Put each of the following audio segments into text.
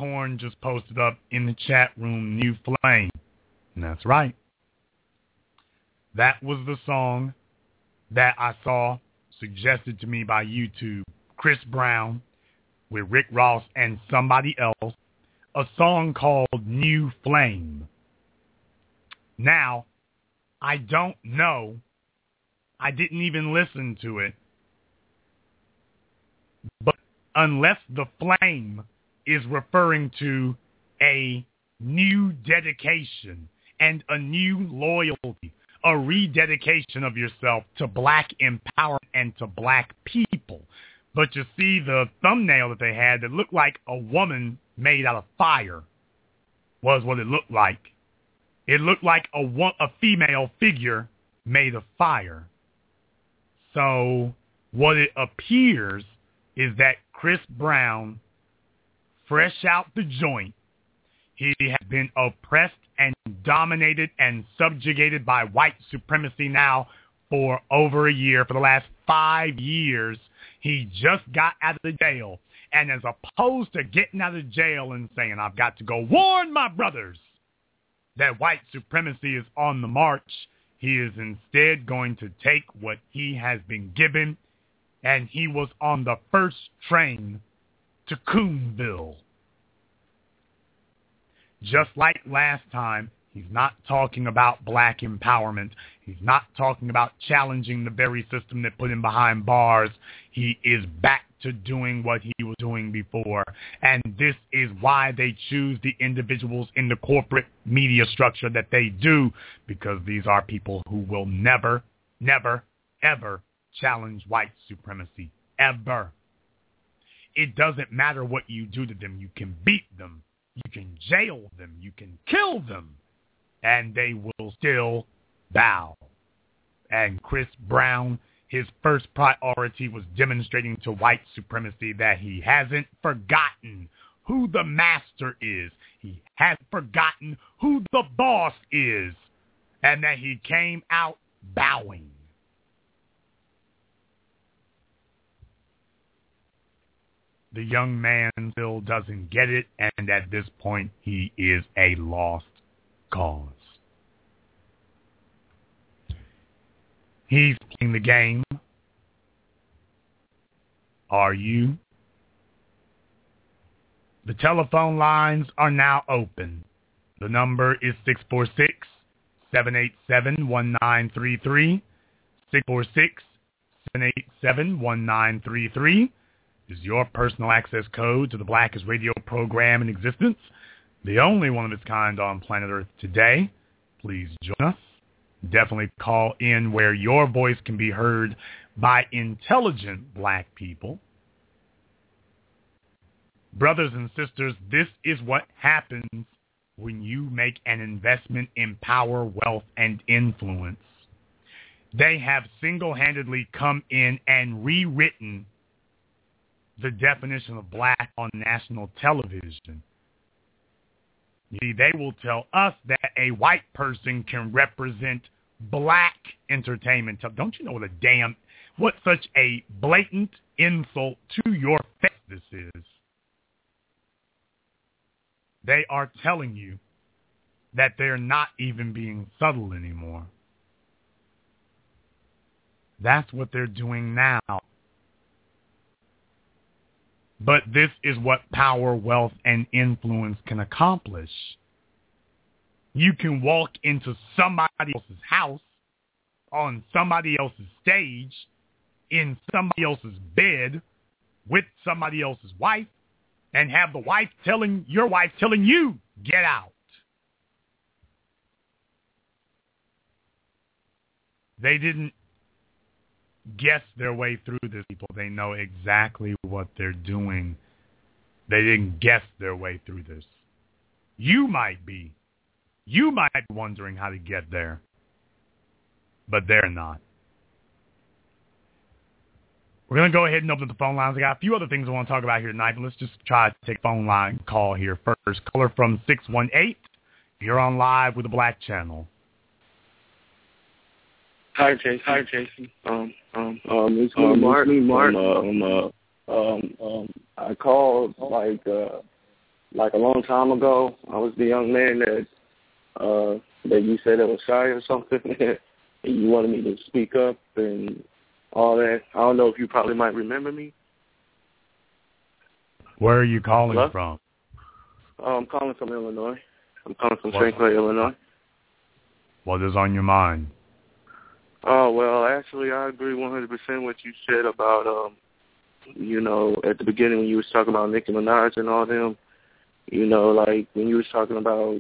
Corn just posted up in the chat room, New Flame. And that's right. That was the song that I saw suggested to me by YouTube. Chris Brown with Rick Ross and somebody else. A song called New Flame. Now, I don't know. I didn't even listen to it. But unless the flame is referring to a new dedication and a new loyalty, a rededication of yourself to black empowerment and to black people. But you see the thumbnail that they had that looked like a woman made out of fire was what it looked like. It looked like a female figure made of fire. So what it appears is that Chris Brown, fresh out the joint, he has been oppressed and dominated and subjugated by white supremacy now for over a year. For the last 5 years, he just got out of the jail. And as opposed to getting out of jail and saying, I've got to go warn my brothers that white supremacy is on the march, he is instead going to take what he has been given, and he was on the first train to Coonville. Just like last time, he's not talking about black empowerment. He's not talking about challenging the very system that put him behind bars. He is back to doing what he was doing before. And this is why they choose the individuals in the corporate media structure that they do, because these are people who will never, never, ever challenge white supremacy. Ever. It doesn't matter what you do to them. You can beat them. You can jail them. You can kill them. And they will still bow. And Chris Brown, his first priority was demonstrating to white supremacy that he hasn't forgotten who the master is. He hasn't forgotten who the boss is. And that he came out bowing. The young man still doesn't get it, and at this point, he is a lost cause. He's playing the game. Are you? The telephone lines are now open. The number is 646-787-1933. 646-787-1933 is your personal access code to the Blackest Radio program in existence, the only one of its kind on planet Earth today. Please join us. Definitely call in where your voice can be heard by intelligent black people. Brothers and sisters, this is what happens when you make an investment in power, wealth, and influence. They have single-handedly come in and rewritten the definition of black on national television. See, they will tell us that a white person can represent black entertainment. Don't you know what such a blatant insult to your face this is? They are telling you that they're not even being subtle anymore. That's what they're doing now. But this is what power, wealth, and influence can accomplish. You can walk into somebody else's house, on somebody else's stage, in somebody else's bed, with somebody else's wife, and have your wife telling you, get out. They didn't guess their way through this, people. They know exactly what they're doing. They didn't guess their way through this. You might be wondering how to get there, but they're not. We're going to go ahead and open up the phone lines. I got a few other things I want to talk about here tonight, but let's just try to take a phone line call here first. Caller from 618. You're on live with the Black Channel. Hi, Jason. It's me, Mark. I called like a long time ago, I was the young man that you said that was shy or something, and you wanted me to speak up and all that. I don't know if you probably might remember me. Where are you calling Hello? from? I'm calling from Illinois. I'm calling from St. Clair, Illinois. What is on your mind? Oh, well, actually, I agree 100% what you said about, you know, at the beginning when you was talking about Nicki Minaj and all them, you know, like when you was talking about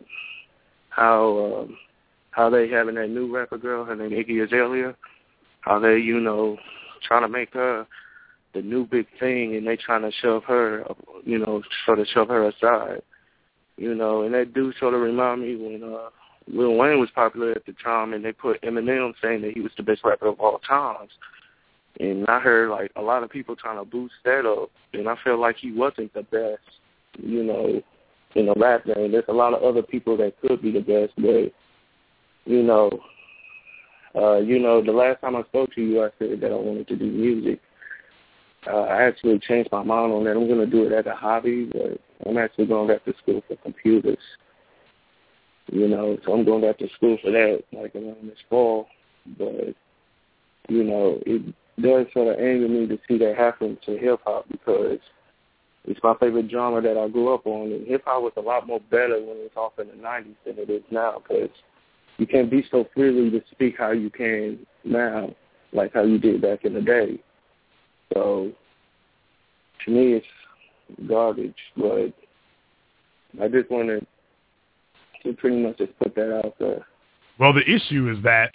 how they having that new rapper girl, her name Iggy Azalea, how they, you know, trying to make her the new big thing, and they trying to shove her, you know, sort of shove her aside, you know, and that do sort of remind me when Lil Wayne was popular at the time, and they put Eminem saying that he was the best rapper of all times. And I heard, like, a lot of people trying to boost that up, and I feel like he wasn't the best, you know, in the rap game. There's a lot of other people that could be the best, but, you know, the last time I spoke to you, I said that I wanted to do music. I actually changed my mind on that. I'm going to do it as a hobby, but I'm actually going back to school for computers. You know, so I'm going back to school for that, like around this fall. But, you know, it does sort of anger me to see that happen to hip-hop because it's my favorite genre that I grew up on. And hip-hop was a lot more better when it was off in the 90s than it is now because you can't be so freely to speak how you can now, like how you did back in the day. So, to me, it's garbage. But I just wanted to pretty much just put that out there. Well, the issue is that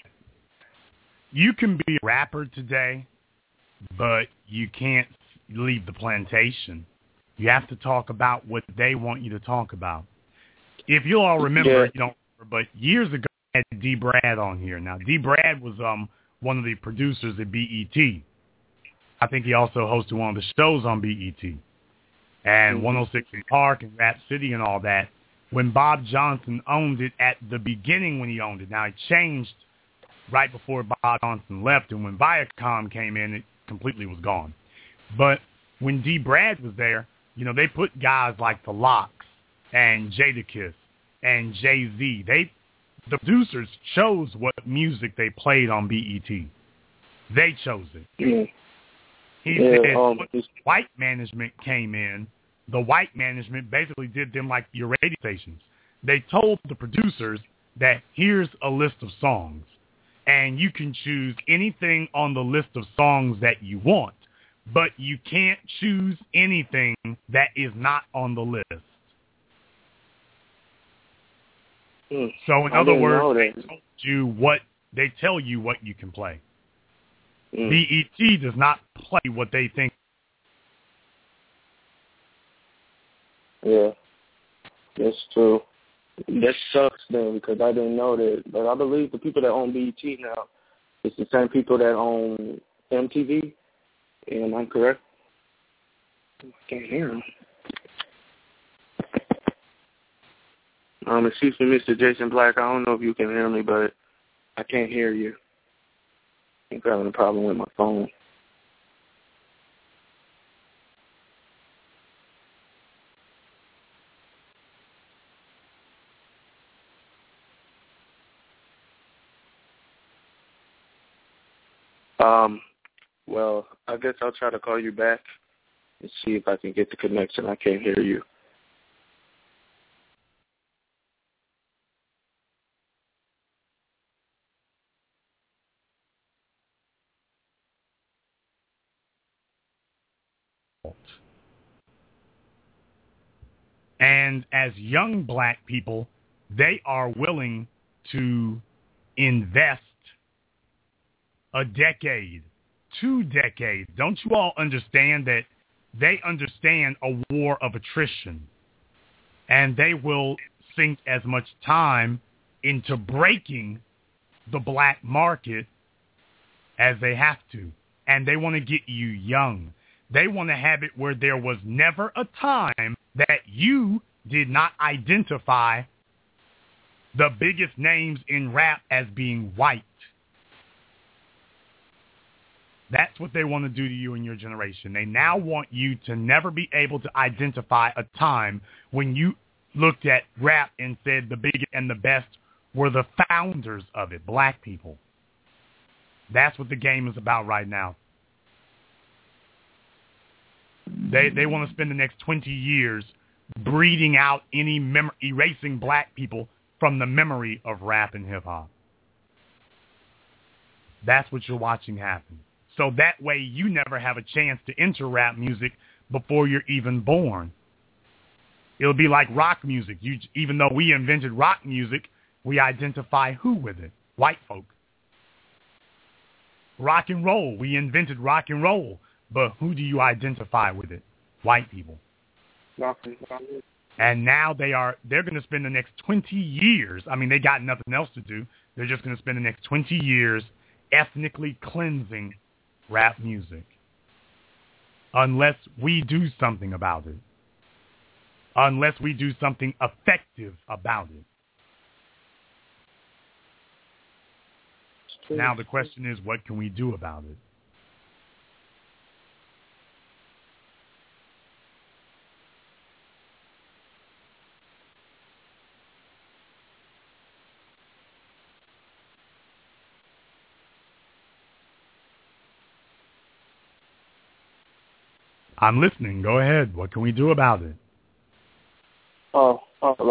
you can be a rapper today, but you can't leave the plantation. You have to talk about what they want you to talk about. If you'll all remember, you don't remember, but years ago, I had D. Brad on here. Now, D. Brad was one of the producers at BET. I think he also hosted one of the shows on BET. And 106 in Park and Rap City and all that. When Bob Johnson owned it at the beginning when he owned it. Now, it changed right before Bob Johnson left, and when Viacom came in, it completely was gone. But when D. Brad was there, you know, they put guys like The Lox and Jadakiss and Jay-Z. The producers chose what music they played on BET. They chose it. He said when white management came in, the white management basically did them like your radio stations. They told the producers that here's a list of songs, and you can choose anything on the list of songs that you want, but you can't choose anything that is not on the list. So in other words, they tell you what you can play. BET does not play what they think. Yeah, that's true. That sucks then because I didn't know that. But I believe the people that own BET now, it's the same people that own MTV. Am I correct? I can't hear him. Excuse me, Mr. Jason Black. I don't know if you can hear me, but I can't hear you. I'm having a problem with my phone. Well, I guess I'll try to call you back and see if I can get the connection. I can't hear you. And as young black people, they are willing to invest a decade, 2 decades. Don't you all understand that they understand a war of attrition, and they will sink as much time into breaking the black market as they have to. And they want to get you young. They want to have it where there was never a time that you did not identify the biggest names in rap as being white. That's what they want to do to you and your generation. They now want you to never be able to identify a time when you looked at rap and said the biggest and the best were the founders of it, black people. That's what the game is about right now. They want to spend the next 20 years breeding out any erasing black people from the memory of rap and hip-hop. That's what you're watching happen. So that way you never have a chance to enter rap music before you're even born. It'll be like rock music. Even though we invented rock music, we identify who with it? White folk. Rock and roll. We invented rock and roll. But who do you identify with it? White people. And now they're going to spend the next 20 years. I mean, they got nothing else to do. They're just going to spend the next 20 years ethnically cleansing rap music. Unless we do something about it. Unless we do something effective about it. Now the question is, what can we do about it? I'm listening. Go ahead. What can we do about it? Hello?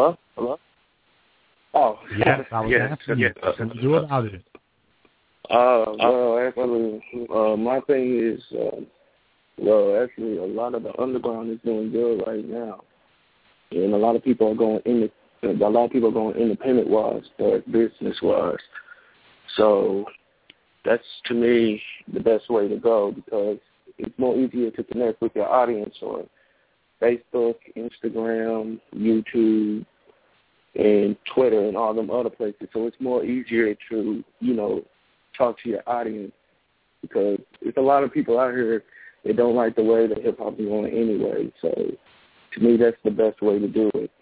Oh, yes, I was asking you. What can we do about it? Well, actually, my thing is, actually, a lot of the underground is doing good right now, and a lot of people are going independent wise, but business wise. So that's to me the best way to go because it's more easier to connect with your audience on Facebook, Instagram, YouTube, and Twitter, and all them other places. So it's more easier to talk to your audience because there's a lot of people out here that don't like the way that hip hop is going anyway. So to me, that's the best way to do it.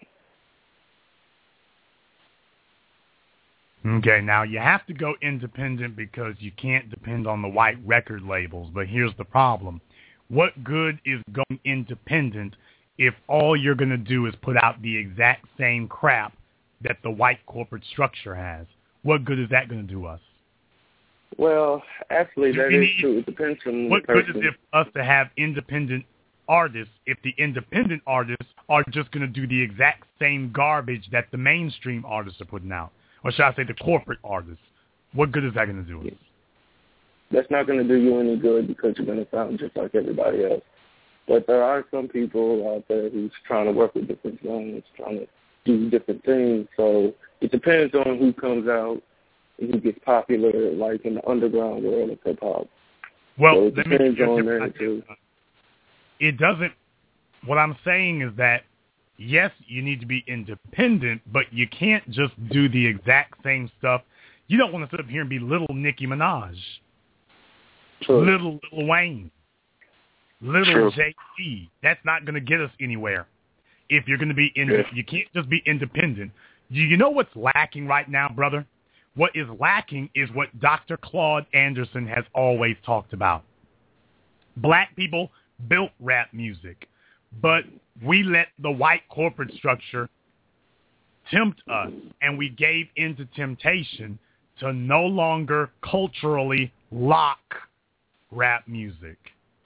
Okay, now you have to go independent because you can't depend on the white record labels. But here's the problem. What good is going independent if all you're going to do is put out the exact same crap that the white corporate structure has? What good is that going to do us? Well, actually, that is true. It depends on what good is it for us to have independent artists if the independent artists are just going to do the exact same garbage that the mainstream artists are putting out? Or should I say the corporate artists? What good is that going to do us? That's not going to do you any good because you're going to sound just like everybody else. But there are some people out there who's trying to work with different genres, trying to do different things. So it depends on who comes out and who gets popular, like in the underground world of hip-hop. Well, so it depends on that, too. It doesn't. What I'm saying is that, yes, you need to be independent, but you can't just do the exact same stuff. You don't want to sit up here and be little Nicki Minaj, little Wayne, little Jay-Z. That's not going to get us anywhere. If you're going to be you can't just be independent. Do you know what's lacking right now, brother? What is lacking is what Dr. Claude Anderson has always talked about. Black people built rap music, but we let the white corporate structure tempt us, and we gave into temptation to no longer culturally lock rap music.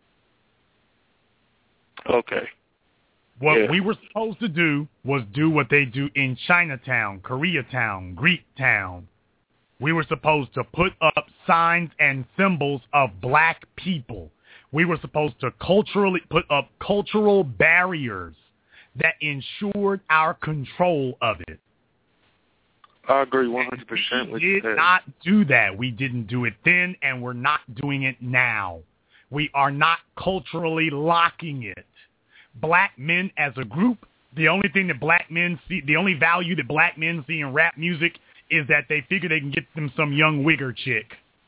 Okay. What we were supposed to do was do what they do in Chinatown, Koreatown, Greektown. We were supposed to put up signs and symbols of black people. We were supposed to culturally put up cultural barriers that ensured our control of it. I agree 100% with you. We did not do that. We didn't do it then, and we're not doing it now. We are not culturally locking it. Black men as a group, the only thing that black men see, the only value that black men see in rap music is that they figure they can get them some young wigger chick.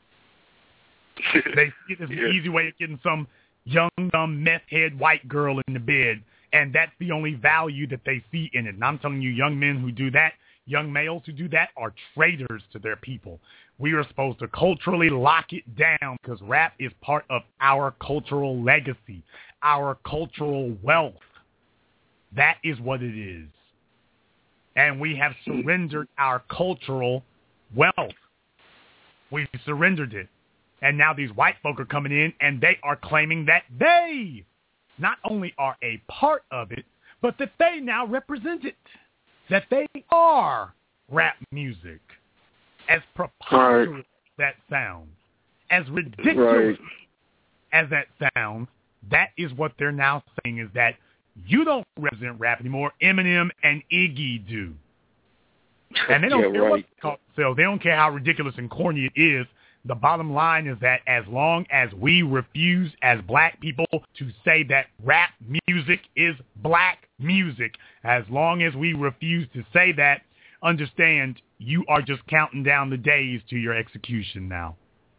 They see it as an easy way of getting some young, dumb, meth head white girl in the bed, and that's the only value that they see in it. And I'm telling you, young men who do that, Young males who do that are traitors to their people. We are supposed to culturally lock it down because rap is part of our cultural legacy, our cultural wealth. That is what it is. And we have surrendered our cultural wealth. We surrendered it. And now these white folk are coming in and they are claiming that they not only are a part of it, but that they now represent it. That they are rap music. As preposterous that sounds, as ridiculous as that sounds, that is what they're now saying is that you don't represent rap anymore. Eminem and Iggy do. And they don't care what they call themselves. They don't care how ridiculous and corny it is. The bottom line is that as long as we refuse as black people to say that rap music is black music, as long as we refuse to say that, understand you are just counting down the days to your execution now.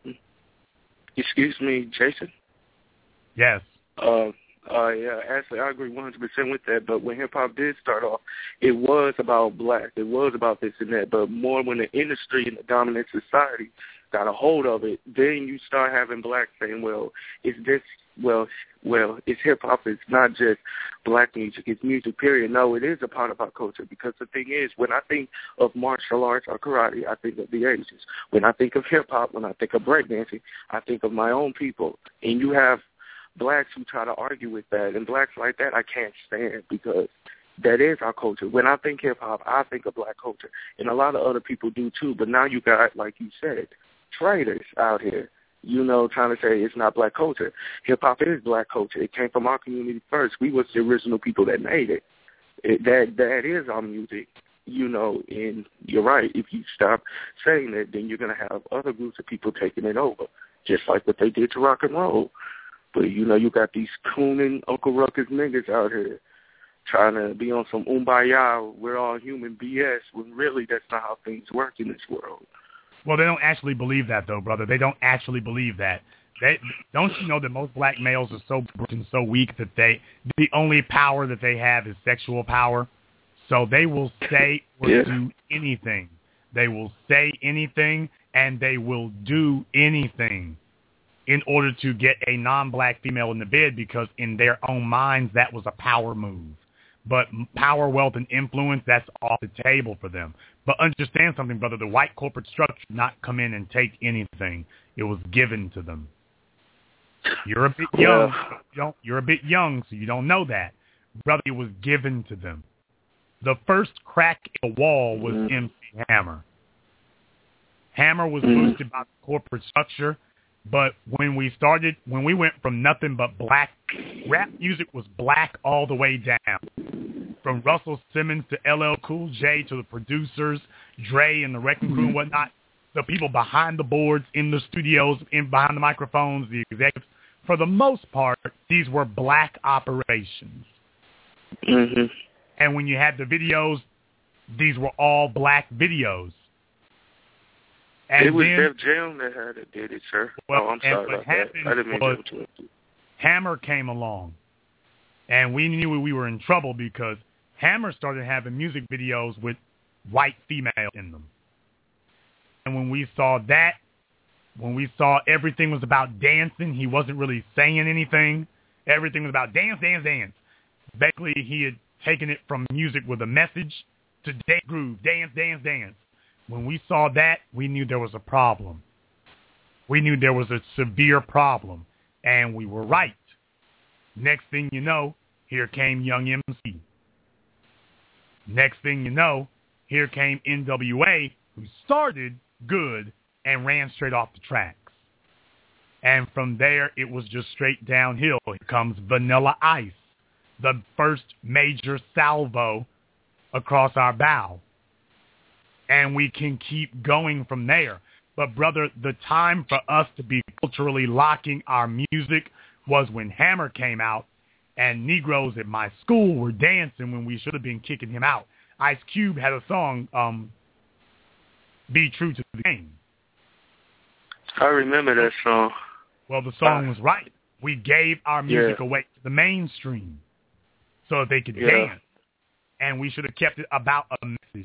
Excuse me, Jason? Yes. Yeah, actually, I agree 100% with that. But when hip-hop did start off, it was about black. It was about this and that. But more when the industry and the dominant society got a hold of it, then you start having blacks saying, well, it's this, well, it's hip-hop. It's not just black music. It's music, period. No, it is a part of our culture because the thing is, when I think of martial arts or karate, I think of the Asians. When I think of hip-hop, when I think of breakdancing, I think of my own people. And you have blacks who try to argue with that, and blacks like that I can't stand because that is our culture. When I think hip-hop, I think of black culture, and a lot of other people do too, but now you got, like you said, traitors out here, trying to say it's not black culture. Hip-hop is black culture. It came from our community first. We was the original people that made it. That is our music, and you're right. If you stop saying that, then you're going to have other groups of people taking it over, just like what they did to rock and roll. But, you got these cooning Uncle Ruckus niggas out here trying to be on some umbaya, we're all human BS, when really that's not how things work in this world. Well, they don't actually believe that, though, brother. They don't actually believe that. Don't you know that most black males are so broken, so weak that the only power that they have is sexual power? So they will say or do anything. They will say anything, and they will do anything in order to get a non-black female in the bed because in their own minds that was a power move. But power, wealth, and influence, that's off the table for them. But understand something, brother. The white corporate structure did not come in and take anything. It was given to them. You're a bit young. You're a bit young, so you don't know that. Brother, it was given to them. The first crack in the wall was MC Hammer. Hammer was boosted by the corporate structure. But when we went from nothing but black, rap music was black all the way down. From Russell Simmons to LL Cool J to the producers, Dre and the Wrecking Crew and whatnot, the people behind the boards, in the studios, behind the microphones, the executives, for the most part, these were black operations. Mm-hmm. And when you had the videos, these were all black videos. And it was Def Jam that did it, sir. Well, I'm sorry about that. I didn't mean to interrupt you. Hammer came along, and we knew we were in trouble because Hammer started having music videos with white females in them. And when we saw that, when we saw everything was about dancing, he wasn't really saying anything. Everything was about dance, dance, dance. Basically, he had taken it from music with a message to dance groove, dance, dance, dance. When we saw that, we knew there was a problem. We knew there was a severe problem, and we were right. Next thing you know, here came Young MC. Next thing you know, here came NWA, who started good and ran straight off the tracks. And from there, it was just straight downhill. Here comes Vanilla Ice, the first major salvo across our bow. And we can keep going from there. But, brother, the time for us to be culturally locking our music was when Hammer came out and Negroes at my school were dancing when we should have been kicking him out. Ice Cube had a song, Be True to the Game. I remember that song. Well, the song was right. We gave our music away to the mainstream so that they could dance. And we should have kept it about a message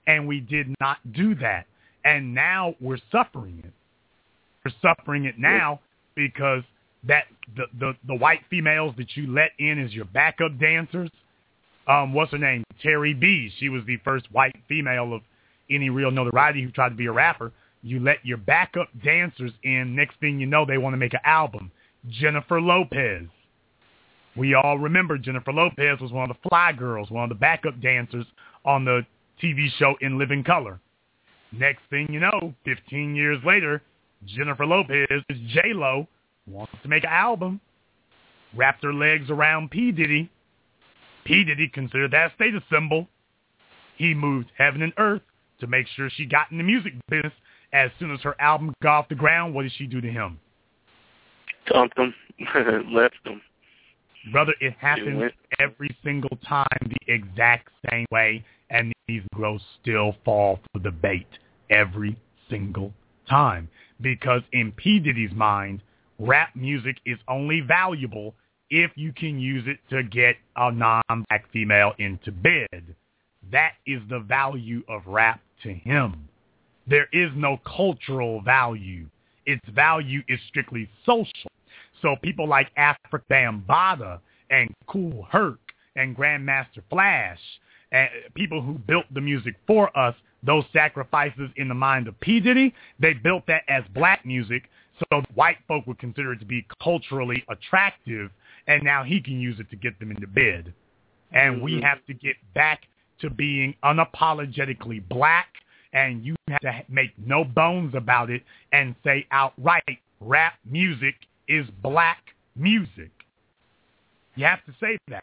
and we did not do that. And now we're suffering it. We're suffering it now because that the white females that you let in as your backup dancers, what's her name? Terry B. She was the first white female of any real notoriety who tried to be a rapper. You let your backup dancers in. Next thing you know, they want to make an album. Jennifer Lopez. We all remember Jennifer Lopez was one of the fly girls, one of the backup dancers on the TV show In Living Color. Next thing you know, 15 years later, Jennifer Lopez, J-Lo, wants to make an album. Wrapped her legs around P. Diddy. P. Diddy considered that a status symbol. He moved heaven and earth to make sure she got in the music business. As soon as her album got off the ground, what did she do to him? Dumped him. Left him. Brother, it happens every single time the exact same way, and these girls still fall for the bait every single time. Because in P. Diddy's mind, rap music is only valuable if you can use it to get a non-black female into bed. That is the value of rap to him. There is no cultural value. Its value is strictly social. So people like Afrika Bambaataa and Kool Herc and Grandmaster Flash, and people who built the music for us, those sacrifices in the mind of P. Diddy, they built that as black music, so white folk would consider it to be culturally attractive, and now he can use it to get them into bed. And we have to get back to being unapologetically black, and you have to make no bones about it and say outright, rap music is black music. You have to say that.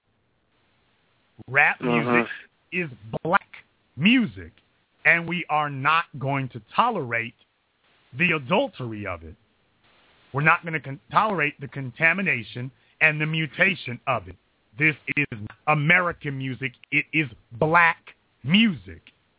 Rap music is black music, and we are not going to tolerate the adultery of it. We're not going to tolerate the contamination and the mutation of it. This is American music. It is black music.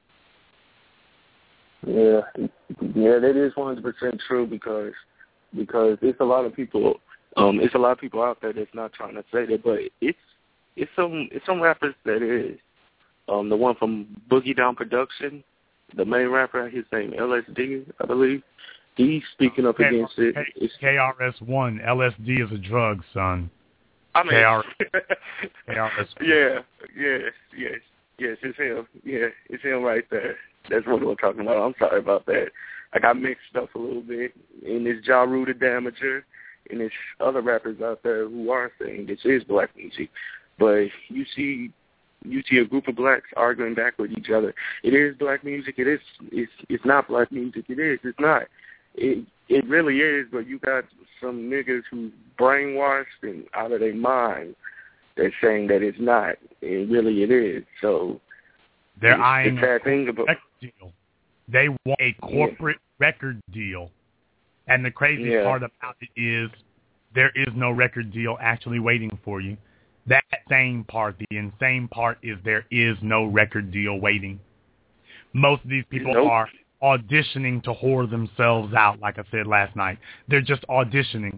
Yeah, that is 100% true because it's a lot of people. It's a lot of people out there that's not trying to say that, but it's some rappers that is. The one from Boogie Down Production, the main rapper, his name LSD, I believe. He's speaking up against it. It's KRS-One. LSD is a drug, son. I mean, KRS. Yes, it's him. Yeah, it's him right there. That's what we're talking about. I'm sorry about that. I got mixed up a little bit. And it's Ja Rule the Damager, and there's other rappers out there who are saying this is black music. But you see a group of blacks arguing back with each other. It is black music. It is. It's not black music. It is. It's not. It really is. But you got some niggas who brainwashed and out of their mind. They're saying that it's not. And really, it is. So they're eyeing a record deal. They want a corporate record deal. And the crazy part about it is there is no record deal actually waiting for you. That same part, the insane part, is there is no record deal waiting. Most of these people are auditioning to whore themselves out, like I said last night. They're just auditioning.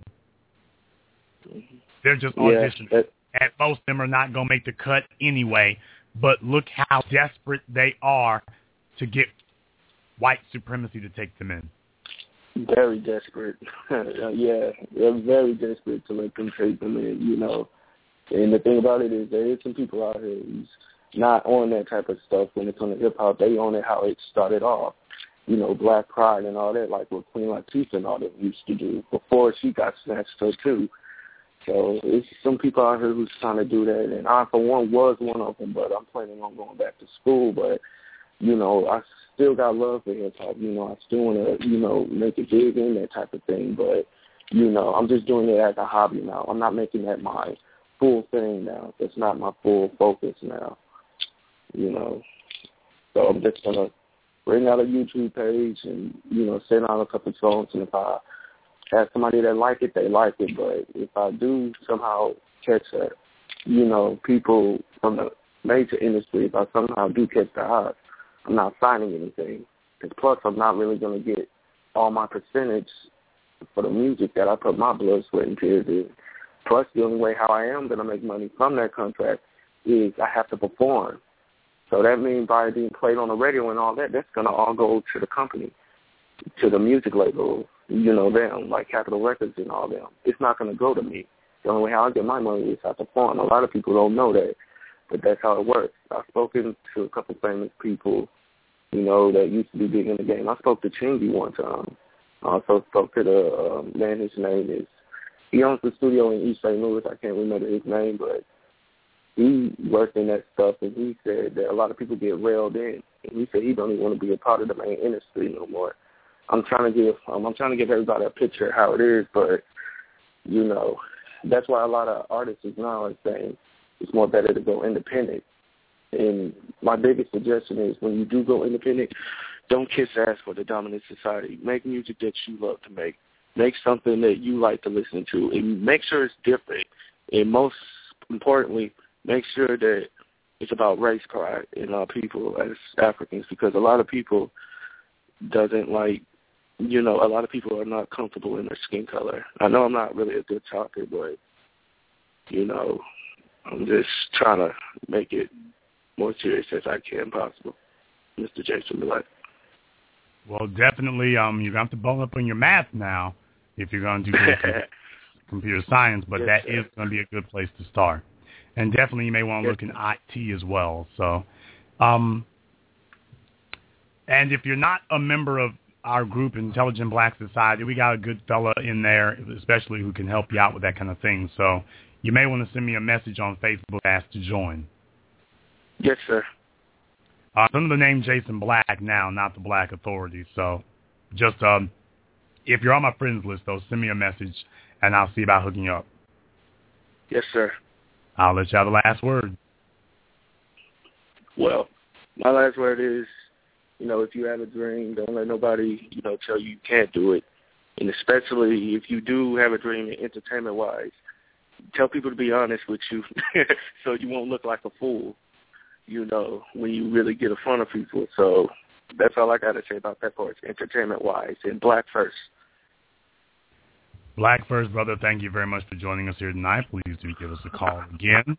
They're just auditioning. And most of them are not going to make the cut anyway. But look how desperate they are to get white supremacy to take them in. Very desperate. They're very desperate to let them take them in, you know. And the thing about it is there is some people out here who's not on that type of stuff when it comes to hip-hop. They own it how it started off. You know, Black Pride and all that, like what Queen Latifah and all that used to do before she got snatched her too. So it's some people out here who's trying to do that. And I, for one, was one of them, but I'm planning on going back to school. But, you know, I still got love for hip-hop. You know, I still want to, you know, make it big and that type of thing. But, you know, I'm just doing it as a hobby now. I'm not making that my full thing now. That's not my full focus now, you know. So I'm just going to bring out a YouTube page and, you know, send out a couple songs. And if I have somebody that like it, they like it. But if I do somehow catch that, you know, people from the major industry, if I somehow do catch the eye, I'm not signing anything. And plus, I'm not really going to get all my percentage for the music that I put my blood, sweat, and tears in. Plus, the only way how I am going to make money from that contract is I have to perform. So that means by being played on the radio and all that, that's going to all go to the company, to the music label, them, like Capitol Records and all them. It's not going to go to me. The only way how I get my money is out the phone. A lot of people don't know that, but that's how it works. I've spoken to a couple famous people, that used to be big in the game. I spoke to Chingy one time. I also spoke to the man, his name is, he owns the studio in East St. Louis. I can't remember his name, but he worked in that stuff, and he said that a lot of people get railed in. And he said he don't even want to be a part of the main industry no more. I'm trying to give everybody a picture of how it is, but that's why a lot of artists now are saying it's more better to go independent. And my biggest suggestion is when you do go independent, don't kiss ass for the dominant society. Make music that you love to make. Make something that you like to listen to, and make sure it's different. And most importantly, make sure that it's about race pride in our people as Africans, because a lot of people doesn't like, a lot of people are not comfortable in their skin color. I know I'm not really a good talker, but, I'm just trying to make it more serious as I can possible. Mr. Jason Black. Well, definitely, you're going to have to bone up on your math now if you're going to do computer science, but yes, that is going to be a good place to start. And definitely you may want to look in IT as well. So, and if you're not a member of our group, Intelligent Black Society, we got a good fella in there, especially who can help you out with that kind of thing. So you may want to send me a message on Facebook, ask to join. Yes, sir. Under the name Jason Black now, not the Black Authority. So just if you're on my friends list, though, send me a message, and I'll see about hooking you up. Yes, sir. I'll let you have the last word. Well, my last word is, if you have a dream, don't let nobody, tell you can't do it. And especially if you do have a dream entertainment-wise, tell people to be honest with you so you won't look like a fool, when you really get in front of people. So that's all I got to say about that part, entertainment-wise, and Black first. Black first, brother, thank you very much for joining us here tonight. Please do give us a call again.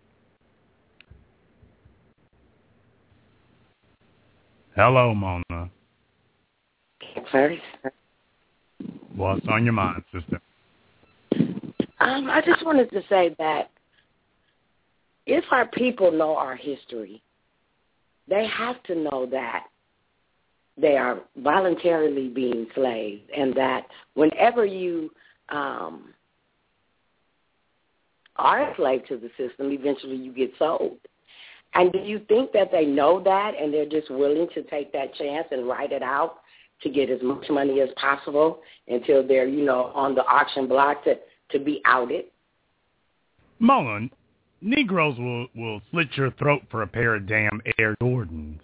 Hello, Mona. First. What's on your mind, sister? I just wanted to say that if our people know our history, they have to know that they are voluntarily being slaves, and that whenever you are a slave to the system, eventually you get sold. And do you think that they know that and they're just willing to take that chance and write it out to get as much money as possible until they're, on the auction block to be outed? Mullen, Negroes will slit your throat for a pair of damn Air Jordans.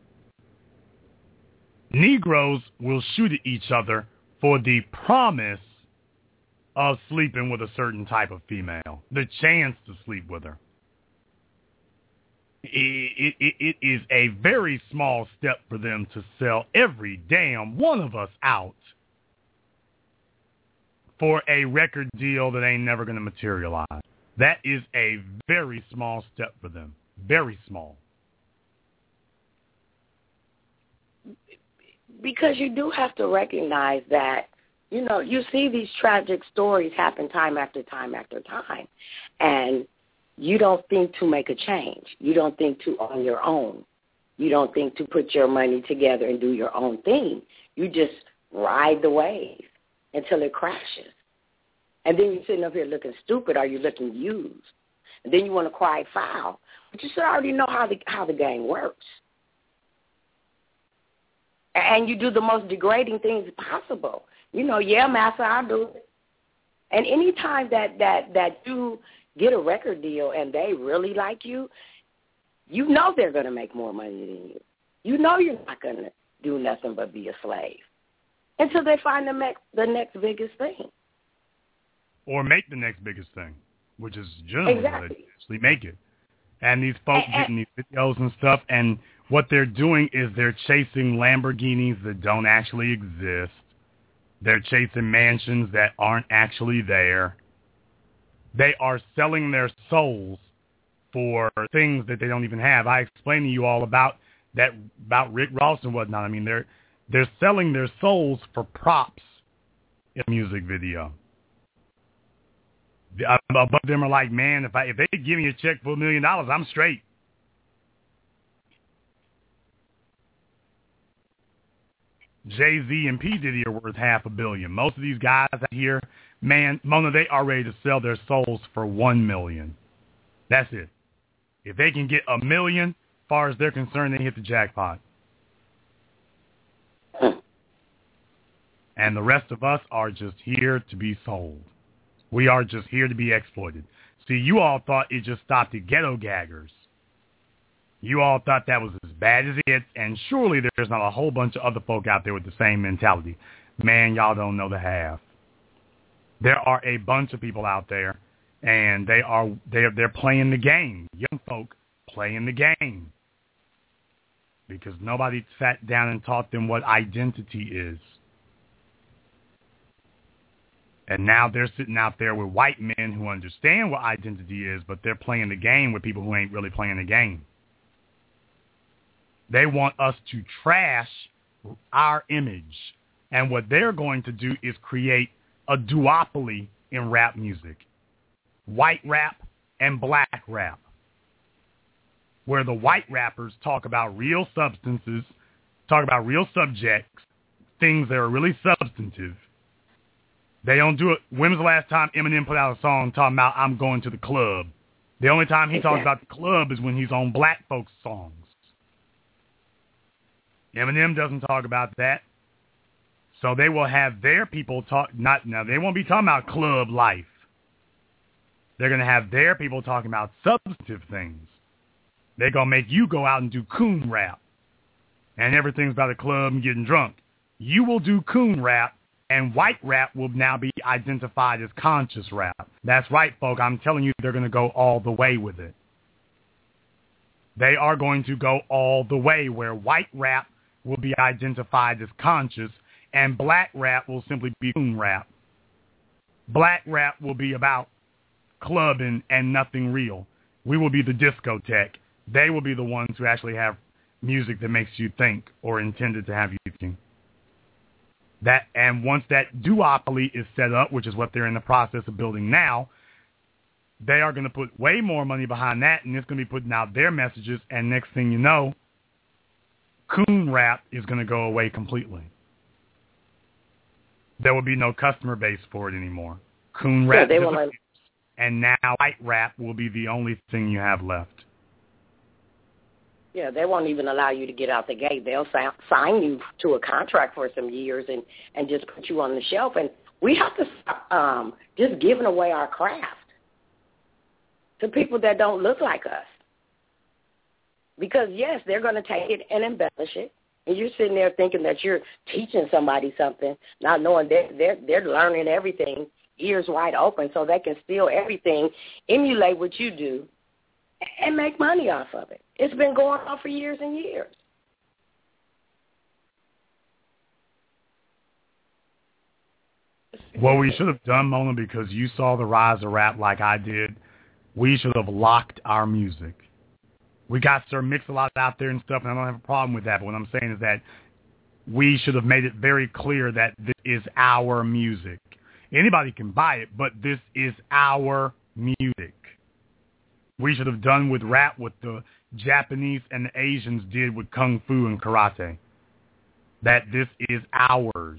Negroes will shoot at each other for the promise of sleeping with a certain type of female, the chance to sleep with her. It is a very small step for them to sell every damn one of us out for a record deal that ain't never going to materialize. That is a very small step for them. Very small. Because you do have to recognize that, you see these tragic stories happen time after time after time. And you don't think to make a change. You don't think to on your own. You don't think to put your money together and do your own thing. You just ride the wave until it crashes. And then you're sitting up here looking stupid or you're looking used. And then you want to cry foul. But you should already know how the game works. And you do the most degrading things possible. Yeah, master, I'll do it. And any time that you get a record deal and they really like you, they're going to make more money than you. You're not going to do nothing but be a slave until they find the next biggest thing. Or make the next biggest thing, which is generally what they actually make it. And these folks getting these videos and stuff, and what they're doing is they're chasing Lamborghinis that don't actually exist. They're chasing mansions that aren't actually there. They are selling their souls for things that they don't even have. I explained to you all about Rick Ross and whatnot. I mean, they're selling their souls for props in a music video. Above them are like, man, if they give me a check for $1 million, I'm straight. Jay-Z and P. Diddy are worth $500 million. Most of these guys out here, man, Mona, they are ready to sell their souls for $1 million. That's it. If they can get $1 million, as far as they're concerned, they hit the jackpot. And the rest of us are just here to be sold. We are just here to be exploited. See, you all thought it just stopped at ghetto gaggers. You all thought that was as bad as it gets, and surely there's not a whole bunch of other folk out there with the same mentality. Man, y'all don't know the half. There are a bunch of people out there, and they're playing the game. Young folk playing the game. Because nobody sat down and taught them what identity is. And now they're sitting out there with white men who understand what identity is, but they're playing the game with people who ain't really playing the game. They want us to trash our image. And what they're going to do is create a duopoly in rap music. White rap and black rap. Where the white rappers talk about real substances, talk about real subjects, things that are really substantive. They don't do it. When was the last time Eminem put out a song talking about I'm going to the club? The only time he talks about the club is when he's on black folks' songs. Eminem doesn't talk about that. So they will have their people talk. They won't be talking about club life. They're going to have their people talking about substantive things. They're going to make you go out and do coon rap. And everything's about the club and getting drunk. You will do coon rap, and white rap will now be identified as conscious rap. That's right, folk. I'm telling you, they're going to go all the way with it. They are going to go all the way, where white rap will be identified as conscious, and black rap will simply be coon rap. Black rap will be about clubbing and nothing real. We will be the discotheque. They will be the ones who actually have music that makes you think, or intended to have you thinking. And once that duopoly is set up, which is what they're in the process of building now, they are going to put way more money behind that, and it's going to be putting out their messages, and next thing you know, coon rap is going to go away completely. There will be no customer base for it anymore. Coon rap disappears, and now white rap will be the only thing you have left. Yeah, they won't even allow you to get out the gate. They'll sign you to a contract for some years and just put you on the shelf. And we have to stop just giving away our craft to people that don't look like us. Because, yes, they're going to take it and embellish it. And you're sitting there thinking that you're teaching somebody something, not knowing they're learning everything, ears wide open, so they can steal everything, emulate what you do, and make money off of it. It's been going on for years and years. What we should have done, Mona, because you saw the rise of rap like I did, we should have locked our music. We got Sir Mix-a-Lot out there and stuff, and I don't have a problem with that. But what I'm saying is that we should have made it very clear that this is our music. Anybody can buy it, but this is our music. We should have done with rap what the Japanese and the Asians did with Kung Fu and Karate. That this is ours.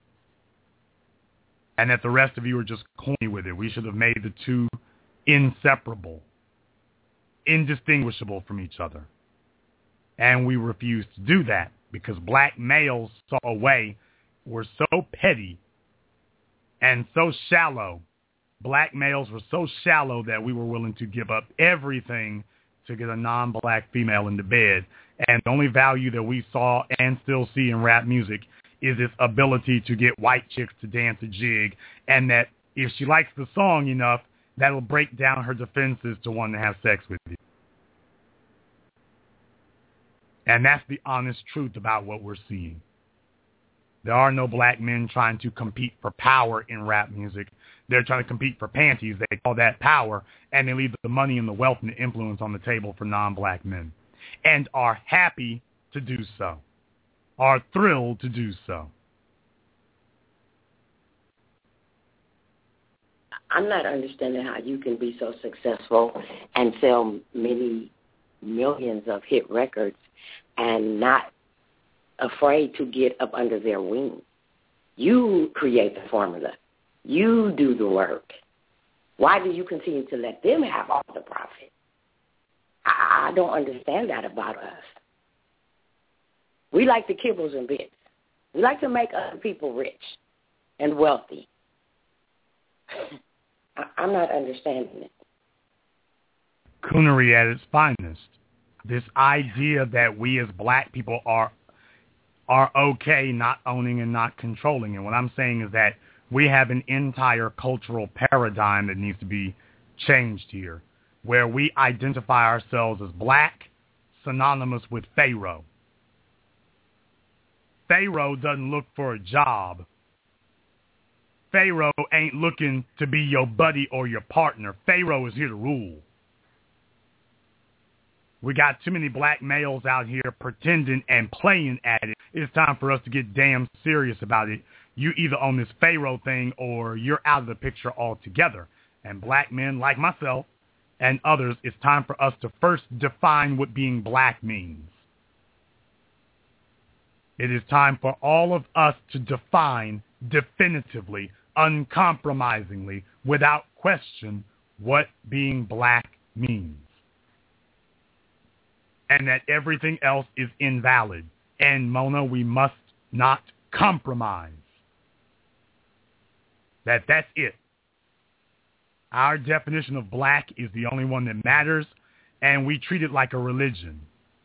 And that the rest of you are just corny with it. We should have made the two inseparable, indistinguishable from each other. And we refused to do that because black males saw a way, were so petty and so shallow. Black males were so shallow that we were willing to give up everything to get a non-black female into bed. And the only value that we saw and still see in rap music is its ability to get white chicks to dance a jig, and that if she likes the song enough, that'll break down her defenses to want to have sex with you. And that's the honest truth about what we're seeing. There are no black men trying to compete for power in rap music. They're trying to compete for panties. They call that power, and they leave the money and the wealth and the influence on the table for non-black men, and are happy to do so, are thrilled to do so. I'm not understanding how you can be so successful and sell many millions of hit records and not afraid to get up under their wing. You create the formula. You do the work. Why do you continue to let them have all the profit? I don't understand that about us. We like the kibbles and bits. We like to make other people rich and wealthy. I'm not understanding it. Coonery at its finest. This idea that we as black people are okay not owning and not controlling. And what I'm saying is that we have an entire cultural paradigm that needs to be changed here, where we identify ourselves as black, synonymous with Pharaoh. Pharaoh doesn't look for a job. Pharaoh ain't looking to be your buddy or your partner. Pharaoh is here to rule. We got too many black males out here pretending and playing at it. It's time for us to get damn serious about it. You either own this Pharaoh thing or you're out of the picture altogether. And black men like myself and others, it's time for us to first define what being black means. It is time for all of us to define definitively, uncompromisingly, without question, what being black means. And that everything else is invalid. And Mona, we must not compromise. That's it. Our definition of black is the only one that matters, and we treat it like a religion.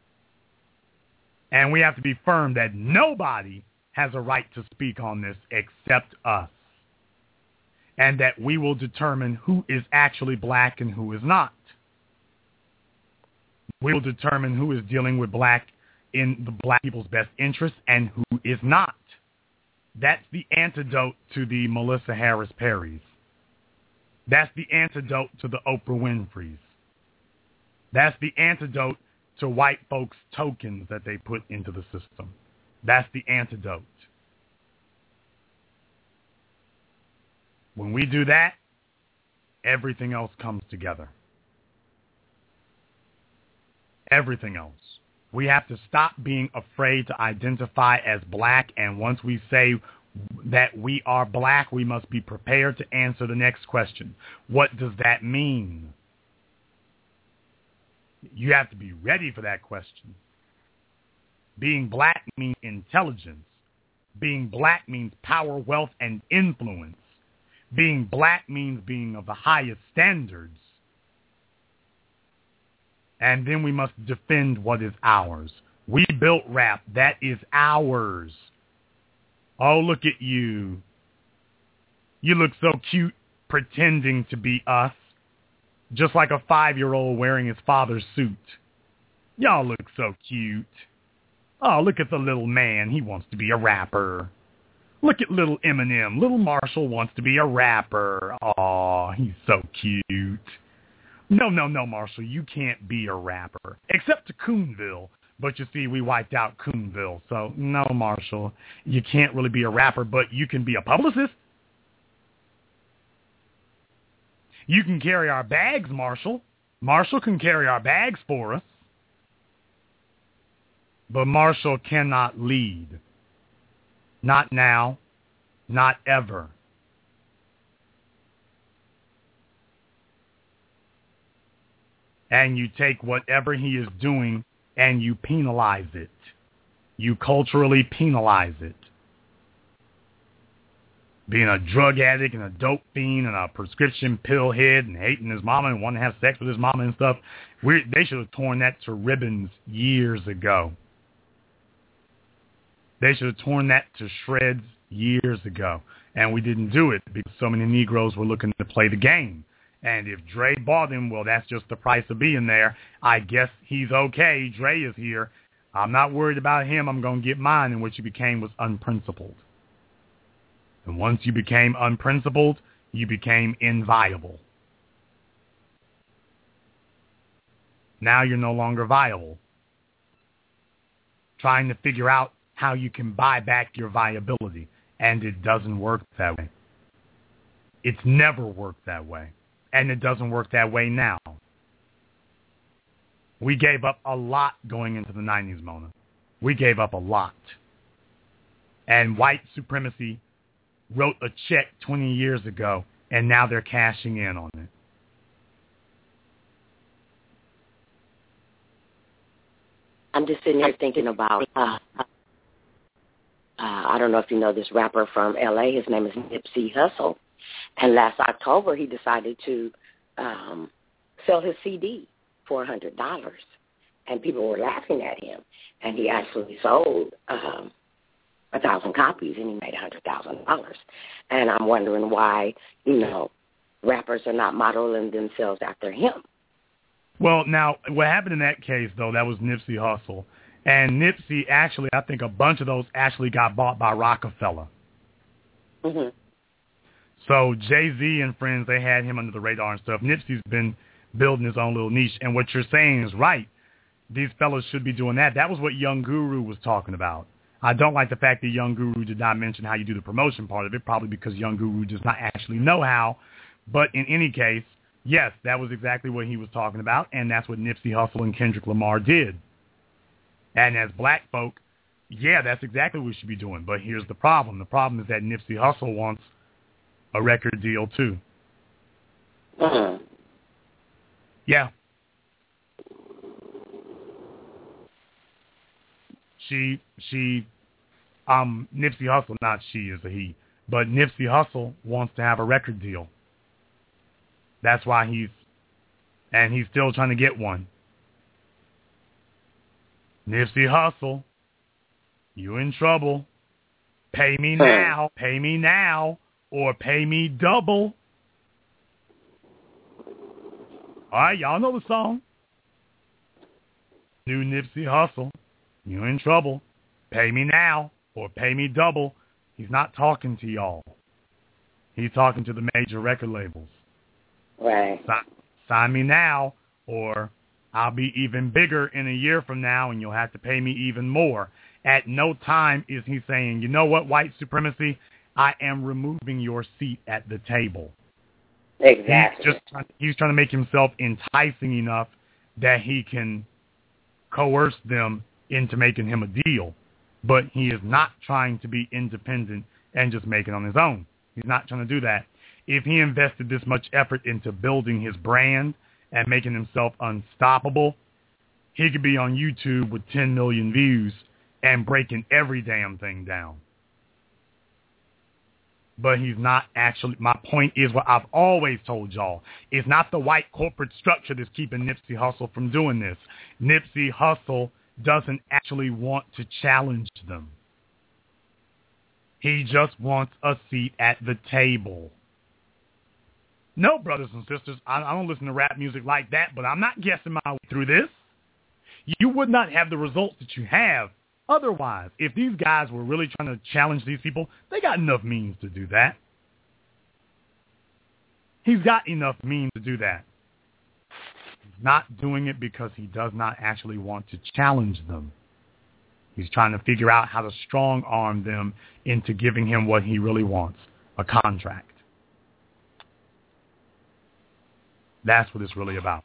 And we have to be firm that nobody has a right to speak on this except us. And that we will determine who is actually black and who is not. We will determine who is dealing with black in the black people's best interest and who is not. That's the antidote to the Melissa Harris Perrys. That's the antidote to the Oprah Winfreys. That's the antidote to white folks' tokens that they put into the system. That's the antidote. When we do that, everything else comes together. Everything else. We have to stop being afraid to identify as black, and once we say that we are black, we must be prepared to answer the next question. What does that mean? You have to be ready for that question. Being black means intelligence. Being black means power, wealth, and influence. Being black means being of the highest standards. And then we must defend what is ours. We built rap. That is ours. Oh, look at you. You look so cute pretending to be us. Just like a 5-year-old wearing his father's suit. Y'all look so cute. Oh, look at the little man. He wants to be a rapper. Look at little Eminem. Little Marshall wants to be a rapper. Oh, he's so cute. No, Marshall, you can't be a rapper. Except to Coonville. But you see, we wiped out Coonville. So, no, Marshall, you can't really be a rapper, but you can be a publicist. You can carry our bags, Marshall. Marshall can carry our bags for us. But Marshall cannot lead. Not now. Not ever. And you take whatever he is doing and you penalize it. You culturally penalize it. Being a drug addict and a dope fiend and a prescription pill head and hating his mama and wanting to have sex with his mama and stuff, they should have torn that to ribbons years ago. They should have torn that to shreds years ago. And we didn't do it because so many Negroes were looking to play the game. And if Dre bought him, well, that's just the price of being there. I guess he's okay. Dre is here. I'm not worried about him. I'm going to get mine. And what you became was unprincipled. And once you became unprincipled, you became inviolable. Now you're no longer viable. Trying to figure out how you can buy back your viability, and it doesn't work that way. It's never worked that way, and it doesn't work that way now. We gave up a lot going into the 90s, Mona. We gave up a lot. And white supremacy wrote a check 20 years ago, and now they're cashing in on it. I'm just sitting here thinking about, I don't know if you know this rapper from L.A. His name is Nipsey Hussle. And last October, he decided to sell his CD for $100. And people were laughing at him. And he actually sold 1,000 copies, and he made $100,000. And I'm wondering why, rappers are not modeling themselves after him. Well, now, what happened in that case, though, that was Nipsey Hussle. And Nipsey actually, I think a bunch of those actually got bought by Rockefeller. Mm-hmm. So Jay-Z and friends, they had him under the radar and stuff. Nipsey's been building his own little niche. And what you're saying is right. These fellas should be doing that. That was what Young Guru was talking about. I don't like the fact that Young Guru did not mention how you do the promotion part of it, probably because Young Guru does not actually know how. But in any case, yes, that was exactly what he was talking about, and that's what Nipsey Hussle and Kendrick Lamar did. And as black folk, yeah, that's exactly what we should be doing. But here's the problem. The problem is that Nipsey Hussle wants a record deal too. Uh-huh. Yeah. Nipsey Hussle, not she, is a he, but Nipsey Hussle wants to have a record deal. That's why he's still trying to get one. Nipsey Hussle, you in trouble. Pay me now, or pay me double. All right, y'all know the song. New Nipsey Hussle, you in trouble. Pay me now, or pay me double. He's not talking to y'all. He's talking to the major record labels. Right. Sign me now, or I'll be even bigger in a year from now, and you'll have to pay me even more. At no time is he saying, you know what, white supremacy, I am removing your seat at the table. Exactly. He's trying to make himself enticing enough that he can coerce them into making him a deal. But he is not trying to be independent and just make it on his own. He's not trying to do that. If he invested this much effort into building his brand and making himself unstoppable, he could be on YouTube with 10 million views and breaking every damn thing down. But he's not actually, my point is what I've always told y'all. It's not the white corporate structure that's keeping Nipsey Hussle from doing this. Nipsey Hussle doesn't actually want to challenge them. He just wants a seat at the table. No, brothers and sisters, I don't listen to rap music like that, but I'm not guessing my way through this. You would not have the results that you have otherwise. If these guys were really trying to challenge these people, they got enough means to do that. He's got enough means to do that. He's not doing it because he does not actually want to challenge them. He's trying to figure out how to strong-arm them into giving him what he really wants, a contract. That's what it's really about.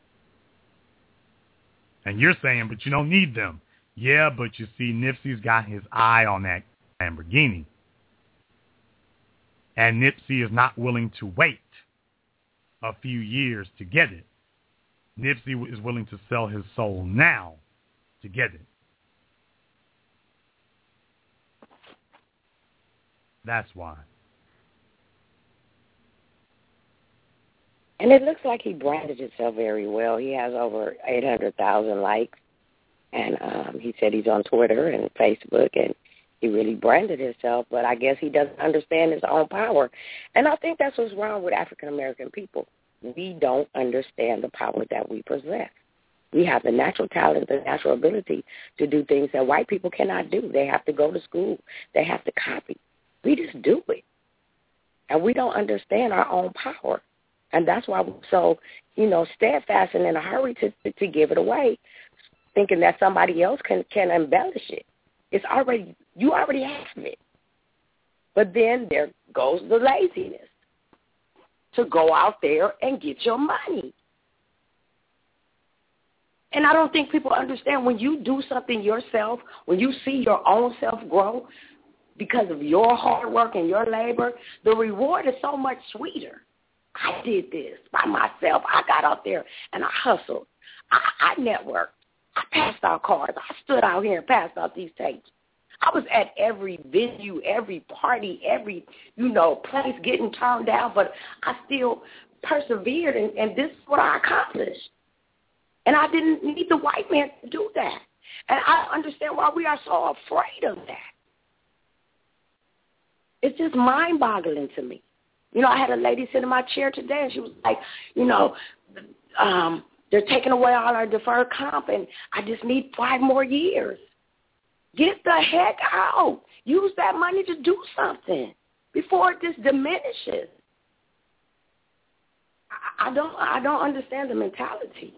And you're saying, but you don't need them. Yeah, but you see, Nipsey's got his eye on that Lamborghini. And Nipsey is not willing to wait a few years to get it. Nipsey is willing to sell his soul now to get it. That's why. And it looks like he branded himself very well. He has over 800,000 likes. And he said he's on Twitter and Facebook, and he really branded himself. But I guess he doesn't understand his own power. And I think that's what's wrong with African-American people. We don't understand the power that we possess. We have the natural talent, the natural ability to do things that white people cannot do. They have to go to school. They have to copy. We just do it. And we don't understand our own power. And that's why we're so, steadfast and in a hurry to give it away, thinking that somebody else can embellish it. You already have it. But then there goes the laziness to go out there and get your money. And I don't think people understand when you do something yourself, when you see your own self grow because of your hard work and your labor, the reward is so much sweeter. I did this by myself. I got out there and I hustled. I networked. I passed out cards. I stood out here and passed out these tapes. I was at every venue, every party, every, place getting turned down, but I still persevered, and this is what I accomplished. And I didn't need the white man to do that. And I understand why we are so afraid of that. It's just mind-boggling to me. I had a lady sit in my chair today, and she was like, they're taking away all our deferred comp, and I just need 5 more years. Get the heck out. Use that money to do something before it just diminishes. I don't understand the mentality.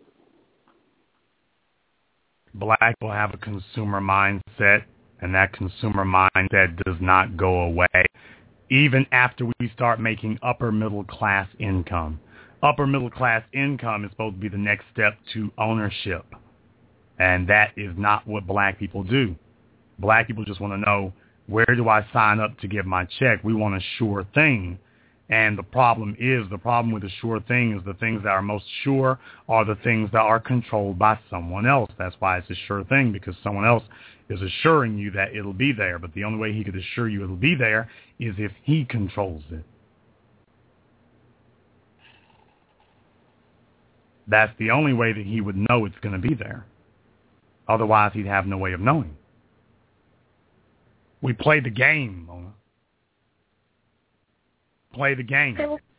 Black people have a consumer mindset, and that consumer mindset does not go away even after we start making upper middle class income. Upper middle class income is supposed to be the next step to ownership. And that is not what black people do. Black people just want to know, where do I sign up to get my check? We want a sure thing. And the problem with a sure thing is the things that are most sure are the things that are controlled by someone else. That's why it's a sure thing, because someone else is assuring you that it'll be there. But the only way he could assure you it'll be there is if he controls it. That's the only way that he would know it's going to be there. Otherwise, he'd have no way of knowing. We play the game, Mona. Play the game.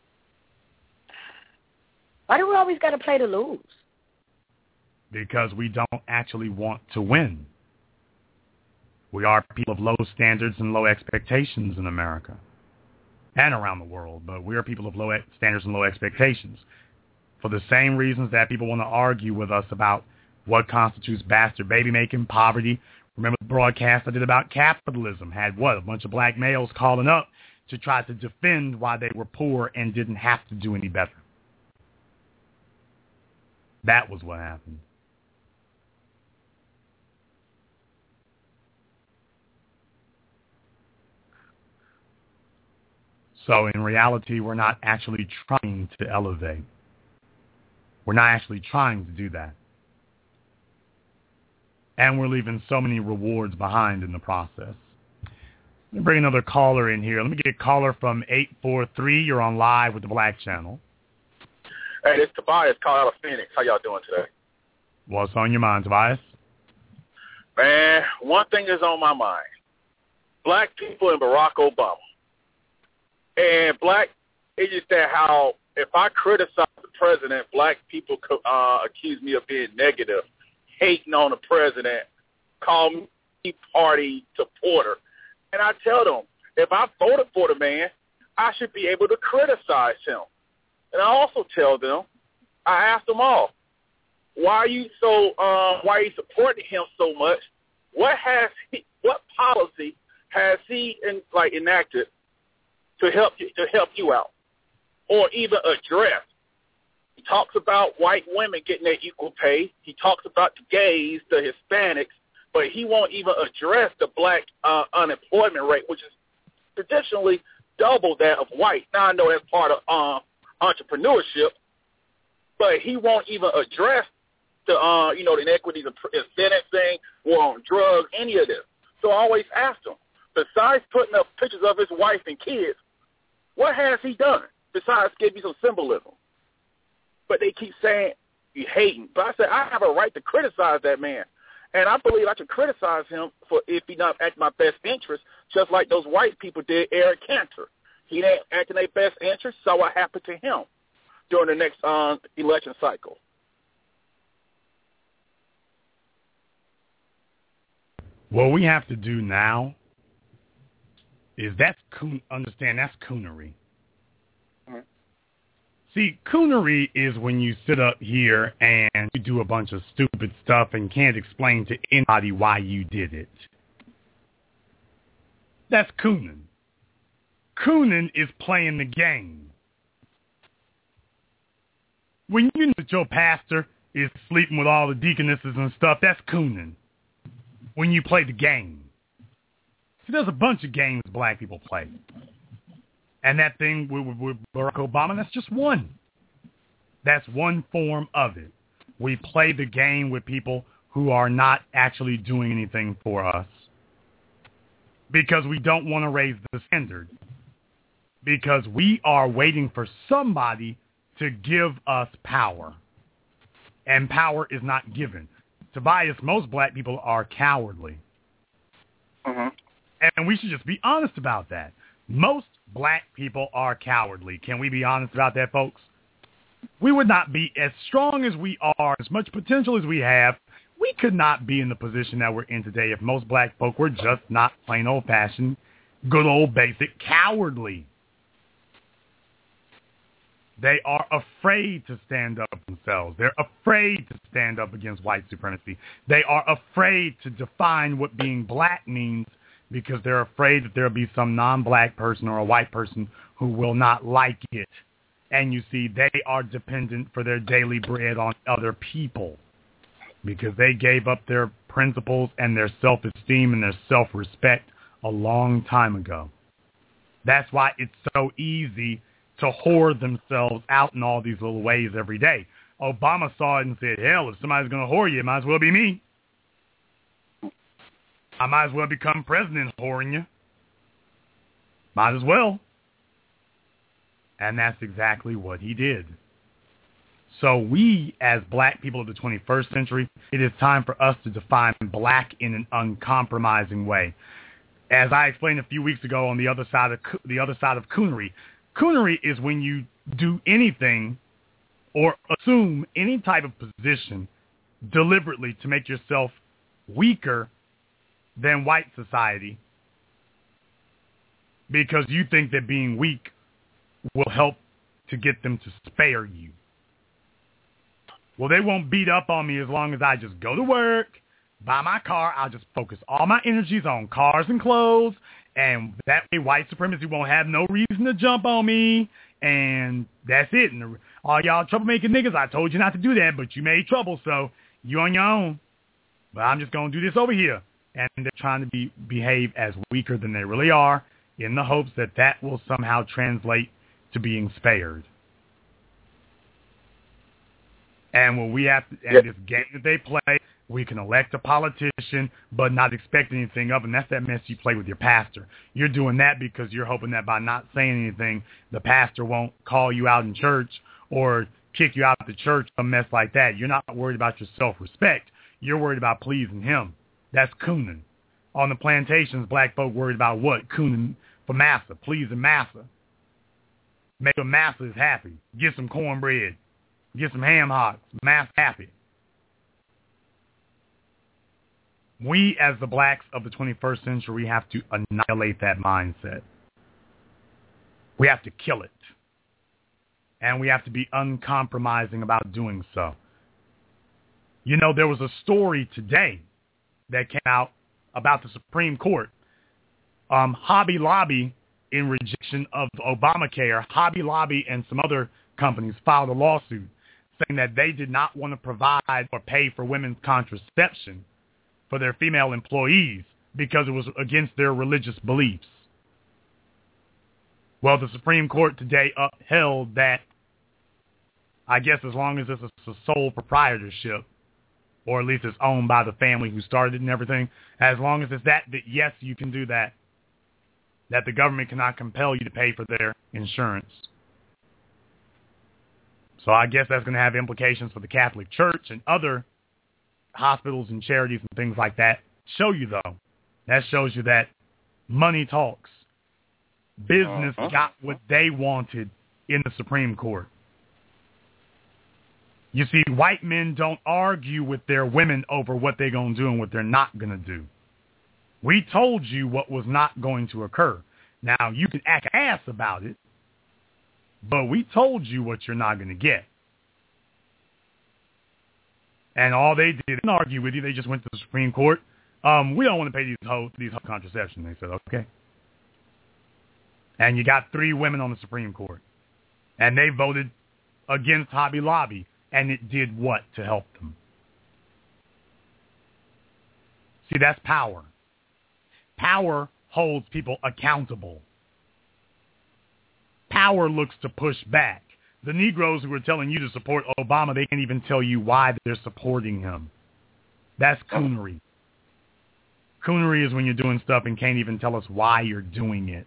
Why do we always got to play to lose? Because we don't actually want to win. We are people of low standards and low expectations in America and around the world, but we are people of low standards and low expectations. For the same reasons that people want to argue with us about what constitutes bastard baby making, poverty. Remember the broadcast I did about capitalism? Had what? A bunch of black males calling up to try to defend why they were poor and didn't have to do any better. That was what happened. So in reality, we're not actually trying to elevate. We're not actually trying to do that. And we're leaving so many rewards behind in the process. Let me bring another caller in here. Let me get a caller from 843. You're on live with the Black Channel. Hey, this is Tobias calling out of Phoenix. How y'all doing today? What's on your mind, Tobias? Man, one thing is on my mind. Black people and Barack Obama. And it's just that how if I criticize the president, black people accuse me of being negative, hating on the president, call me Tea Party supporter. And I tell them, if I voted for the man, I should be able to criticize him. And I also tell them, I ask them all, why are you supporting him so much? What policy has he enacted to help you out, or even address? He talks about white women getting their equal pay. He talks about the gays, the Hispanics, but he won't even address the black unemployment rate, which is traditionally double that of white. Now I know that's part of entrepreneurship, but he won't even address the inequities of sentencing, war on drugs, any of this. So I always ask him, besides putting up pictures of his wife and kids, what has he done besides give you some symbolism? But they keep saying you hating. But I said I have a right to criticize that man. And I believe I should criticize him for if he not acting my best interest, just like those white people did Eric Cantor. He didn't act in their best interest, so what happened to him during the next election cycle? What we have to do now understand that's coonery. See, coonery is when you sit up here and you do a bunch of stupid stuff and can't explain to anybody why you did it. That's cooning. Cooning is playing the game. When you know that your pastor is sleeping with all the deaconesses and stuff, that's cooning. When you play the game. See, there's a bunch of games black people play. And that thing with Barack Obama, that's just one. That's one form of it. We play the game with people who are not actually doing anything for us because we don't want to raise the standard. Because we are waiting for somebody to give us power. And power is not given. Tobias, most black people are cowardly. And we should just be honest about that. Most black people are cowardly. Can we be honest about that, folks? We would not be as strong as we are, as much potential as we have. We could not be in the position that we're in today if most black folk were just not plain old-fashioned, good old basic cowardly. They are afraid to stand up for themselves. They're afraid to stand up against white supremacy. They are afraid to define what being black means because they're afraid that there will be some non-black person or a white person who will not like it. And you see, they are dependent for their daily bread on other people because they gave up their principles and their self-esteem and their self-respect a long time ago. That's why it's so easy to whore themselves out in all these little ways every day. Obama saw it and said, hell, if somebody's going to whore you, it might as well be me. I might as well become president whoring you. Might as well. And that's exactly what he did. So we, as black people of the 21st century, it is time for us to define black in an uncompromising way. As I explained a few weeks ago on the other side of coonery, coonery is when you do anything or assume any type of position deliberately to make yourself weaker than white society because you think that being weak will help to get them to spare you. Well, they won't beat up on me as long as I just go to work, buy my car. I'll just focus all my energies on cars and clothes, and that way white supremacy won't have no reason to jump on me, and that's it. And all y'all troublemaking niggas, I told you not to do that, but you made trouble, so you on your own. But I'm just going to do this over here. And they're trying to behave as weaker than they really are in the hopes that that will somehow translate to being spared. And when we have to, and this game that they play, we can elect a politician but not expect anything of him. That's that mess you play with your pastor. You're doing that because you're hoping that by not saying anything, the pastor won't call you out in church or kick you out of the church, a mess like that. You're not worried about your self-respect. You're worried about pleasing him. That's cooning. On the plantations, black folk worried about what? Cooning for massa, pleasing massa. Make the masses happy. Get some cornbread. Get some ham hocks. Massa happy. We, as the blacks of the 21st century, have to annihilate that mindset. We have to kill it. And we have to be uncompromising about doing so. You know, there was a story today that came out about the Supreme Court. Hobby Lobby, in rejection of Obamacare, Hobby Lobby and some other companies filed a lawsuit saying that they did not want to provide or pay for women's contraception for their female employees because it was against their religious beliefs. Well, the Supreme Court today upheld that, I guess as long as it's a sole proprietorship, or at least it's owned by the family who started it and everything, as long as it's that yes, you can do that, that the government cannot compel you to pay for their insurance. So I guess that's going to have implications for the Catholic Church and other hospitals and charities and things like that. Show you, though. That shows you that money talks. Business got what they wanted in the Supreme Court. You see, white men don't argue with their women over what they're going to do and what they're not going to do. We told you what was not going to occur. Now, you can act ass about it, but we told you what you're not going to get. And all they did, didn't argue with you. They just went to the Supreme Court. We don't want to pay these whole contraception. They said, okay. And you got 3 women on the Supreme Court. And they voted against Hobby Lobby. And it did what to help them? See, that's power. Power holds people accountable. Power looks to push back. The Negroes who are telling you to support Obama, they can't even tell you why they're supporting him. That's coonery. Coonery is when you're doing stuff and can't even tell us why you're doing it.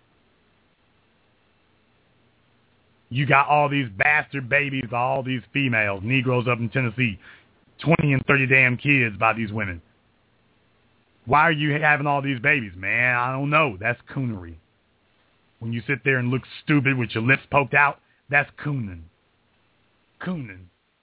You got all these bastard babies, all these females, Negroes up in Tennessee, 20 and 30 damn kids by these women. Why are you having all these babies, man? I don't know. That's coonery. When you sit there and look stupid with your lips poked out, that's cooning. Cooning.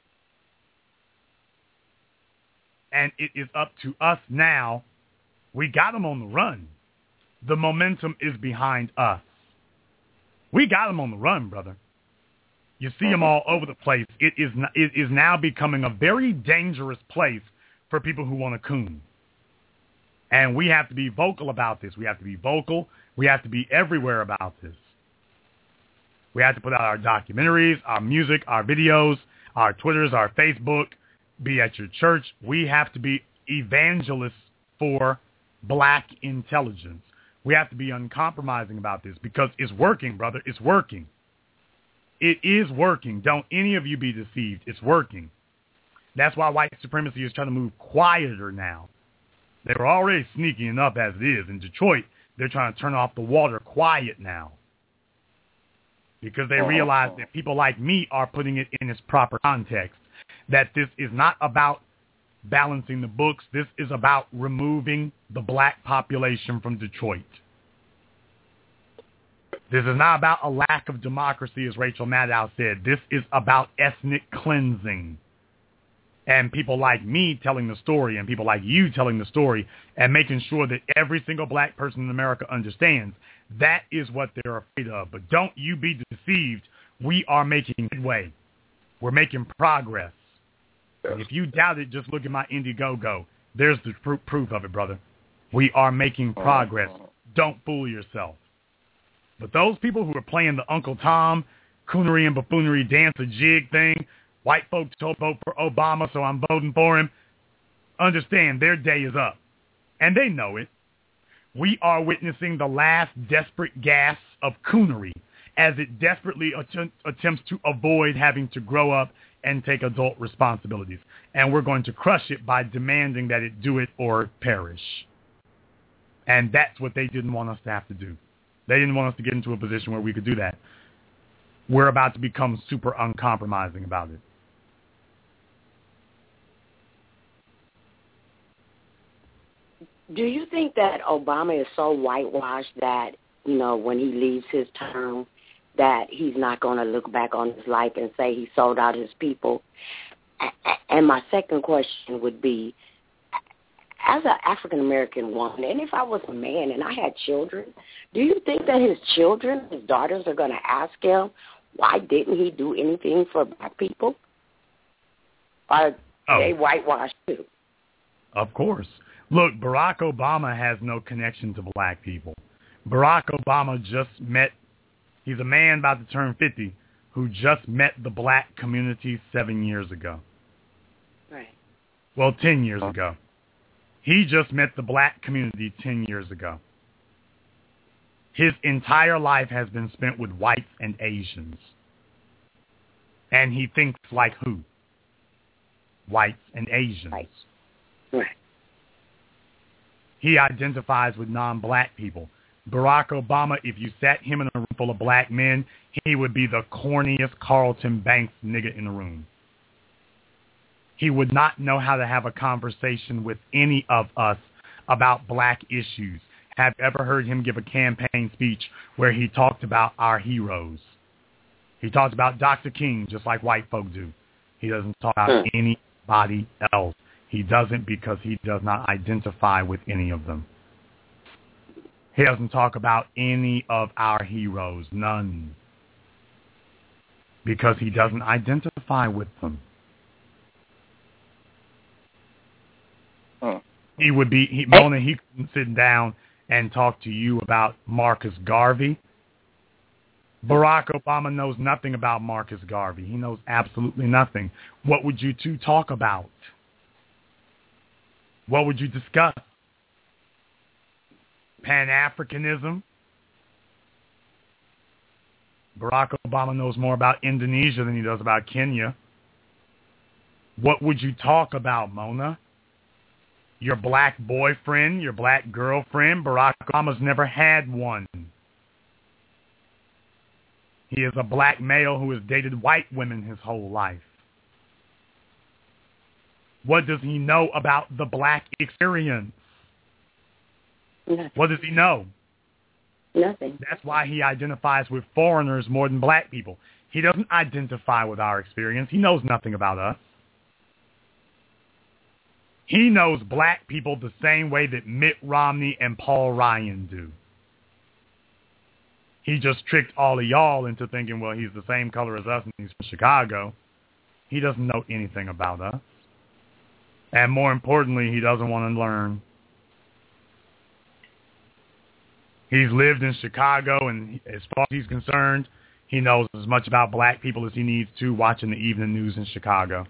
And it is up to us now. We got them on the run. The momentum is behind us. We got them on the run, brother. You see them all over the place. It is now becoming a very dangerous place for people who want to coon. And we have to be vocal about this. We have to be vocal. We have to be everywhere about this. We have to put out our documentaries, our music, our videos, our Twitters, our Facebook, be at your church. We have to be evangelists for black intelligence. We have to be uncompromising about this because it's working, brother. It's working. It is working. Don't any of you be deceived. It's working. That's why white supremacy is trying to move quieter now. They were already sneaky enough as it is. In Detroit, they're trying to turn off the water quiet now because they realize that people like me are putting it in its proper context, that this is not about balancing the books. This is about removing the black population from Detroit. This is not about a lack of democracy, as Rachel Maddow said. This is about ethnic cleansing. And people like me telling the story and people like you telling the story and making sure that every single black person in America understands. That is what they're afraid of. But don't you be deceived. We are making headway. We're making progress. And if you doubt it, just look at my Indiegogo. There's the proof of it, brother. We are making progress. Don't fool yourself. But those people who are playing the Uncle Tom, coonery and buffoonery dance a jig thing, white folks told vote for Obama, so I'm voting for him, understand their day is up. And they know it. We are witnessing the last desperate gasp of coonery as it desperately attempts to avoid having to grow up and take adult responsibilities. And we're going to crush it by demanding that it do it or perish. And that's what they didn't want us to have to do. They didn't want us to get into a position where we could do that. We're about to become super uncompromising about it. Do you think that Obama is so whitewashed that, you know, when he leaves his term, that he's not going to look back on his life and say he sold out his people? And my second question would be, as an African-American woman, and if I was a man and I had children, do you think that his children, his daughters, are going to ask him, why didn't he do anything for black people? Or they whitewashed too? Of course. Look, Barack Obama has no connection to black people. Barack Obama just met, he's a man about to turn 50, who just met the black community 7 years ago. Right. Well, 10 years ago. He just met the black community 10 years ago. His entire life has been spent with whites and Asians. And he thinks like who? Whites and Asians. Right. Right. He identifies with non-black people. Barack Obama, if you sat him in a room full of black men, he would be the corniest Carlton Banks nigga in the room. He would not know how to have a conversation with any of us about black issues. Have you ever heard him give a campaign speech where he talked about our heroes? He talked about Dr. King just like white folk do. He doesn't talk about anybody else. He doesn't because he does not identify with any of them. He doesn't talk about any of our heroes, none, because he doesn't identify with them. Mona, he couldn't sit down and talk to you about Marcus Garvey. Barack Obama knows nothing about Marcus Garvey. He knows absolutely nothing. What would you two talk about? What would you discuss? Pan-Africanism? Barack Obama knows more about Indonesia than he does about Kenya. What would you talk about, Mona? Your black boyfriend, your black girlfriend? Barack Obama's never had one. He is a black male who has dated white women his whole life. What does he know about the black experience? Nothing. What does he know? Nothing. That's why he identifies with foreigners more than black people. He doesn't identify with our experience. He knows nothing about us. He knows black people the same way that Mitt Romney and Paul Ryan do. He just tricked all of y'all into thinking, well, he's the same color as us and he's from Chicago. He doesn't know anything about us. And more importantly, he doesn't want to learn. He's lived in Chicago, and as far as he's concerned, he knows as much about black people as he needs to watching the evening news in Chicago.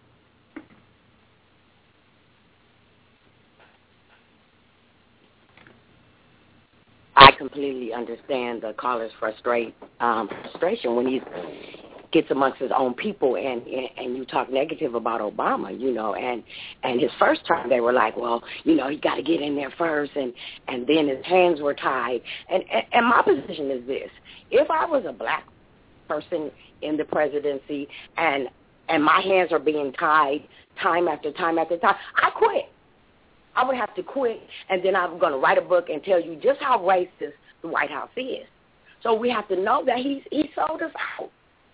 I completely understand the caller's frustration when he gets amongst his own people and you talk negative about Obama, and his first term they were like, well, he got to get in there first, and then his hands were tied. And my position is this: if I was a black person in the presidency and my hands are being tied time after time after time, I quit. I would have to quit, and then I'm going to write a book and tell you just how racist the White House is. So we have to know that he sold us out.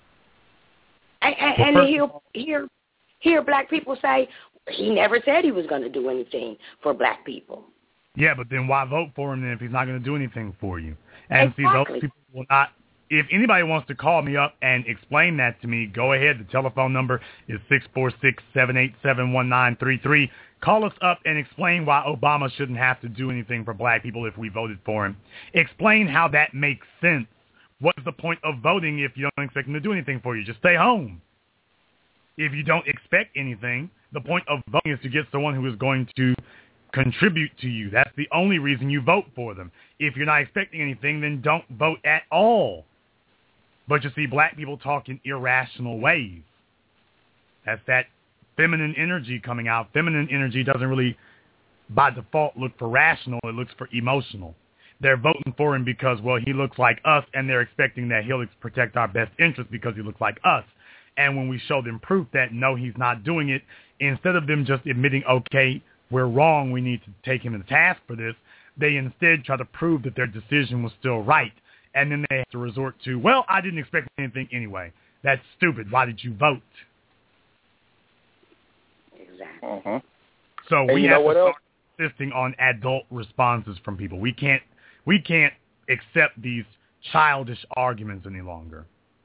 And hear black people say he never said he was going to do anything for black people. Yeah, but then why vote for him then if he's not going to do anything for you? And exactly. See, those people will not. If anybody wants to call me up and explain that to me, go ahead. The telephone number is 646-787-1933. Call us up and explain why Obama shouldn't have to do anything for black people if we voted for him. Explain how that makes sense. What's the point of voting if you don't expect him to do anything for you? Just stay home. If you don't expect anything, the point of voting is to get someone who is going to contribute to you. That's the only reason you vote for them. If you're not expecting anything, then don't vote at all. But you see, black people talk in irrational ways. That's that feminine energy coming out. Feminine energy doesn't really, by default, look for rational. It looks for emotional. They're voting for him because, well, he looks like us, and they're expecting that he'll protect our best interest because he looks like us. And when we show them proof that, no, he's not doing it, instead of them just admitting, okay, we're wrong, we need to take him to task for this, they instead try to prove that their decision was still right. And then they have to resort to, well, I didn't expect anything anyway. That's stupid. Why did you vote? Exactly. Mm-hmm. So we have to start insisting on adult responses from people. We can't accept these childish arguments any longer.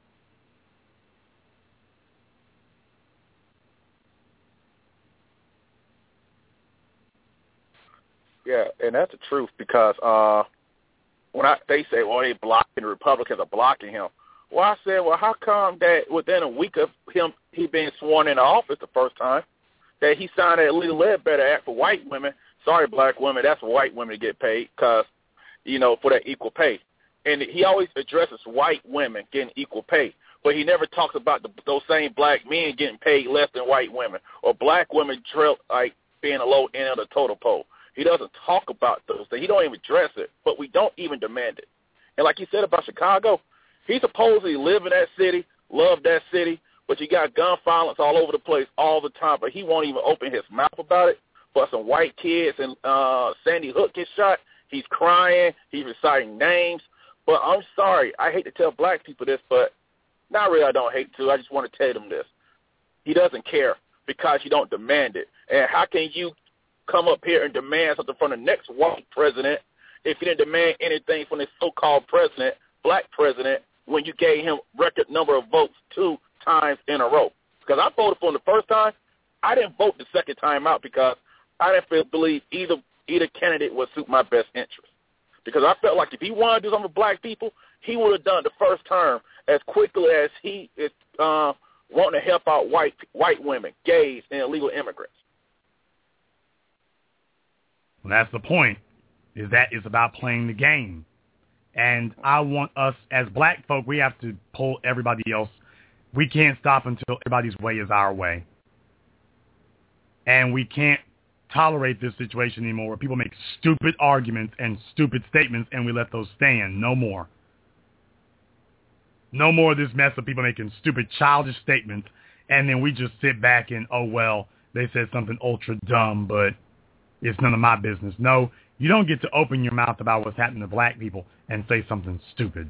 Yeah, and that's the truth because when they say, well, they blocking the Republicans are blocking him. Well, I said, well, how come that within a week of he being sworn into office the first time, that he signed a Little Ledbetter Act for white women? Sorry, black women, that's for white women to get paid because, for that equal pay. And he always addresses white women getting equal pay, but he never talks about those same black men getting paid less than white women or black women being a low end of the total pole. He doesn't talk about those things. He don't even address it, but we don't even demand it. And like he said about Chicago, he supposedly live in that city, love that city, but you got gun violence all over the place all the time, but he won't even open his mouth about it. But some white kids and Sandy Hook gets shot, he's crying, he's reciting names. But I'm sorry, I hate to tell black people this, but not really I don't hate to. I just want to tell them this. He doesn't care because you don't demand it. And how can you come up here and demand something from the next white president if he didn't demand anything from the so-called president, black president, when you gave him record number of votes 2 times in a row. Because I voted for him the first time. I didn't vote the second time out because I didn't believe either candidate would suit my best interest. Because I felt like if he wanted to do something for black people, he would have done the first term as quickly as he is wanting to help out white women, gays, and illegal immigrants. Well, that's the point, is that it's about playing the game. And I want us, as black folk, we have to pull everybody else. We can't stop until everybody's way is our way. And we can't tolerate this situation anymore where people make stupid arguments and stupid statements and we let those stand. No more. No more of this mess of people making stupid, childish statements and then we just sit back and, oh, well, they said something ultra dumb, but it's none of my business. No, you don't get to open your mouth about what's happening to black people and say something stupid.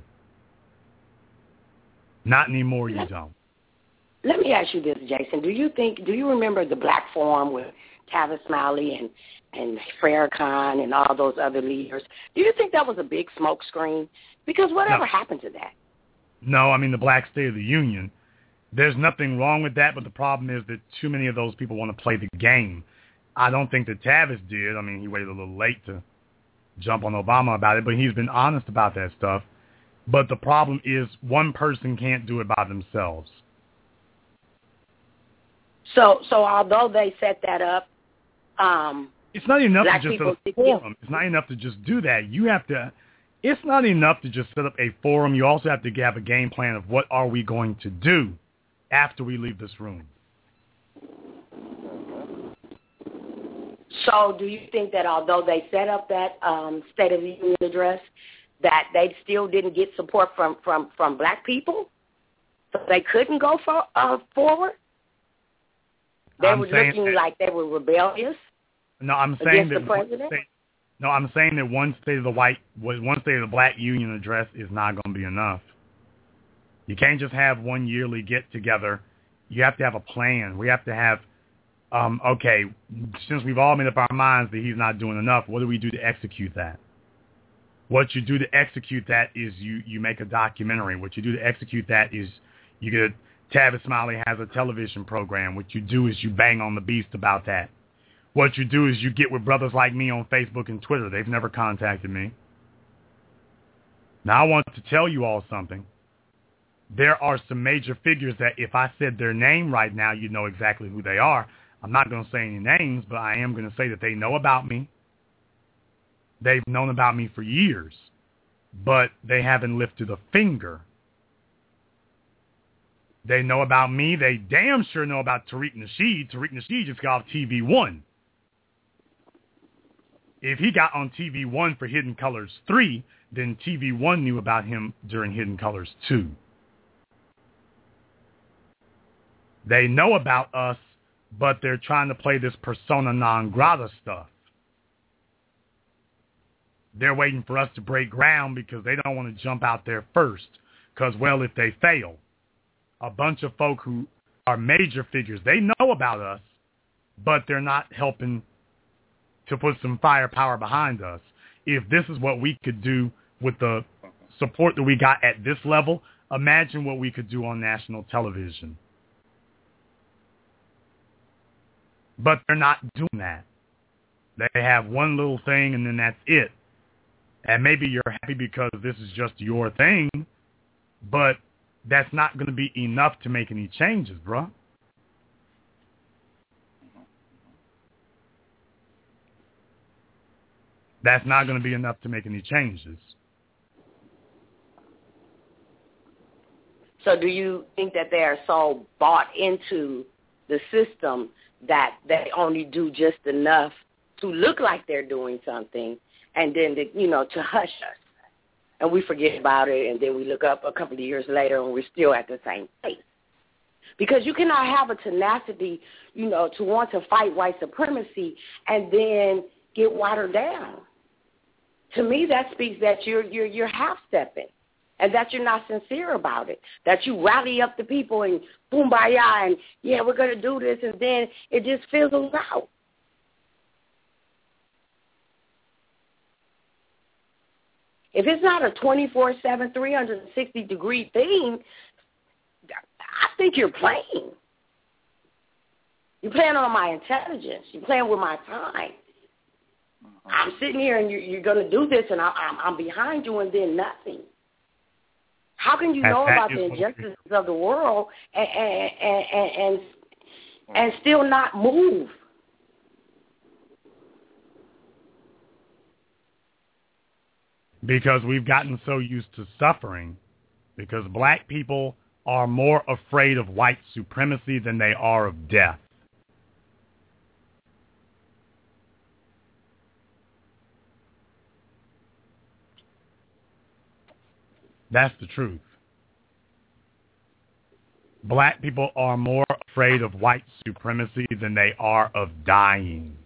Not anymore, you don't. Let me ask you this, Jason. Do you remember the Black Forum with Tavis Smiley and Farrakhan and all those other leaders? Do you think that was a big smoke screen? Because whatever happened to that? No, I mean the Black State of the Union. There's nothing wrong with that, but the problem is that too many of those people want to play the game. I don't think that Tavis did. I mean, he waited a little late to jump on Obama about it, but he's been honest about that stuff. But the problem is one person can't do it by themselves. So although they set that up, it's not enough to just set up a forum. It's not enough to just do that. It's not enough to just set up a forum. You also have to have a game plan of what are we going to do after we leave this room. So do you think that although they set up that State of the Union address, that they still didn't get support from black people? So they couldn't go forward? They were looking like they were rebellious. No, I'm saying that the president? I'm saying that one State of the Black Union address is not going to be enough. You can't just have one yearly get together. You have to have a plan. We have to have, okay, since we've all made up our minds that he's not doing enough, what do we do to execute that? What you do to execute that is you make a documentary. What you do to execute that is you get Tavis Smiley has a television program. What you do is you bang on the beast about that. What you do is you get with brothers like me on Facebook and Twitter. They've never contacted me. Now I want to tell you all something. There are some major figures that if I said their name right now, you'd know exactly who they are. I'm not going to say any names, but I am going to say that they know about me. They've known about me for years, but they haven't lifted a finger. They know about me. They damn sure know about Tariq Nasheed. Tariq Nasheed just got off TV One. If he got on TV One for Hidden Colors 3, then TV One knew about him during Hidden Colors 2. They know about us, but they're trying to play this persona non grata stuff. They're waiting for us to break ground because they don't want to jump out there first. Because, well, if they fail, a bunch of folk who are major figures, they know about us, but they're not helping to put some firepower behind us. If this is what we could do with the support that we got at this level, imagine what we could do on national television. But they're not doing that. They have one little thing and then that's it. And maybe you're happy because this is just your thing, but that's not going to be enough to make any changes, bro. That's not going to be enough to make any changes. So do you think that they are so bought into the system that they only do just enough to look like they're doing something and then, to hush us? And we forget about it, and then we look up a couple of years later, and we're still at the same place. Because you cannot have a tenacity, to want to fight white supremacy and then get watered down. To me, that speaks that you're half-stepping and that you're not sincere about it, that you rally up the people and kumbaya and, yeah, we're going to do this, and then it just fizzles out. If it's not a 24/7, 360-degree thing, I think you're playing. You're playing on my intelligence. You're playing with my time. I'm sitting here and you're going to do this, and I'm behind you, and then nothing. How can you know about the injustices of the world and still not move? Because we've gotten so used to suffering. Because black people are more afraid of white supremacy than they are of death. That's the truth. Black people are more afraid of white supremacy than they are of dying.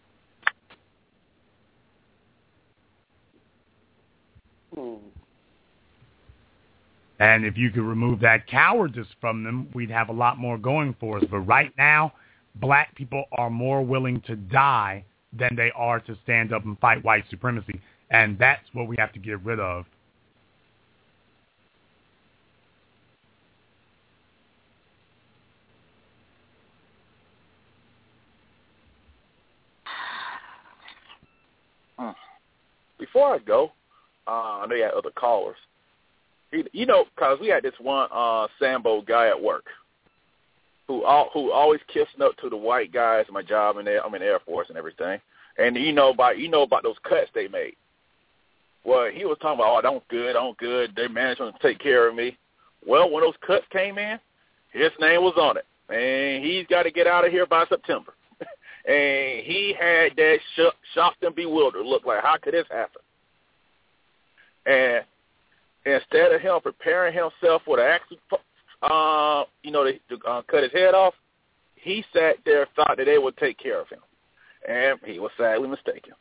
And if you could remove that cowardice from them, we'd have a lot more going for us. But right now, black people are more willing to die than they are to stand up and fight white supremacy. And that's what we have to get rid of. Before I go, I know you had other callers. You know, because we had this one Sambo guy at work who always kissing up to the white guys at my job, and I'm in the Air Force and everything. And you know about those cuts they made. Well, he was talking about, I'm good. Their management take care of me. Well, when those cuts came in, his name was on it, and he's got to get out of here by September. And he had that shocked and bewildered look, like, how could this happen? And instead of him preparing himself for the accident, to cut his head off, he sat there, thought that they would take care of him, and he was sadly mistaken.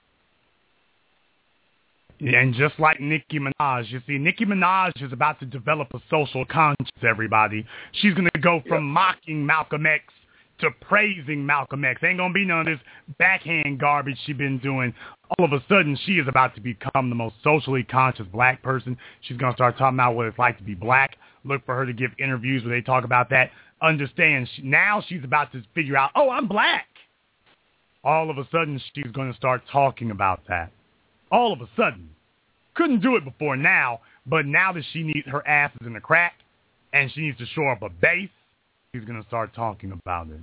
And just like Nicki Minaj, you see, Nicki Minaj is about to develop a social conscience, everybody. She's going to go from mocking Malcolm X to praising Malcolm X. Ain't going to be none of this backhand garbage she's been doing. All of a sudden, she is about to become the most socially conscious black person. She's going to start talking about what it's like to be black. Look for her to give interviews where they talk about that. Understand, now she's about to figure out, oh, I'm black. All of a sudden, she's going to start talking about that. All of a sudden. Couldn't do it before now, but now that she needs her ass is in the crack and she needs to shore up a base, she's going to start talking about it.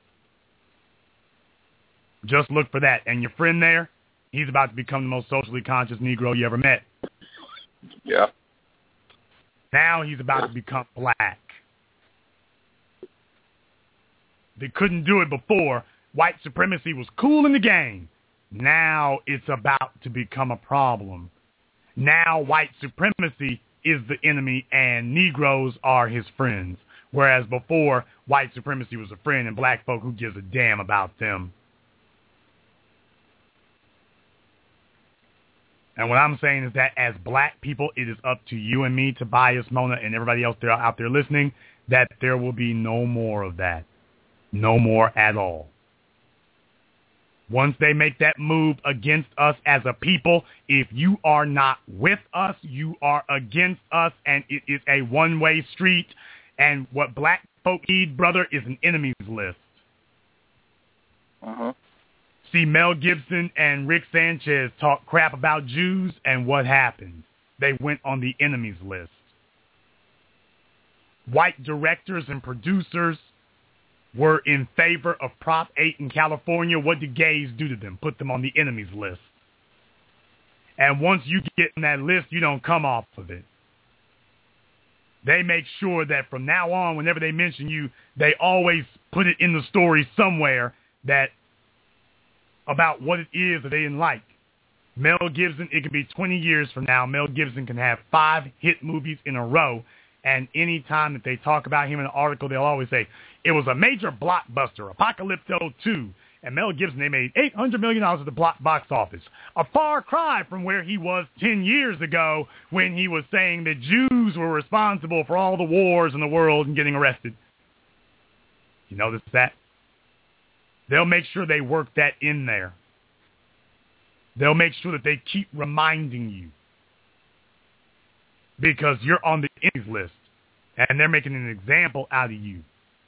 Just look for that. And your friend there, he's about to become the most socially conscious Negro you ever met. Yeah. Now he's about to become black. They couldn't do it before. White supremacy was cool in the game. Now it's about to become a problem. Now white supremacy is the enemy and Negroes are his friends. Whereas before, white supremacy was a friend and black folk, who gives a damn about them? And what I'm saying is that as black people, it is up to you and me, Tobias, Mona, and everybody else out there listening, that there will be no more of that. No more at all. Once they make that move against us as a people, if you are not with us, you are against us, and it is a one-way street. And what black folk need, brother, is an enemies list. Uh-huh. See, Mel Gibson and Rick Sanchez talk crap about Jews, and what happened? They went on the enemies list. White directors and producers were in favor of Prop 8 in California. What did gays do to them? Put them on the enemies list. And once you get on that list, you don't come off of it. They make sure that from now on, whenever they mention you, they always put it in the story somewhere that about what it is that they didn't like. Mel Gibson, it could be 20 years from now, Mel Gibson can have 5 hit movies in a row, and any time that they talk about him in an article, they'll always say, it was a major blockbuster, Apocalypto 2. And Mel Gibson, they made $800 million at the box office. A far cry from where he was 10 years ago when he was saying that Jews were responsible for all the wars in the world and getting arrested. You notice that? They'll make sure they work that in there. They'll make sure that they keep reminding you. because you're on the enemies list, and they're making an example out of you.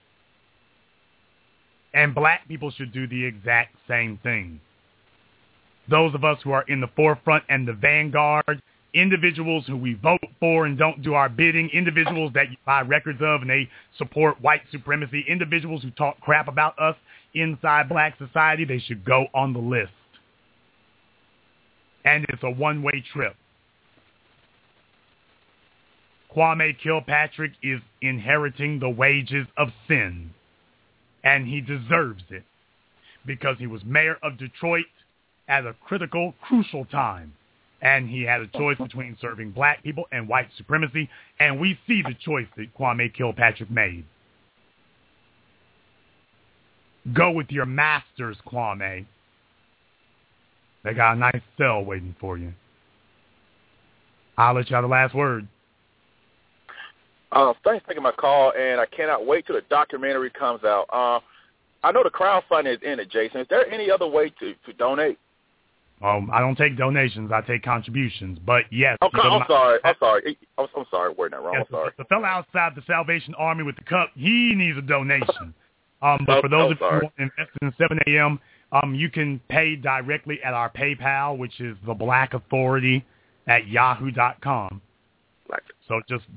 And black people should do the exact same thing. Those of us who are in the forefront and the vanguard, individuals who we vote for and don't do our bidding, individuals that you buy records of and they support white supremacy, individuals who talk crap about us inside black society, they should go on the list. And it's a one-way trip. Kwame Kilpatrick is inheriting the wages of sin, and he deserves it because he was mayor of Detroit at a critical, crucial time, and he had a choice between serving black people and white supremacy, and we see the choice that Kwame Kilpatrick made. Go with your masters, Kwame. They got a nice cell waiting for you. I'll let you have the last word. Thanks for taking my call, and I cannot wait till the documentary comes out. I know the crowdfunding is in it, Jason. Is there any other way to donate? I don't take donations. I take contributions. But yes. Okay, I'm sorry. I'm sorry. Wording that wrong. Yes, I'm sorry. The fellow outside the Salvation Army with the cup, he needs a donation. But for those of you who want to invest in 7 a.m., you can pay directly at our PayPal, which is theblackauthority@yahoo.com. So just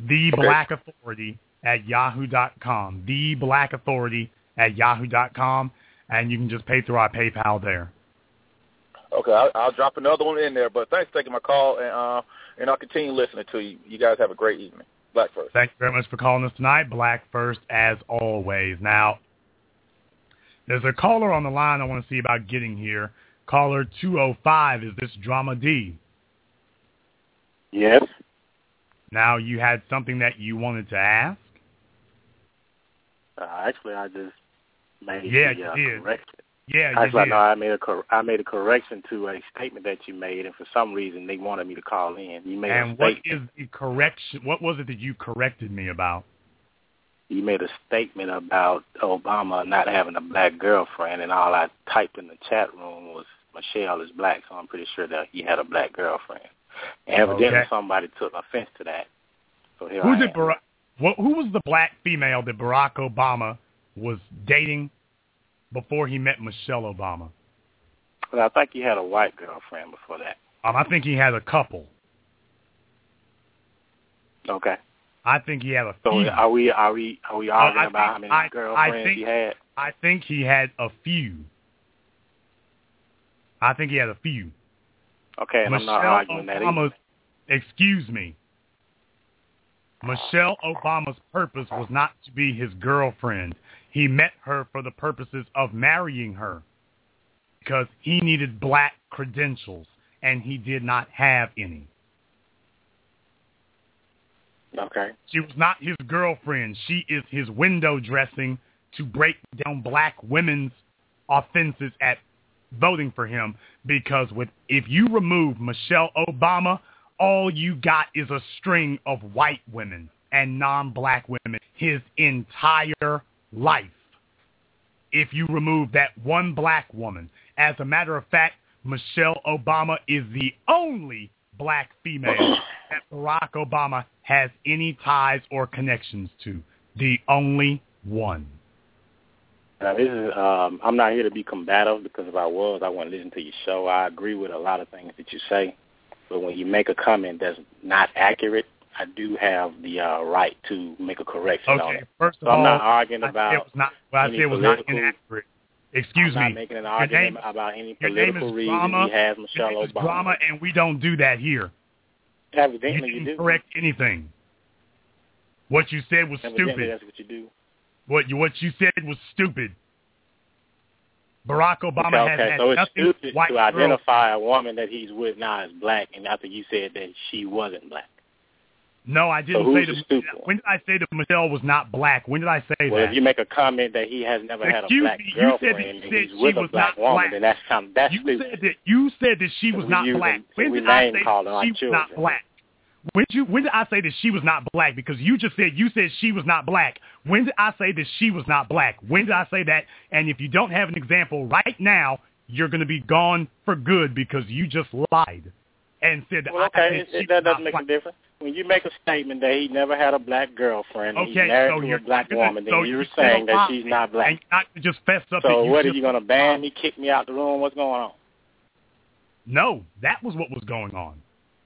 theblackauthority@yahoo.com. Theblackauthority@yahoo.com, and you can just pay through our PayPal there. Okay, I'll drop another one in there. But thanks for taking my call, and I'll continue listening to you. You guys have a great evening. Black First. Thank you very much for calling us tonight. Black First, as always. Now, there's a caller on the line I want to see about getting here. Caller 205, is this Drama D? Yes. Now, you had something that you wanted to ask? Actually, I just made correction. Yeah, actually, you did. No, I made a correction to a statement that you made, and for some reason they wanted me to call in. You made and a statement. what is the correction? What was it that you corrected me about? You made a statement about Obama not having a black girlfriend, and all I typed in the chat room was Michelle is black, so I'm pretty sure that he had a black girlfriend. And evidently somebody took offense to that. So here I am. Who was the black female that Barack Obama was dating before he met Michelle Obama? Well, I think he had a white girlfriend before that. I think he had a couple. Okay. I think he had a few. So are we arguing about how many girlfriends he had? I think he had a few. Okay, and Michelle I'm not arguing that either. Excuse me. Michelle Obama's purpose was not to be his girlfriend. He met her for the purposes of marrying her because he needed black credentials, and he did not have any. Okay. She was not his girlfriend. She is his window dressing to break down black women's offenses at voting for him, because if you remove Michelle Obama, all you got is a string of white women and non-black women his entire life. If you remove that one black woman. As a matter of fact, Michelle Obama is the only black female that Barack Obama has any ties or connections to. The only one. Now, this is, I'm not here to be combative, because if I was, I wouldn't listen to your show. I agree with a lot of things that you say. But when you make a comment that's not accurate, I do have the right to make a correction on it. First of so all, I'm not arguing about it was not inaccurate. Excuse me. I'm not making an argument about any political reason he has Michelle Obama. Drama, and we don't do that here. Evidently you do. Didn't correct anything. What you said was stupid. That's what you do. What you said was stupid. Barack Obama has had so it's nothing stupid to identify a woman that he's with now as black, and after you said that she wasn't black. No, I didn't say that. When did I say that Michelle was not black? When did I say that? Well, if you make a comment that he has never had a black girlfriend and he's with a black woman, then that's stupid. You said that she was not black. When did I say that she was not black? When did I say that she was not black? Because you said she was not black. When did I say that she was not black? When did I say that? And if you don't have an example right now, you're going to be gone for good, because you just lied and said that that doesn't make a difference. when you make a statement that he never had a black girlfriend, he's Okay, married so to you're a black gonna- woman, so then you're you saying still that she's not black. And not to just fess up. So that what, are still- you going to ban me, kick me out the room? What's going on? No, that was what was going on.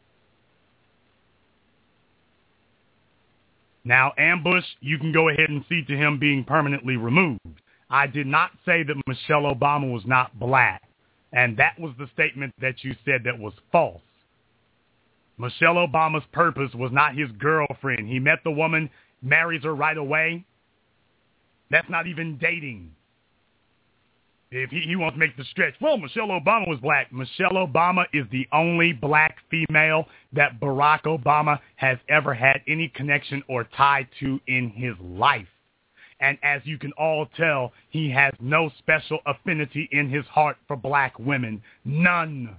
Now, Ambush, you can go ahead and see to him being permanently removed. I did not say that Michelle Obama was not black, and that was the statement that you said that was false. Michelle Obama's purpose was not his girlfriend. He met the woman, marries her right away. That's not even dating. If he wants to make the stretch, well, Michelle Obama was black. Michelle Obama is the only black female that Barack Obama has ever had any connection or tie to in his life. And as you can all tell, he has no special affinity in his heart for black women. None.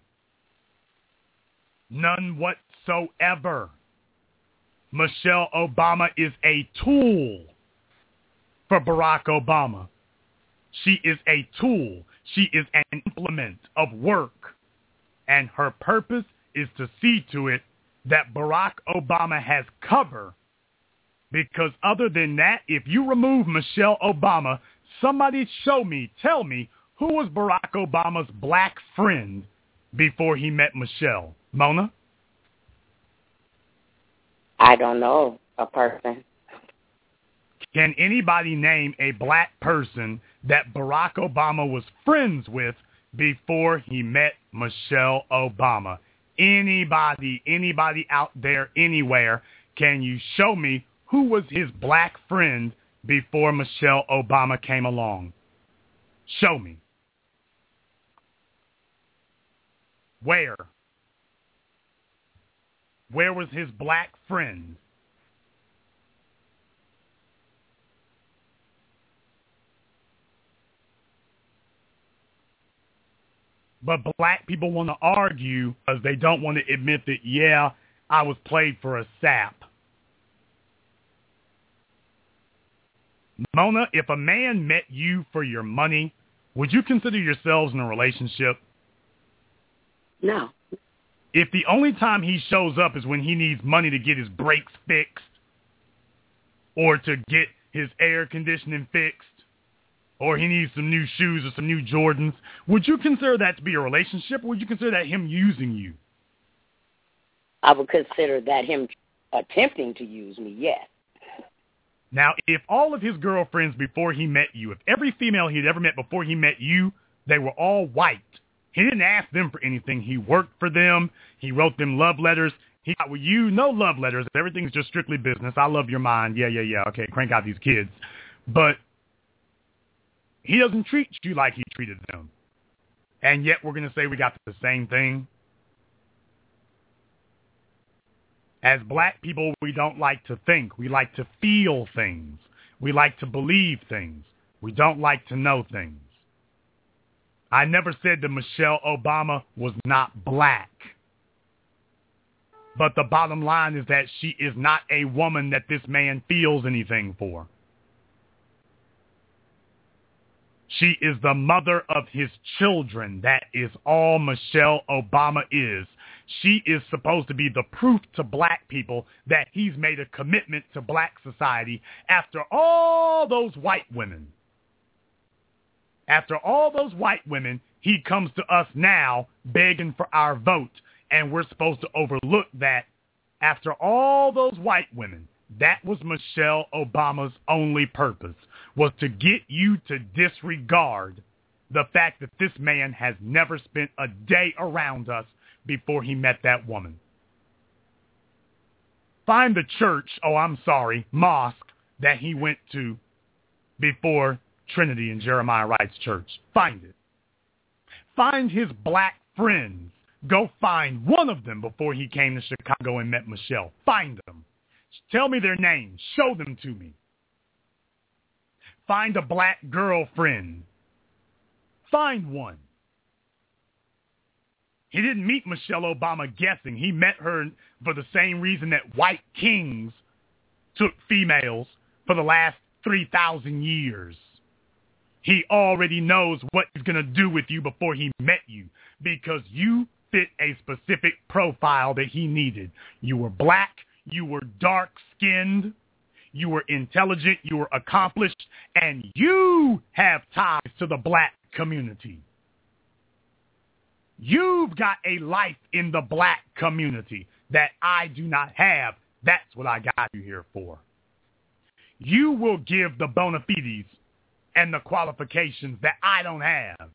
None whatsoever. Michelle Obama is a tool for Barack Obama. She is a tool. She is an implement of work. And her purpose is to see to it that Barack Obama has cover. Because other than that, if you remove Michelle Obama, somebody show me, tell me, who was Barack Obama's black friend before he met Michelle? Mona? I don't know a person. Can anybody name a black person that Barack Obama was friends with before he met Michelle Obama? Anybody out there, anywhere, can you show me who was his black friend before Michelle Obama came along? Show me. Where? Where was his black friend? But black people want to argue because they don't want to admit that, yeah, I was played for a sap. Mona, if a man met you for your money, would you consider yourselves in a relationship? No. If the only time he shows up is when he needs money to get his brakes fixed or to get his air conditioning fixed, or he needs some new shoes or some new Jordans, would you consider that to be a relationship, or would you consider that him using you? I would consider that him attempting to use me, yes. Now, if all of his girlfriends before he met you, if every female he'd ever met before he met you, they were all white, he didn't ask them for anything. He worked for them. He wrote them love letters. He got with you, no love letters. Everything's just strictly business. I love your mind. Yeah. Okay, crank out these kids. But he doesn't treat you like he treated them. And yet we're going to say we got the same thing. As black people, we don't like to think. We like to feel things. We like to believe things. We don't like to know things. I never said that Michelle Obama was not black. But the bottom line is that she is not a woman that this man feels anything for. She is the mother of his children. That is all Michelle Obama is. She is supposed to be the proof to black people that he's made a commitment to black society after all those white women. After all those white women, he comes to us now begging for our vote, and we're supposed to overlook that. After all those white women, that was Michelle Obama's only purpose, was to get you to disregard the fact that this man has never spent a day around us before he met that woman. Find the mosque that he went to before Trinity and Jeremiah Wright's church. Find it. Find his black friends. Go find one of them before he came to Chicago and met Michelle. Find them. Tell me their names. Show them to me. Find a black girlfriend. Find one. He didn't meet Michelle Obama guessing. He met her for the same reason that white kings took females for the last 3,000 years. He already knows what he's going to do with you before he met you because you fit a specific profile that he needed. You were black, You were dark-skinned. You were intelligent. You were accomplished. And you have ties to the black community. You've got a life in the black community that I do not have. That's what I got you here for. You will give the bona fides and the qualifications that I don't have.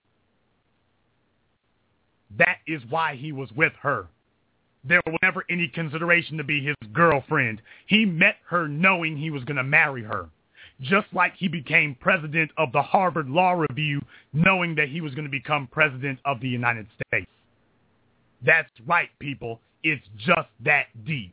That is why he was with her. There was never any consideration to be his girlfriend. He met her knowing he was going to marry her. Just like he became president of the Harvard Law Review knowing that he was going to become president of the United States. That's right, people. It's just that deep.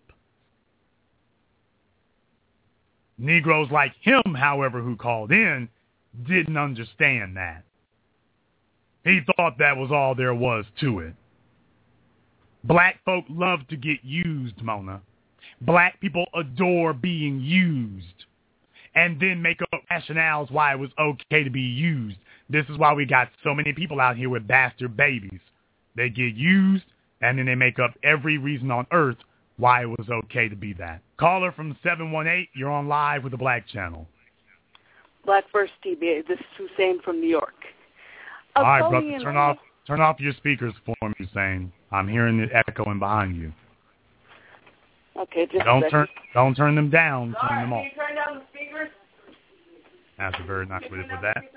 Negroes like him, however, who called in, didn't understand that. He thought that was all there was to it. Black folk love to get used, Mona. Black people adore being used and then make up rationales why it was okay to be used. This is why we got so many people out here with bastard babies. They get used and then they make up every reason on earth why it was okay to be that. Caller from 718, you're on live with the Black Channel. Black First TBA, this is Hussein from New York. All right, brother, turn off your speakers for me, Hussein. I'm hearing it echoing behind you. Okay, just don't turn them down. Turn them off. Can you turn down the speakers? That's a very nice way to put that.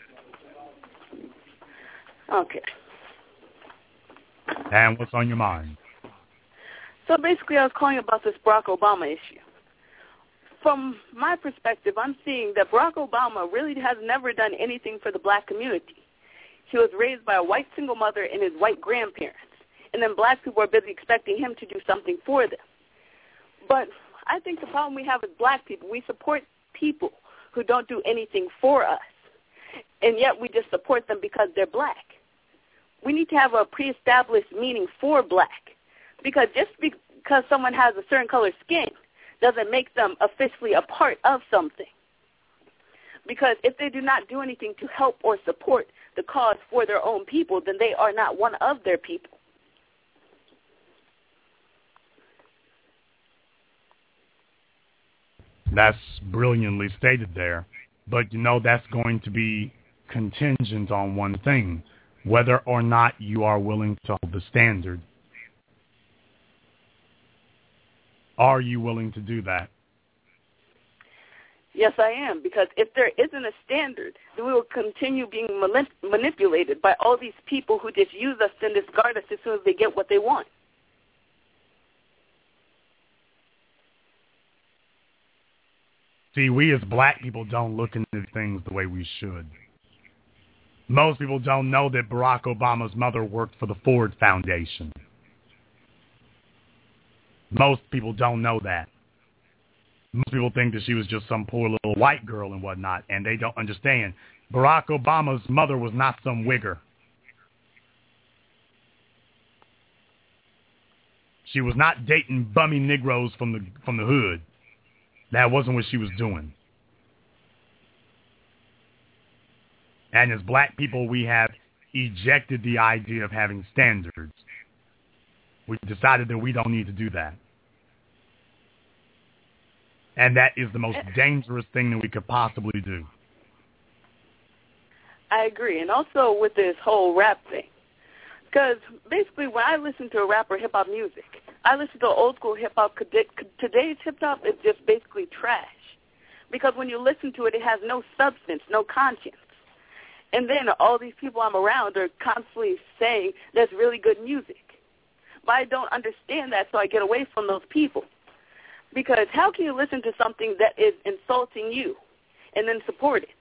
Okay. And what's on your mind? So basically, I was calling about this Barack Obama issue. From my perspective, I'm seeing that Barack Obama really has never done anything for the black community. He was raised by a white single mother and his white grandparents. And then black people are busy expecting him to do something for them. But I think the problem we have with black people, we support people who don't do anything for us. And yet we just support them because they're black. We need to have a pre-established meaning for black. Because just because someone has a certain color skin doesn't make them officially a part of something. Because if they do not do anything to help or support the cause for their own people, then they are not one of their people. That's brilliantly stated there. But, that's going to be contingent on one thing, whether or not you are willing to hold the standard. Are you willing to do that? Yes, I am, because if there isn't a standard, then we will continue being manipulated by all these people who just use us and discard us as soon as they get what they want. See, we as black people don't look into things the way we should. Most people don't know that Barack Obama's mother worked for the Ford Foundation. Most people don't know that. Most people think that she was just some poor little white girl and whatnot, and they don't understand. Barack Obama's mother was not some wigger. She was not dating bummy Negroes from the hood. That wasn't what she was doing. And as black people, we have ejected the idea of having standards. We've decided that we don't need to do that. And that is the most dangerous thing that we could possibly do. I agree. And also with this whole rap thing. Because basically when I listen to a rap or hip-hop music, I listen to old school hip-hop. Today's hip-hop is just basically trash. Because when you listen to it, it has no substance, no conscience. And then all these people I'm around are constantly saying there's really good music. But I don't understand that, so I get away from those people. Because how can you listen to something that is insulting you and then support it?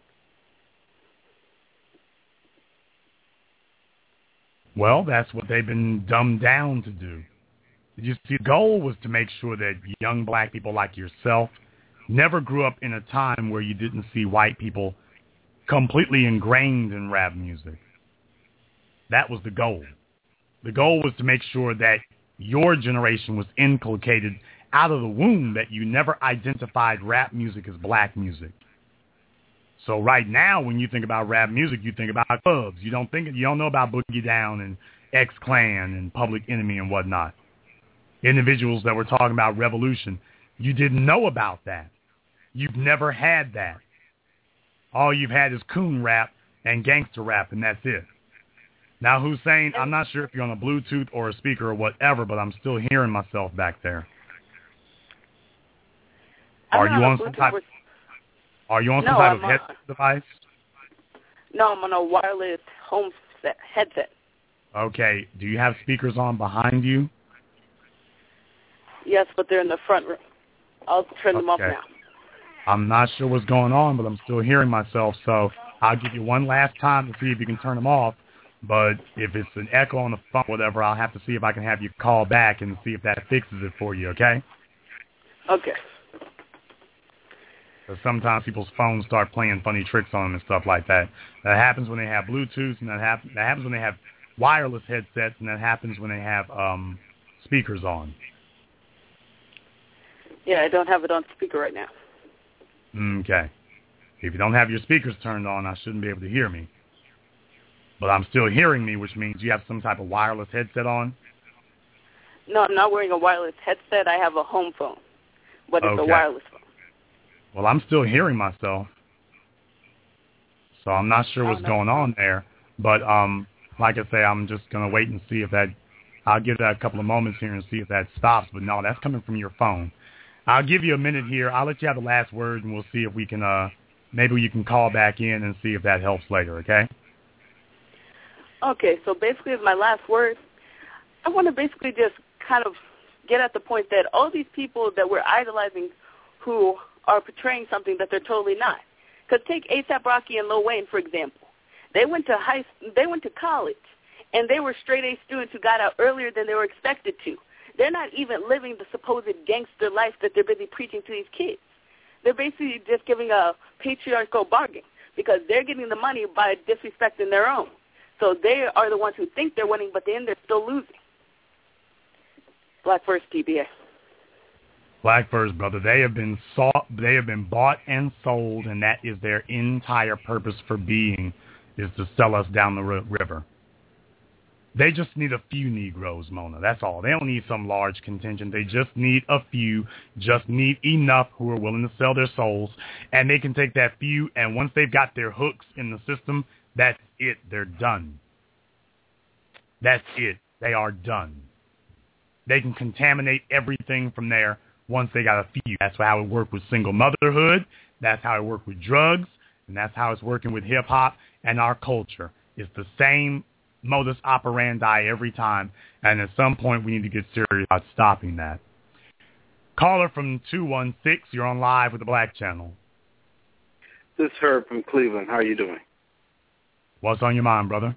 Well, that's what they've been dumbed down to do. You see, the goal was to make sure that young black people like yourself never grew up in a time where you didn't see white people completely ingrained in rap music. That was the goal. The goal was to make sure that your generation was inculcated out of the womb that you never identified rap music as black music. So right now, when you think about rap music, you think about clubs. You don't know about Boogie Down and X-Clan and Public Enemy and whatnot. individuals that were talking about revolution. You didn't know about that. You've never had that. All you've had is coon rap and gangster rap, and that's it. Now, Hussein, I'm not sure if you're on a Bluetooth or a speaker or whatever, but I'm still hearing myself back there. Are you on some type of headset device? No, I'm on a wireless home headset. Okay. Do you have speakers on behind you? Yes, but they're in the front room. I'll turn them off now. I'm not sure what's going on, but I'm still hearing myself, so I'll give you one last time to see if you can turn them off. But if it's an echo on the phone, whatever, I'll have to see if I can have you call back and see if that fixes it for you, okay? Okay. Because sometimes people's phones start playing funny tricks on them and stuff like that. That happens when they have Bluetooth, and that happens when they have wireless headsets, and that happens when they have speakers on. Yeah, I don't have it on speaker right now. Okay. If you don't have your speakers turned on, I shouldn't be able to hear me. But I'm still hearing me, which means you have some type of wireless headset on? No, I'm not wearing a wireless headset. I have a home phone, but it's a wireless phone. Well, I'm still hearing myself, so I'm not sure what's going on there. But like I say, I'm just going to wait and see if that – I'll give that a couple of moments here and see if that stops. But no, that's coming from your phone. I'll give you a minute here. I'll let you have the last word, and we'll see if we can maybe you can call back in and see if that helps later, okay? Okay, so basically as my last word, I want to basically just kind of get at the point that all these people that we're idolizing who are portraying something that they're totally not. Because take A$AP Rocky and Lil Wayne, for example. They went to college, and they were straight-A students who got out earlier than they were expected to. They're not even living the supposed gangster life that they're busy preaching to these kids. They're basically just giving a patriarchal bargain because they're getting the money by disrespecting their own. So they are the ones who think they're winning, but then they're still losing. Black First, TBA. Black First, brother. They have been bought and sold, and that is their entire purpose for being, is to sell us down the river. They just need a few Negroes, Mona. That's all. They don't need some large contingent. They just need a few, just need enough who are willing to sell their souls, and they can take that few, and once they've got their hooks in the system, that's it. They're done. That's it. They are done. They can contaminate everything from there once they got a few. That's how it worked with single motherhood. That's how it worked with drugs. And that's how it's working with hip-hop and our culture. It's the same modus operandi every time. And at some point, we need to get serious about stopping that. Caller from 216, you're on live with the Black Channel. This is Herb from Cleveland. How are you doing? What's on your mind, brother?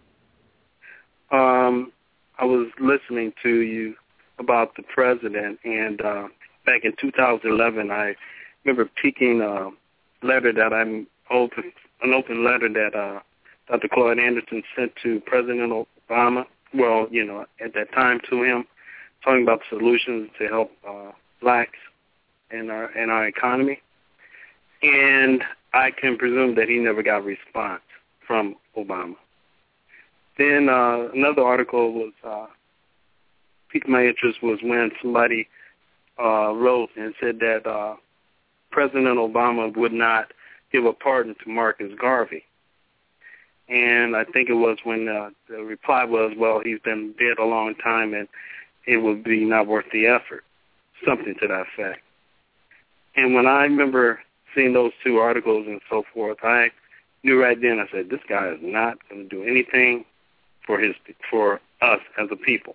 I was listening to you about the president, and back in 2011, I remember peeking a letter that an open letter that Dr. Claude Anderson sent to President Obama. Well, at that time to him, talking about solutions to help blacks in our economy, and I can presume that he never got a response from Obama. Then another article was piqued my interest was when somebody wrote and said that President Obama would not give a pardon to Marcus Garvey. And I think it was when the reply was, well, he's been dead a long time and it would be not worth the effort, something to that effect. And when I remember seeing those two articles and so forth, I knew right then, I said, this guy is not going to do anything for us as a people.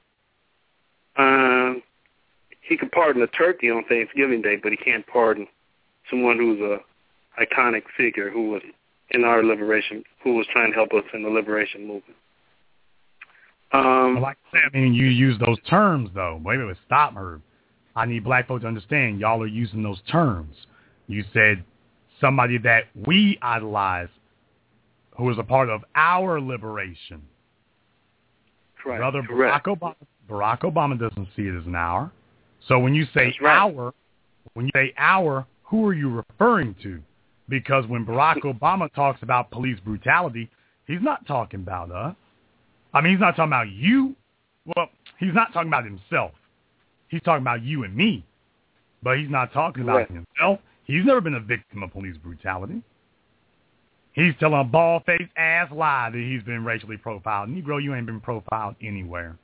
He could pardon a turkey on Thanksgiving Day, but he can't pardon someone who's a iconic figure who was in our liberation, who was trying to help us in the liberation movement. Well, like I said, you use those terms, though. Wait a minute, stop, Herb. I need black folks to understand y'all are using those terms. You said somebody that we idolize who is a part of our liberation. Correct. Brother, Correct. Barack Obama doesn't see it as an hour. So when you say right. our, who are you referring to? Because when Barack Obama talks about police brutality, he's not talking about us. He's not talking about you. Well, he's not talking about himself. He's talking about you and me, but he's not talking about himself. He's never been a victim of police brutality. He's telling a bald-faced ass lie that he's been racially profiled. Negro, you ain't been profiled anywhere.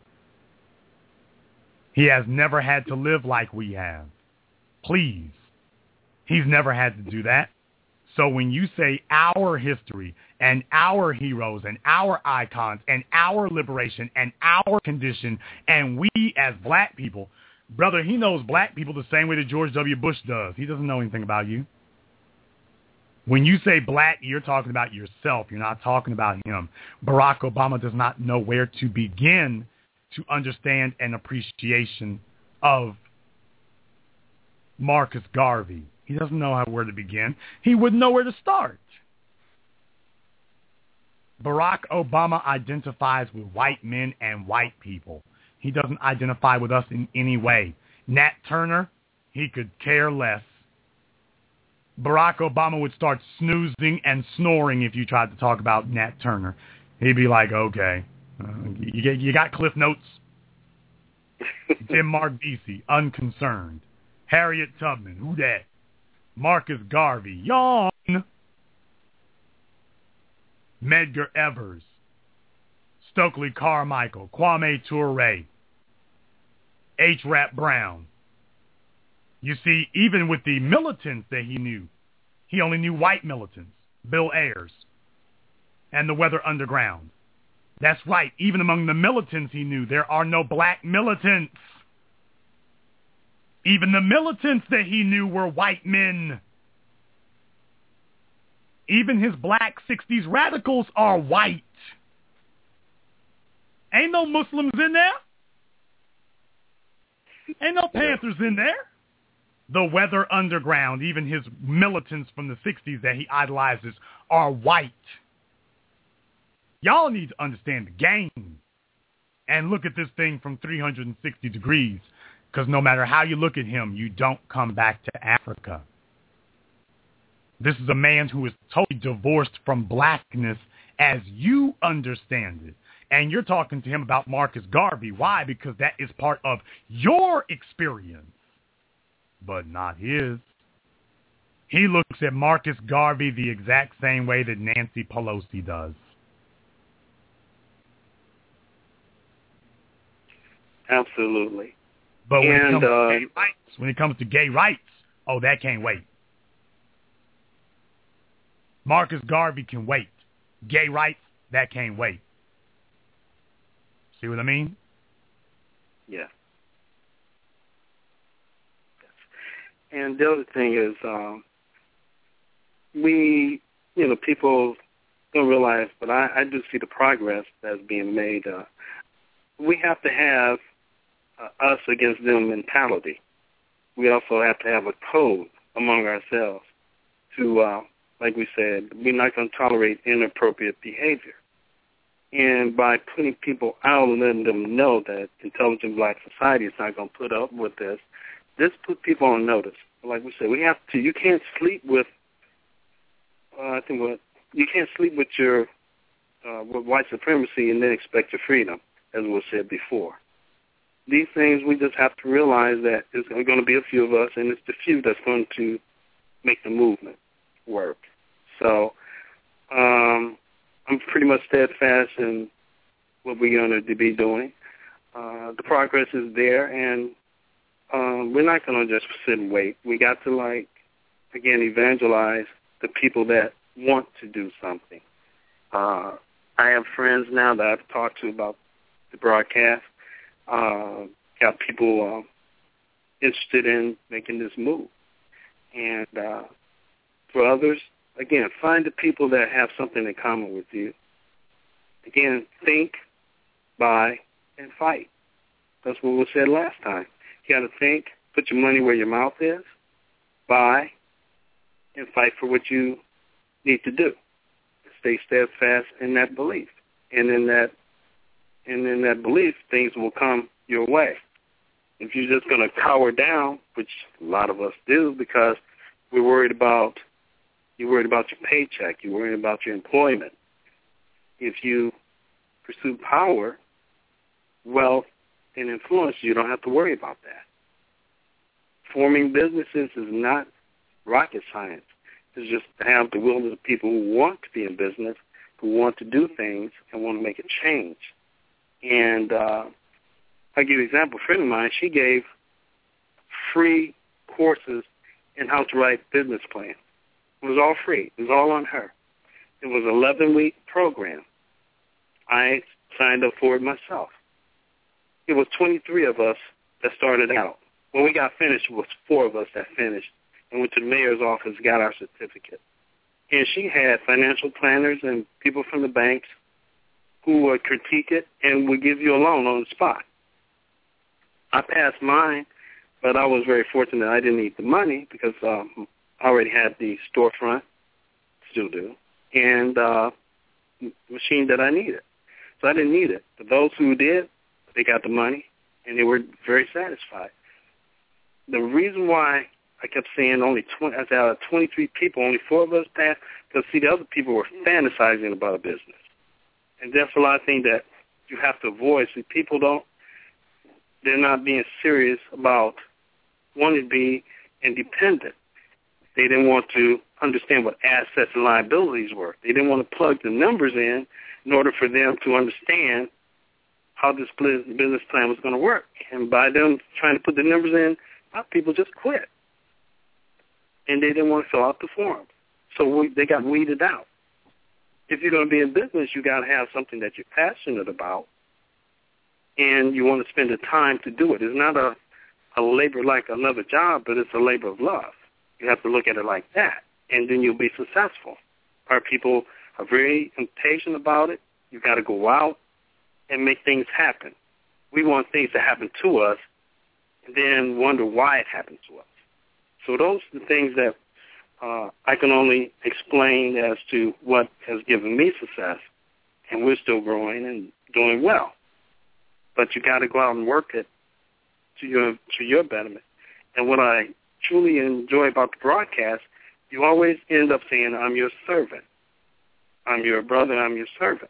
He has never had to live like we have. Please. He's never had to do that. So when you say our history and our heroes and our icons and our liberation and our condition and we as black people, brother, he knows black people the same way that George W. Bush does. He doesn't know anything about you. When you say black, you're talking about yourself. You're not talking about him. Barack Obama does not know where to begin to understand an appreciation of Marcus Garvey. He doesn't know where to begin. He wouldn't know where to start. Barack Obama identifies with white men and white people. He doesn't identify with us in any way. Nat Turner, he could care less. Barack Obama would start snoozing and snoring if you tried to talk about Nat Turner. He'd be like, okay, you got Cliff Notes? Tim Mark Vesey, unconcerned. Harriet Tubman, who dat? Marcus Garvey, yawn. Medgar Evers, Stokely Carmichael, Kwame Ture, H. Rap Brown. You see, even with the militants that he knew, he only knew white militants, Bill Ayers, and the Weather Underground. That's right, even among the militants he knew, there are no black militants. Even the militants that he knew were white men. Even his black 60s radicals are white. Ain't no Muslims in there. Ain't no Panthers in there. The Weather Underground, even his militants from the 60s that he idolizes, are white. Y'all need to understand the game and look at this thing from 360 degrees, because no matter how you look at him, you don't come back to Africa. This is a man who is totally divorced from blackness as you understand it. And you're talking to him about Marcus Garvey. Why? Because that is part of your experience, but not his. He looks at Marcus Garvey the exact same way that Nancy Pelosi does. Absolutely. But when it comes to gay rights, oh, that can't wait. Marcus Garvey can wait. Gay rights, that can't wait. See what I mean? Yeah. And the other thing is, people don't realize, but I do see the progress that's being made. We have to have us against them mentality. We also have to have a code among ourselves to, like we said, we're not going to tolerate inappropriate behavior. And by putting people out and letting them know that intelligent black society is not going to put up with this put people on notice. Like we said, we have to. You can't sleep with. You can't sleep with your with white supremacy and then expect your freedom, as was said before. These things we just have to realize that there's going to be a few of us, and it's the few that's going to make the movement work. So I'm pretty much steadfast in what we're going to be doing. The progress is there, and we're not going to just sit and wait. We got to, again, evangelize the people that want to do something. I have friends now that I've talked to about the broadcast. Got people interested in making this move. And for others, again, find the people that have something in common with you. Again, think, buy, and fight. That's what was said last time. You got to think, put your money where your mouth is, buy, and fight for what you need to do. Stay steadfast in that belief. And in that belief, things will come your way. If you're just going to cower down, which a lot of us do because you're worried about your paycheck, you're worried about your employment. If you pursue power, wealth, and influence, you don't have to worry about that. forming businesses is not rocket science. It's just to have the will of the people who want to be in business, who want to do things and want to make a change. And I'll give you an example. A friend of mine, she gave free courses in how to write business plans. It was all free. It was all on her. It was an 11-week program. I signed up for it myself. It was 23 of us that started out. When we got finished, it was 4 of us that finished and went to the mayor's office, got our certificate. And she had financial planners and people from the banks who would critique it and would give you a loan on the spot. I passed mine, but I was very fortunate I didn't need the money because I already had the storefront, still do, and machine that I needed. So I didn't need it. But those who did, they got the money, and they were very satisfied. The reason why I kept saying only 20, out of 23 people, only 4 of us passed, because, see, the other people were fantasizing about a business. And that's a lot of things that you have to avoid. See, people they're not being serious about wanting to be independent. They didn't want to understand what assets and liabilities were. They didn't want to plug the numbers in order for them to understand how this business plan was going to work. And by them trying to put the numbers in, a lot of people just quit. And they didn't want to fill out the form. So they got weeded out. If you're going to be in business, you got to have something that you're passionate about, and you want to spend the time to do it. It's not a labor like another job, but it's a labor of love. You have to look at it like that, and then you'll be successful. Our people are very impatient about it. You've got to go out and make things happen. We want things to happen to us and then wonder why it happened to us. So those are the things that I can only explain as to what has given me success, and we're still growing and doing well. But you got to go out and work it to your betterment. And what I truly enjoy about the broadcast, you always end up saying, I'm your servant. I'm your brother, I'm your servant.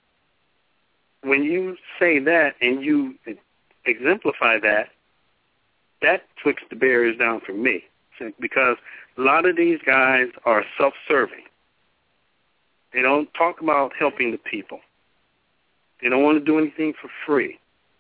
When you say that and you exemplify that, that puts the barriers down for me. Because a lot of these guys are self-serving. They don't talk about helping the people. They don't want to do anything for free.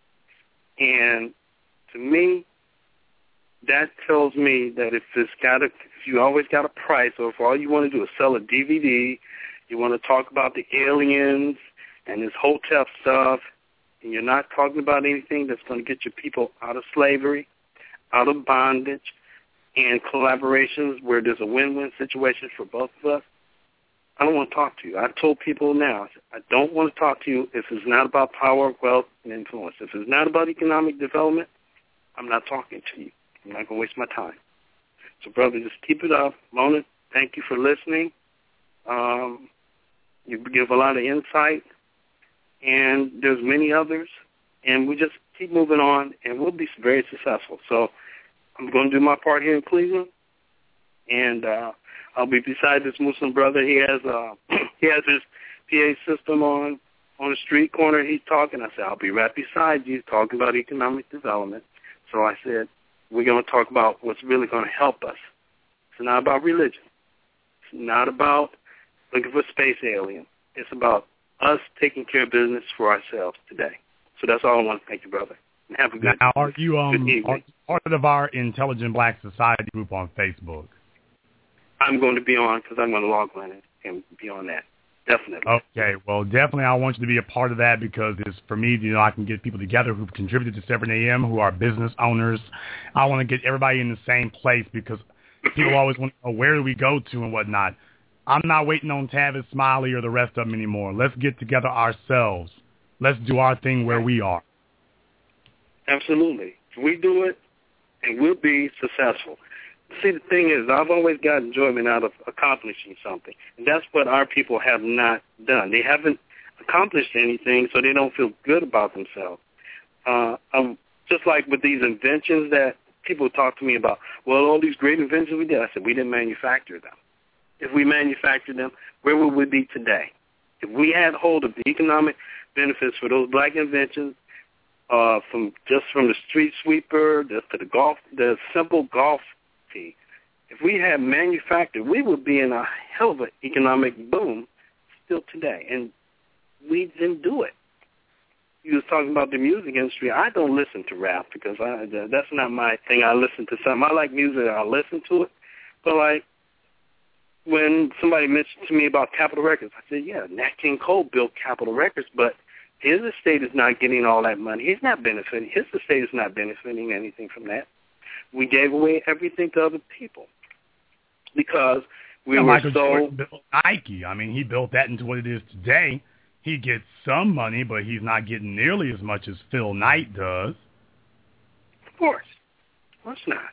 And to me, that tells me that if you always got a price, or if all you want to do is sell a DVD, you want to talk about the aliens and this Hotep stuff, and you're not talking about anything that's going to get your people out of slavery, out of bondage, and collaborations where there's a win-win situation for both of us, I don't want to talk to you. I've told people now, I don't want to talk to you if it's not about power, wealth, and influence. If it's not about economic development, I'm not talking to you. I'm not going to waste my time. So, brother, just keep it up. Mona, thank you for listening. You give a lot of insight, and there's many others, and we just keep moving on, and we'll be very successful. So I'm going to do my part here in Cleveland, and I'll be beside this Muslim brother. He has his PA system on the street corner. He's talking. I said, I'll be right beside you talking about economic development. So I said, we're going to talk about what's really going to help us. It's not about religion. It's not about looking for space alien. It's about us taking care of business for ourselves today. So that's all I want to thank you, brother. And have a good Now, are you evening. part of our Intelligent Black Society group on Facebook? I'm going to be on because I'm going to log on and be on that. Definitely. Okay. Well, definitely I want you to be a part of that because it's, for me, I can get people together who've contributed to 7 a.m., who are business owners. I want to get everybody in the same place because people always want to know where do we go to and whatnot. I'm not waiting on Tavis Smiley or the rest of them anymore. Let's get together ourselves. Let's do our thing where we are. Absolutely. If we do it, and we'll be successful. See, the thing is, I've always got enjoyment out of accomplishing something, and that's what our people have not done. They haven't accomplished anything, so they don't feel good about themselves. Just like with these inventions that people talk to me about, well, all these great inventions we did. I said, we didn't manufacture them. If we manufactured them, where would we be today? If we had hold of the economic benefits for those black inventions, from the street sweeper to the simple golf tee. If we had manufactured, we would be in a hell of an economic boom still today, and we didn't do it. You was talking about the music industry. I don't listen to rap because that's not my thing. I listen to something. I like music. I listen to it. But, like, when somebody mentioned to me about Capitol Records, I said, yeah, Nat King Cole built Capitol Records, but his estate is not getting all that money. He's not benefiting. His estate is not benefiting anything from that. We gave away everything to other people because we were Michael so... Jordan built Nike. I mean, he built that into what it is today. He gets some money, but he's not getting nearly as much as Phil Knight does. Of course not.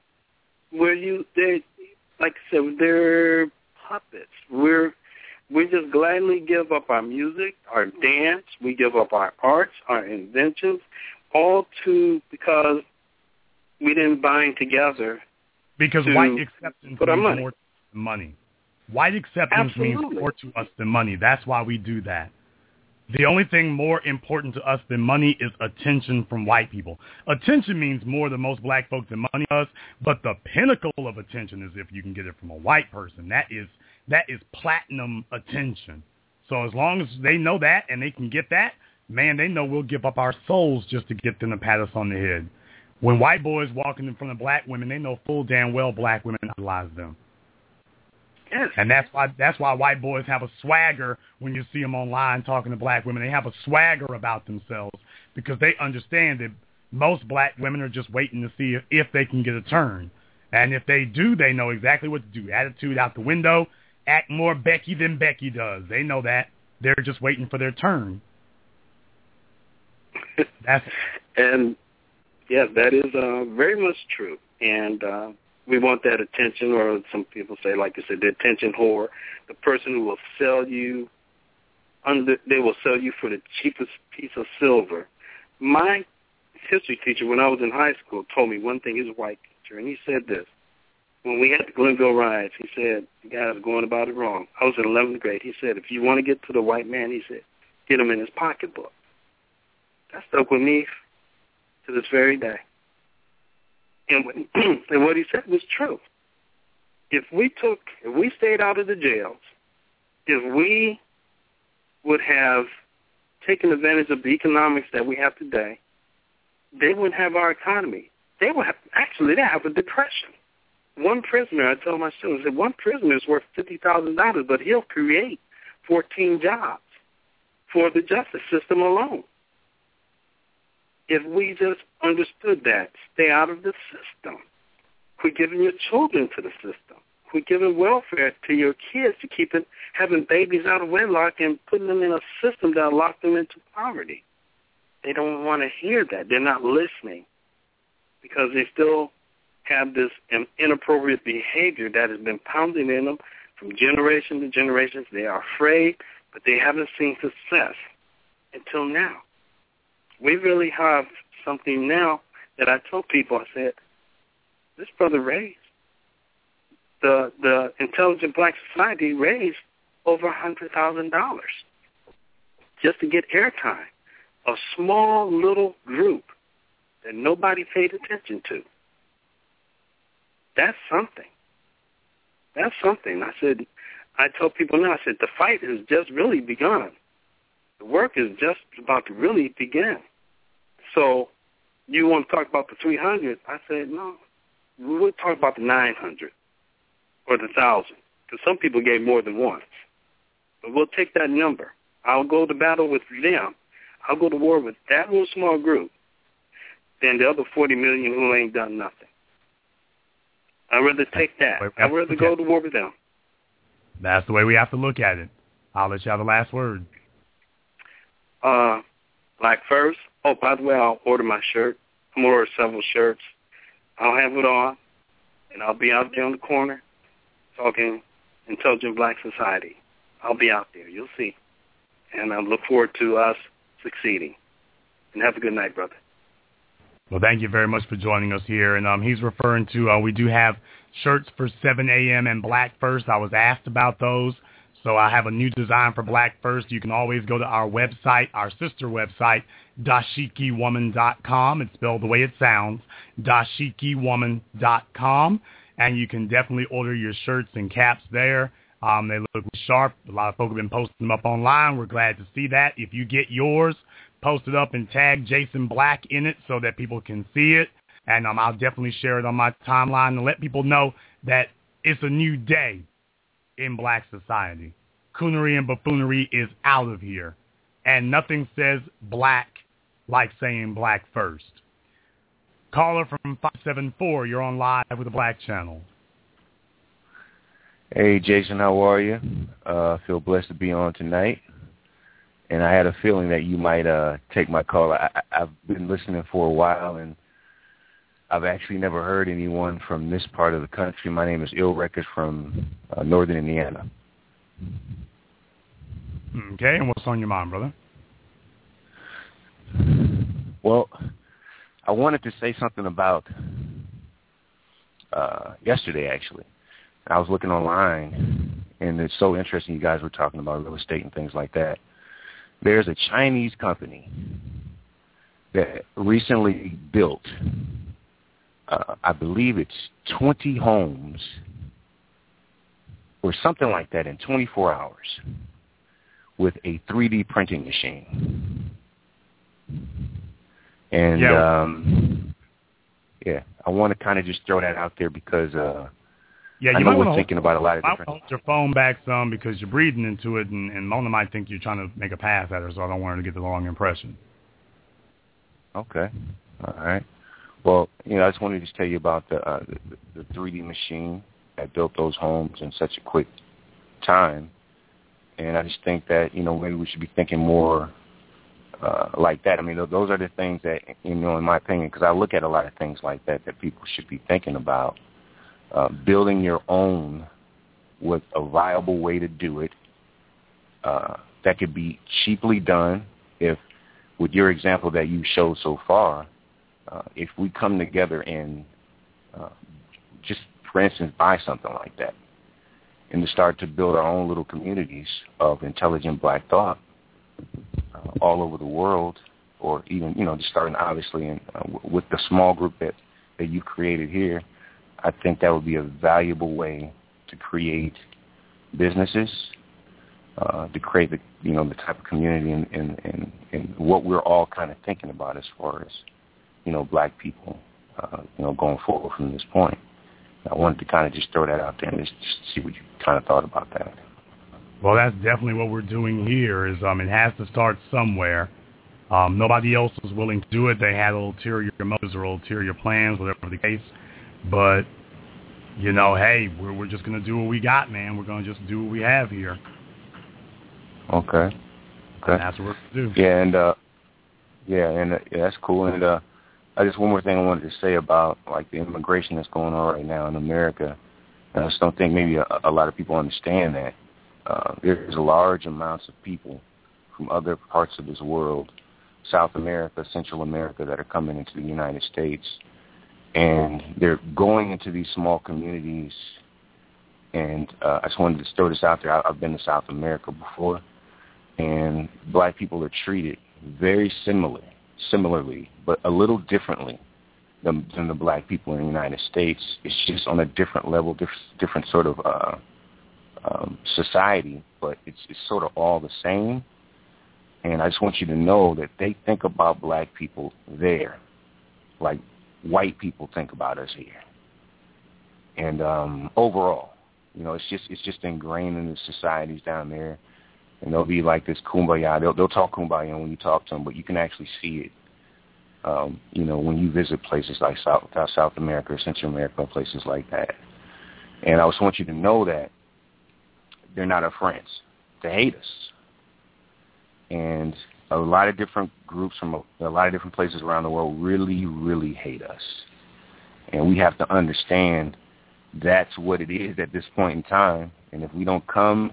Like I said, they're puppets. We just gladly give up our music, our dance, we give up our arts, our inventions, all because we didn't bind together. Because white acceptance means money. more than money. White acceptance means more to us than money. That's why we do that. The only thing more important to us than money is attention from white people. Attention means more to most black folks than money does, but the pinnacle of attention is if you can get it from a white person. That is platinum attention. So as long as they know that and they can get that, man, they know we'll give up our souls just to get them to pat us on the head. When white boys walking in front of black women, they know full damn well black women idolize them. Yes. And that's why white boys have a swagger when you see them online talking to black women. They have a swagger about themselves because they understand that most black women are just waiting to see if they can get a turn. And if they do, they know exactly what to do. Attitude out the window, act more Becky than Becky does. They know that. They're just waiting for their turn. And, yeah, that is very much true. And we want that attention, or some people say, like you said, the attention whore, the person who will sell you they will sell you for the cheapest piece of silver. My history teacher, when I was in high school, told me one thing. He's a white teacher, and he said this. When we had the Glenville riots, he said, the guy was going about it wrong. I was in 11th grade. He said, if you want to get to the white man, he said, get him in his pocketbook. That stuck with me to this very day. And what he said was true. If we stayed out of the jails, if we would have taken advantage of the economics that we have today, they wouldn't have our economy. They have a depression. One prisoner, I tell my students, that one prisoner is worth $50,000, but he'll create 14 jobs for the justice system alone. If we just understood that, stay out of the system. Quit giving your children to the system. Quit giving welfare to your kids to keep having babies out of wedlock and putting them in a system that will lock them into poverty. They don't want to hear that. They're not listening because they still have this inappropriate behavior that has been pounding in them from generation to generation. They are afraid, but they haven't seen success until now. We really have something now that I told people, I said, this brother raised, the Intelligent Black Society raised over $100,000 just to get airtime. A small little group that nobody paid attention to. That's something. That's something. I tell people now, I said, the fight has just really begun. The work is just about to really begin. So you want to talk about the 300? I said, no. We'll talk about the 900 or the 1,000 because some people gave more than once. But we'll take that number. I'll go to battle with them. I'll go to war with that little small group than the other 40 million who ain't done nothing. I'd rather take that. I'd rather go to war with them. That's the way we have to look at it. I'll let you have the last word. Black first. Oh, by the way, I'll order my shirt. I'm going to order several shirts. I'll have it on, and I'll be out there on the corner talking Intelligent Black Society. I'll be out there. You'll see. And I look forward to us succeeding. And have a good night, brother. Well, thank you very much for joining us here. And he's referring to we do have shirts for 7 a.m. and Black First. I was asked about those. So I have a new design for Black First. You can always go to our website, our sister website, dashikiwoman.com. It's spelled the way it sounds, dashikiwoman.com. And you can definitely order your shirts and caps there. They look sharp. A lot of folks have been posting them up online. We're glad to see that. If you get yours, post it up and tag Jason Black in it so that people can see it. And I'll definitely share it on my timeline to let people know that it's a new day in Black society. Coonery and buffoonery is out of here. And nothing says black like saying Black First. Caller from 574, you're on Live with the Black Channel. Hey, Jason, how are you? I feel blessed to be on tonight. And I had a feeling that you might take my call. I've been listening for a while, and I've actually never heard anyone from this part of the country. My name is Il Records from northern Indiana. Okay, and what's on your mind, brother? Well, I wanted to say something about yesterday, actually. I was looking online, and it's so interesting you guys were talking about real estate and things like that. There's a Chinese company that recently built, I believe it's 20 homes or something like that in 24 hours with a 3D printing machine. And, I want to kind of just throw that out there because I know we're thinking about a lot of different... hold your phone back some because you're breathing into it, and Mona might think you're trying to make a pass at her, so I don't want her to get the wrong impression. Okay. All right. Well, I just wanted to just tell you about the 3D machine that built those homes in such a quick time. And I just think that, maybe we should be thinking more like that. I mean, those are the things that, in my opinion, because I look at a lot of things like that people should be thinking about. Building your own with a viable way to do it that could be cheaply done. If, with your example that you showed so far, if we come together and just, for instance, buy something like that and to start to build our own little communities of intelligent Black thought all over the world, or even, just starting obviously with the small group that you've created here, I think that would be a valuable way to create businesses, to create the type of community and what we're all kind of thinking about as far as, Black people, going forward from this point. I wanted to kind of just throw that out there and just see what you kind of thought about that. Well, that's definitely what we're doing here is it has to start somewhere. Nobody else was willing to do it. They had ulterior motives or ulterior plans, whatever the case. But, hey, we're just going to do what we got, man. We're going to just do what we have here. Okay. And that's what we're going to do. Yeah, and that's cool. And just one more thing I wanted to say about, like, the immigration that's going on right now in America. And I just don't think maybe a lot of people understand that. There's large amounts of people from other parts of this world, South America, Central America, that are coming into the United States. And they're going into these small communities. And I just wanted to throw this out there. I've been to South America before. And Black people are treated very similarly, but a little differently than the Black people in the United States. It's just on a different level, different sort of society, but it's sort of all the same. And I just want you to know that they think about Black people there like white people think about us here. And overall, it's just ingrained in the societies down there. And they'll be like this kumbaya. They'll talk kumbaya when you talk to them, but you can actually see it, when you visit places like South America or Central America, places like that. And I just want you to know that they're not our friends. They hate us. And a lot of different groups from a lot of different places around the world really, really hate us. And we have to understand that's what it is at this point in time. And if we don't come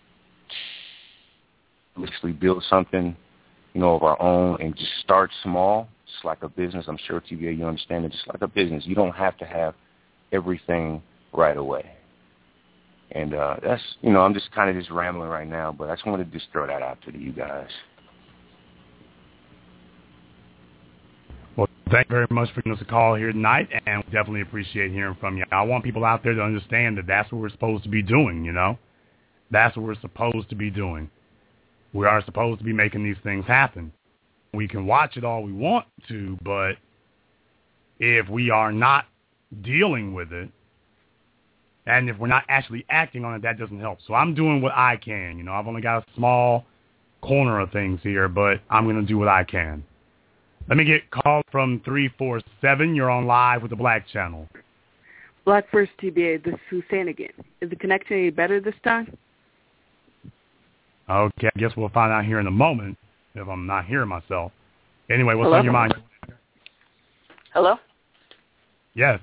to actually build something, of our own and just start small, just like a business, I'm sure TVA, you understand it, just like a business. You don't have to have everything right away. And that's, I'm just kind of just rambling right now, but I just wanted to just throw that out to you guys. Well, thank you very much for giving us a call here tonight, and we definitely appreciate hearing from you. I want people out there to understand that that's what we're supposed to be doing, That's what we're supposed to be doing. We are supposed to be making these things happen. We can watch it all we want to, but if we are not dealing with it, and if we're not actually acting on it, that doesn't help. So I'm doing what I can. I've only got a small corner of things here, but I'm going to do what I can. Let me get called from 347. You're on live with the Black Channel. Black First TBA, this is Hussein again. Is the connection any better this time? Okay, I guess we'll find out here in a moment if I'm not hearing myself. Anyway, what's on your mind? Hello? Yes.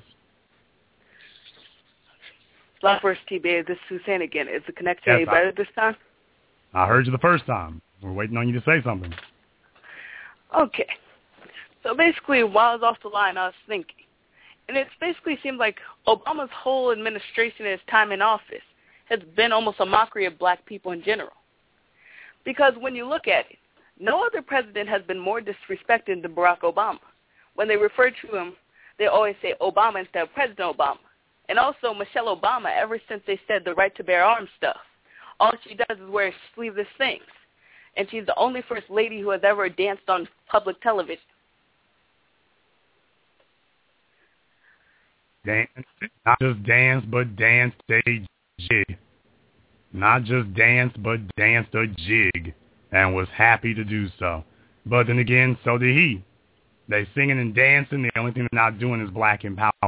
Black First TBA, this is Hussein again. Is the connection any better this time? I heard you the first time. We're waiting on you to say something. Okay. So basically, while I was off the line, I was thinking. And it basically seemed like Obama's whole administration, his time in office, has been almost a mockery of black people in general. Because when you look at it, no other president has been more disrespected than Barack Obama. When they refer to him, they always say Obama instead of President Obama. And also Michelle Obama, ever since they said the right to bear arms stuff, all she does is wear sleeveless things. And she's the only first lady who has ever danced on public television. Dance, not just dance, but danced a jig. Not just dance, but danced a jig, and was happy to do so. But then again, so did he. They singing and dancing. The only thing they're not doing is black empowerment.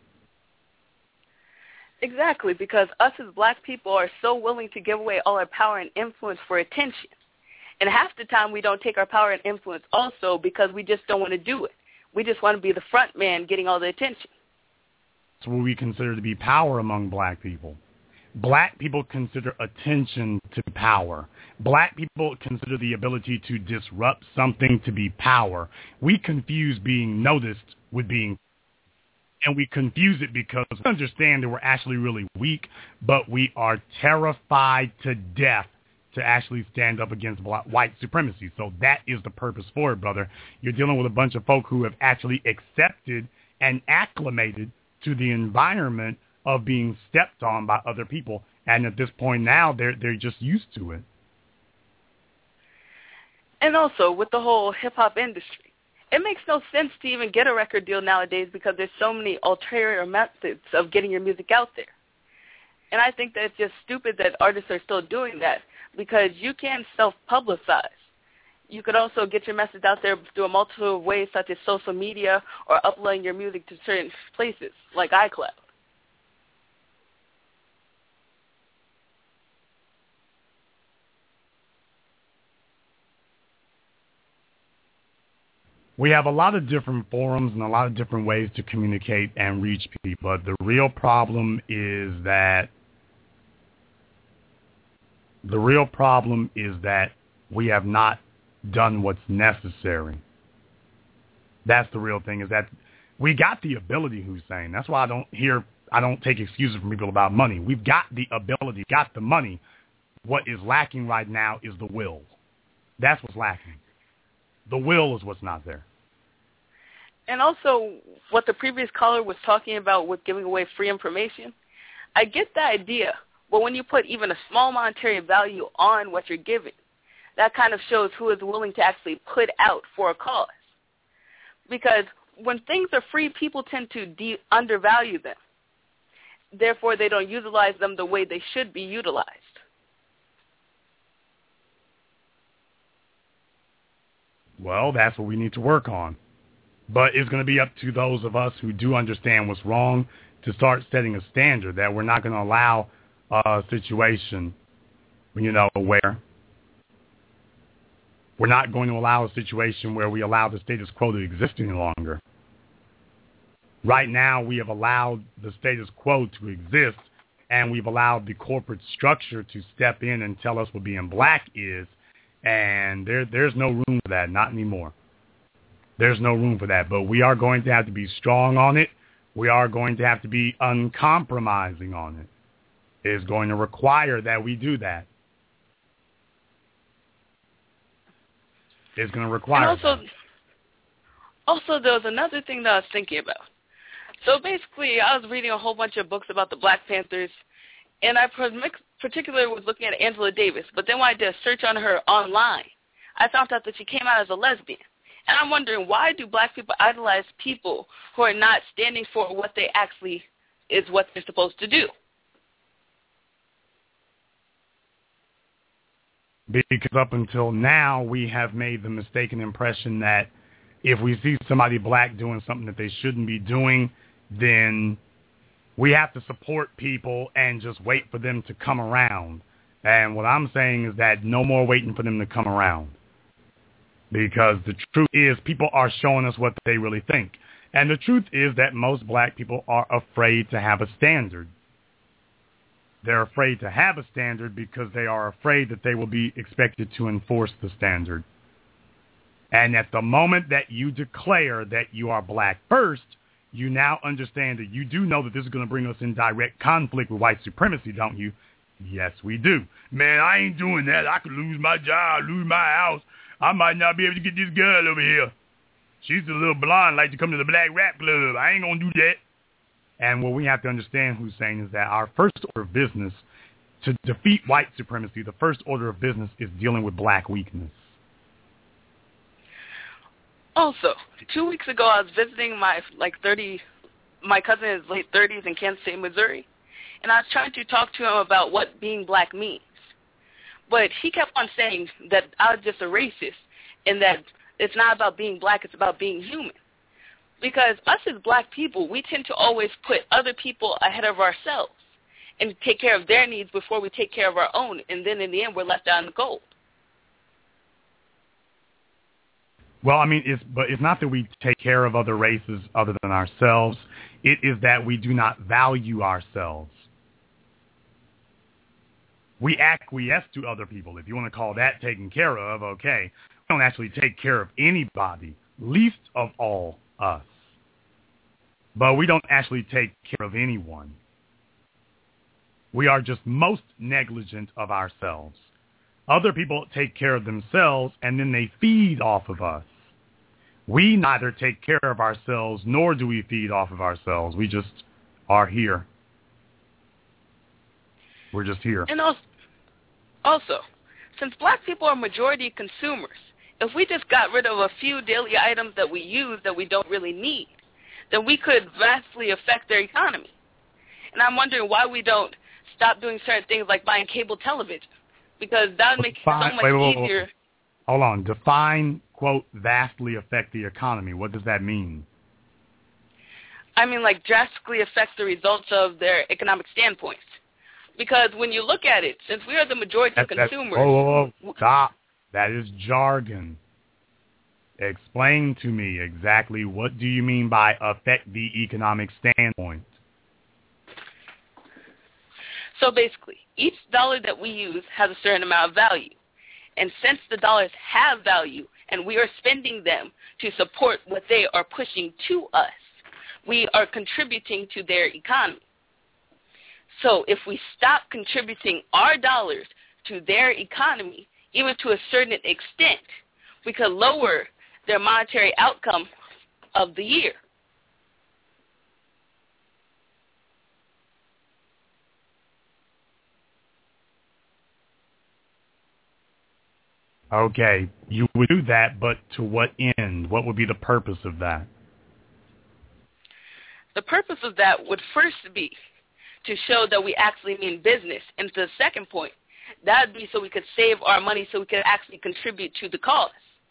Exactly, because us as black people are so willing to give away all our power and influence for attention. And half the time we don't take our power and influence also because we just don't want to do it. We just want to be the front man getting all the attention. That's what we consider to be power among black people. Black people consider attention to power. Black people consider the ability to disrupt something to be power. We confuse being noticed with being, and we confuse it because we understand that we're actually really weak, but we are terrified to death to actually stand up against white supremacy. So that is the purpose for it, brother. You're dealing with a bunch of folk who have actually accepted and acclimated to the environment of being stepped on by other people. And at this point now, they're just used to it. And also, with the whole hip-hop industry, it makes no sense to even get a record deal nowadays because there's so many ulterior methods of getting your music out there. And I think that it's just stupid that artists are still doing that because you can self-publicize. You could also get your message out there through a multitude of ways such as social media or uploading your music to certain places like iCloud. We have a lot of different forums and a lot of different ways to communicate and reach people. But the real problem is that we have not done what's necessary. That's the real thing, is that we got the ability, Hussein. That's why I don't take excuses from people about money. We've got the ability, got the money. What is lacking right now is the will. That's what's lacking. The will is what's not there. And also, what the previous caller was talking about with giving away free information, I get the idea, but when you put even a small monetary value on what you're giving, that kind of shows who is willing to actually put out for a cause. Because when things are free, people tend to undervalue them. Therefore, they don't utilize them the way they should be utilized. Well, that's what we need to work on. But it's going to be up to those of us who do understand what's wrong to start setting a standard that we're not going to allow a situation, where we're not going to allow a situation where we allow the status quo to exist any longer. Right now, we have allowed the status quo to exist, and we've allowed the corporate structure to step in and tell us what being black is. And there's no room for that, not anymore. There's no room for that. But we are going to have to be strong on it. We are going to have to be uncompromising on it. is going to require that we do that. It's going to require and also, there was another thing that I was thinking about. So basically, I was reading a whole bunch of books about the Black Panthers, and I particularly was looking at Angela Davis. But then when I did a search on her online, I found out that she came out as a lesbian. And I'm wondering, why do black people idolize people who are not standing for what they actually is what they're supposed to do? Because up until now, we have made the mistaken impression that if we see somebody black doing something that they shouldn't be doing, then we have to support people and just wait for them to come around. And what I'm saying is that no more waiting for them to come around. Because the truth is, people are showing us what they really think. And the truth is that most black people are afraid to have a standard. They're afraid to have a standard because they are afraid that they will be expected to enforce the standard. And at the moment that you declare that you are black first, you now understand that you do know that this is going to bring us in direct conflict with white supremacy, don't you? Yes, we do. Man, I ain't doing that. I could lose my job, lose my house. I might not be able to get this girl over here. She's a little blonde, like to come to the Black Rap Club. I ain't going to do that. And what we have to understand, Hussein, is that our first order of business to defeat white supremacy, the first order of business is dealing with black weakness. Also, 2 weeks ago, I was visiting my cousin in his late 30s in Kansas City, Missouri, and I was trying to talk to him about what being black means. But he kept on saying that I was just a racist and that it's not about being black, it's about being human. Because us as black people, we tend to always put other people ahead of ourselves and take care of their needs before we take care of our own, and then in the end, we're left out in the cold. Well, I mean, it's not that we take care of other races other than ourselves. It is that we do not value ourselves. We acquiesce to other people. If you want to call that taken care of, okay. We don't actually take care of anybody, least of all us. But we don't actually take care of anyone. We are just most negligent of ourselves. Other people take care of themselves, and then they feed off of us. We neither take care of ourselves, nor do we feed off of ourselves. We just are here. We're just here. And also, since black people are majority consumers, if we just got rid of a few daily items that we use that we don't really need, then we could vastly affect their economy. And I'm wondering why we don't stop doing certain things like buying cable television, because that would make it so much easier. Hold on. Define, quote, vastly affect the economy. What does that mean? I mean, like, drastically affect the results of their economic standpoints. Because when you look at it, since we are the majority of consumers... Whoa, stop. That is jargon. Explain to me exactly what do you mean by affect the economic standpoint. So basically, each dollar that we use has a certain amount of value. And since the dollars have value and we are spending them to support what they are pushing to us, we are contributing to their economy. So if we stop contributing our dollars to their economy, even to a certain extent, we could lower their monetary outcome of the year. Okay, you would do that, but to what end? What would be the purpose of that? The purpose of that would first be to show that we actually mean business. And to the second point, that would be so we could save our money so we could actually contribute to the cause.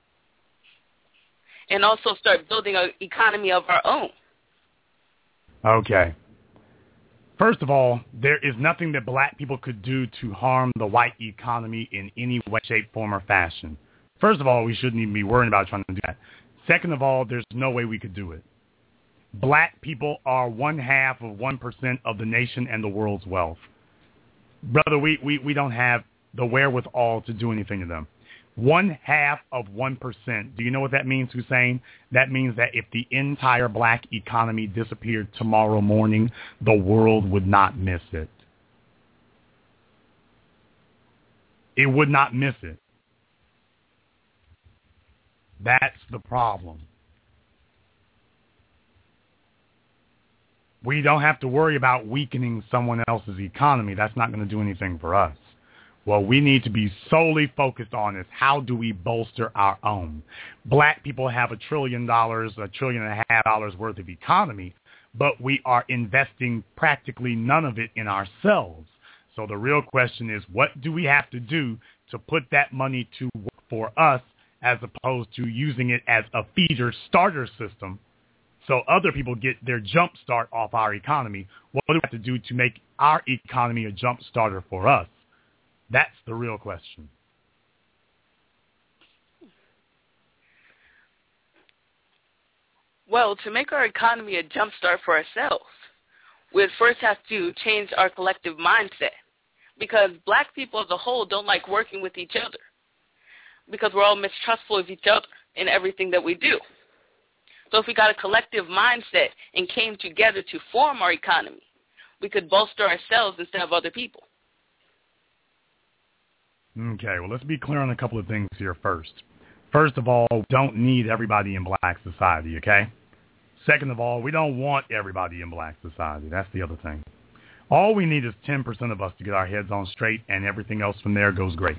And also start building an economy of our own. Okay. First of all, there is nothing that black people could do to harm the white economy in any way, shape, form, or fashion. First of all, we shouldn't even be worrying about trying to do that. Second of all, there's no way we could do it. Black people are 1/2 of 1% of the nation and the world's wealth. Brother, we don't have the wherewithal to do anything to them. 1/2 of 1%. Do you know what that means, Hussein? That means that if the entire black economy disappeared tomorrow morning, the world would not miss it. It would not miss it. That's the problem. We don't have to worry about weakening someone else's economy. That's not going to do anything for us. What we need to be solely focused on is how do we bolster our own. Black people have $1 trillion, $1.5 trillion worth of economy, but we are investing practically none of it in ourselves. So the real question is, what do we have to do to put that money to work for us as opposed to using it as a feeder starter system so other people get their jump start off our economy? What do we have to do to make our economy a jump starter for us? That's the real question. Well, to make our economy a jumpstart for ourselves, we'd first have to change our collective mindset, because black people as a whole don't like working with each other, because we're all mistrustful of each other in everything that we do. So if we got a collective mindset and came together to form our economy, we could bolster ourselves instead of other people. Okay, well, let's be clear on a couple of things here first. First of all, we don't need everybody in black society, okay? Second of all, we don't want everybody in black society. That's the other thing. All we need is 10% of us to get our heads on straight, and everything else from there goes great.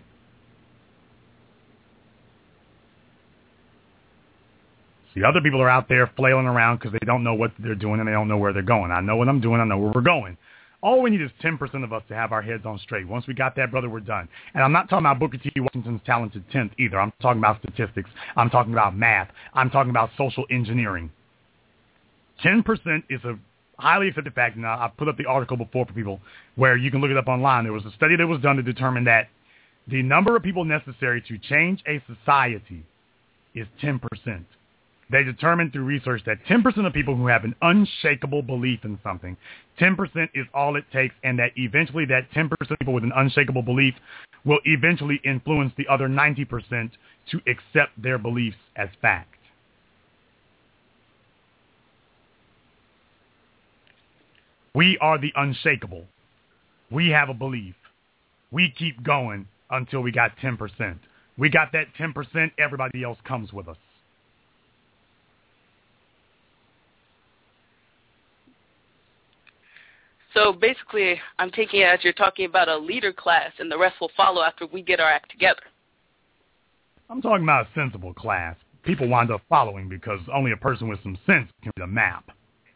See, other people are out there flailing around because they don't know what they're doing and they don't know where they're going. I know what I'm doing. I know where we're going. All we need is 10% of us to have our heads on straight. Once we got that, brother, we're done. And I'm not talking about Booker T. Washington's talented 10th either. I'm talking about statistics. I'm talking about math. I'm talking about social engineering. 10% is a highly effective fact. Now, I put up the article before for people where you can look it up online. There was a study that was done to determine that the number of people necessary to change a society is 10%. They determined through research that 10% of people who have an unshakable belief in something, 10% is all it takes, and that eventually that 10% of people with an unshakable belief will eventually influence the other 90% to accept their beliefs as fact. We are the unshakable. We have a belief. We keep going until we got 10%. We got that 10%, everybody else comes with us. So basically, I'm taking it as you're talking about a leader class, and the rest will follow after we get our act together. I'm talking about a sensible class. People wind up following because only a person with some sense can read a map.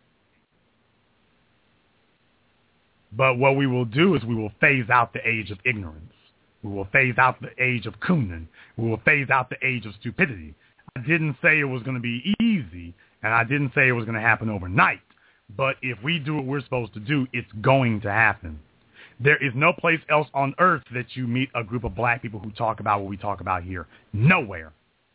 But what we will do is we will phase out the age of ignorance. We will phase out the age of cooning. We will phase out the age of stupidity. I didn't say it was going to be easy, and I didn't say it was going to happen overnight. But if we do what we're supposed to do, it's going to happen. There is no place else on earth that you meet a group of black people who talk about what we talk about here. Nowhere.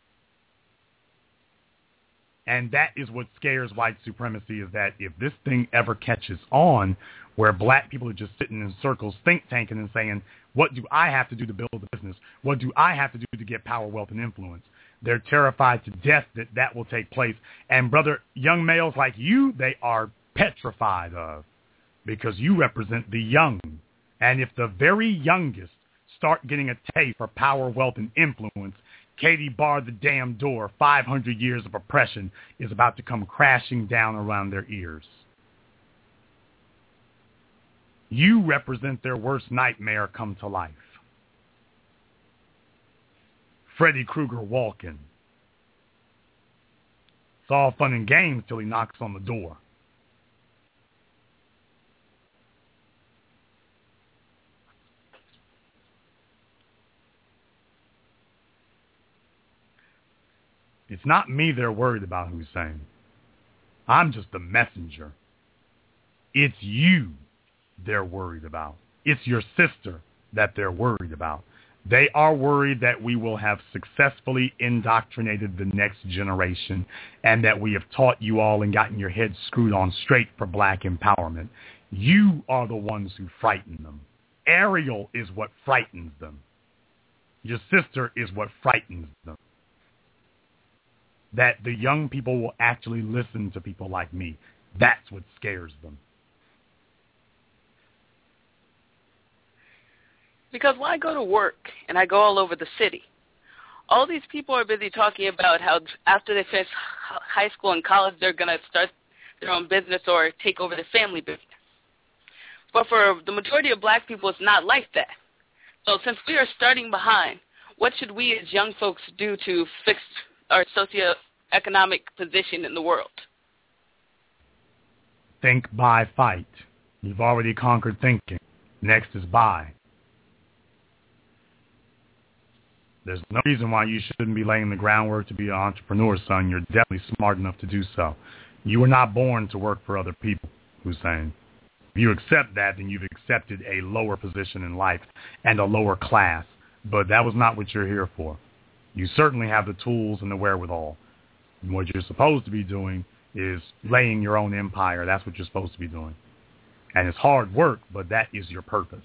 And that is what scares white supremacy, is that if this thing ever catches on, where black people are just sitting in circles think tanking and saying, what do I have to do to build a business? What do I have to do to get power, wealth, and influence? They're terrified to death that that will take place. And brother, young males like you, they are petrified of, because you represent the young. And if the very youngest start getting a taste for power, wealth, and influence, Katie barred the damn door. 500 years of oppression is about to come crashing down around their ears. You represent their worst nightmare come to life. Freddy Krueger walking. It's all fun and games till he knocks on the door. It's not me they're worried about, Hussein. I'm just the messenger. It's you they're worried about. It's your sister that they're worried about. They are worried that we will have successfully indoctrinated the next generation and that we have taught you all and gotten your heads screwed on straight for black empowerment. You are the ones who frighten them. Ariel is what frightens them. Your sister is what frightens them. That the young people will actually listen to people like me. That's what scares them. Because when I go to work and I go all over the city, all these people are busy talking about how after they finish high school and college, they're going to start their own business or take over the family business. But for the majority of black people, it's not like that. So since we are starting behind, what should we as young folks do to fix our socioeconomic position in the world? Think, buy, fight. You've already conquered thinking. Next is buy. There's no reason why you shouldn't be laying the groundwork to be an entrepreneur, son. You're definitely smart enough to do so. You were not born to work for other people, Hussein. If you accept that, then you've accepted a lower position in life and a lower class. But that was not what you're here for. You certainly have the tools and the wherewithal. And what you're supposed to be doing is laying your own empire. That's what you're supposed to be doing. And it's hard work, but that is your purpose.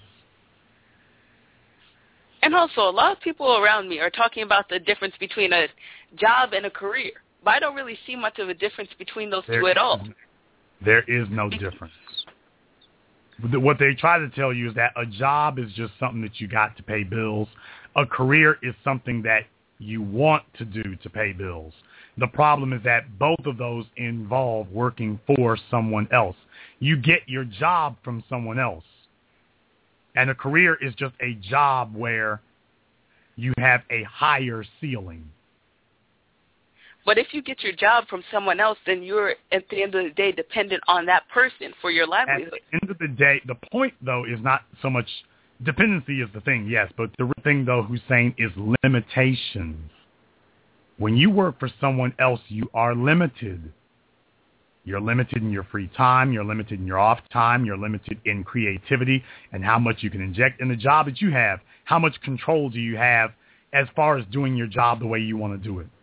And also, a lot of people around me are talking about the difference between a job and a career. But I don't really see much of a difference between those two at all. There is no difference. What they try to tell you is that a job is just something that you got to pay bills. A career is something that you want to do to pay bills. The problem is that both of those involve working for someone else. You get your job from someone else. And a career is just a job where you have a higher ceiling. But if you get your job from someone else, then you're, at the end of the day, dependent on that person for your livelihood. At the end of the day, the point, though, is not so much dependency is the thing, yes, but the real thing, though, Hussein, is limitations. When you work for someone else, you are limited. You're limited in your free time. You're limited in your off time. You're limited in creativity and how much you can inject in the job that you have. How much control do you have as far as doing your job the way you want to do it?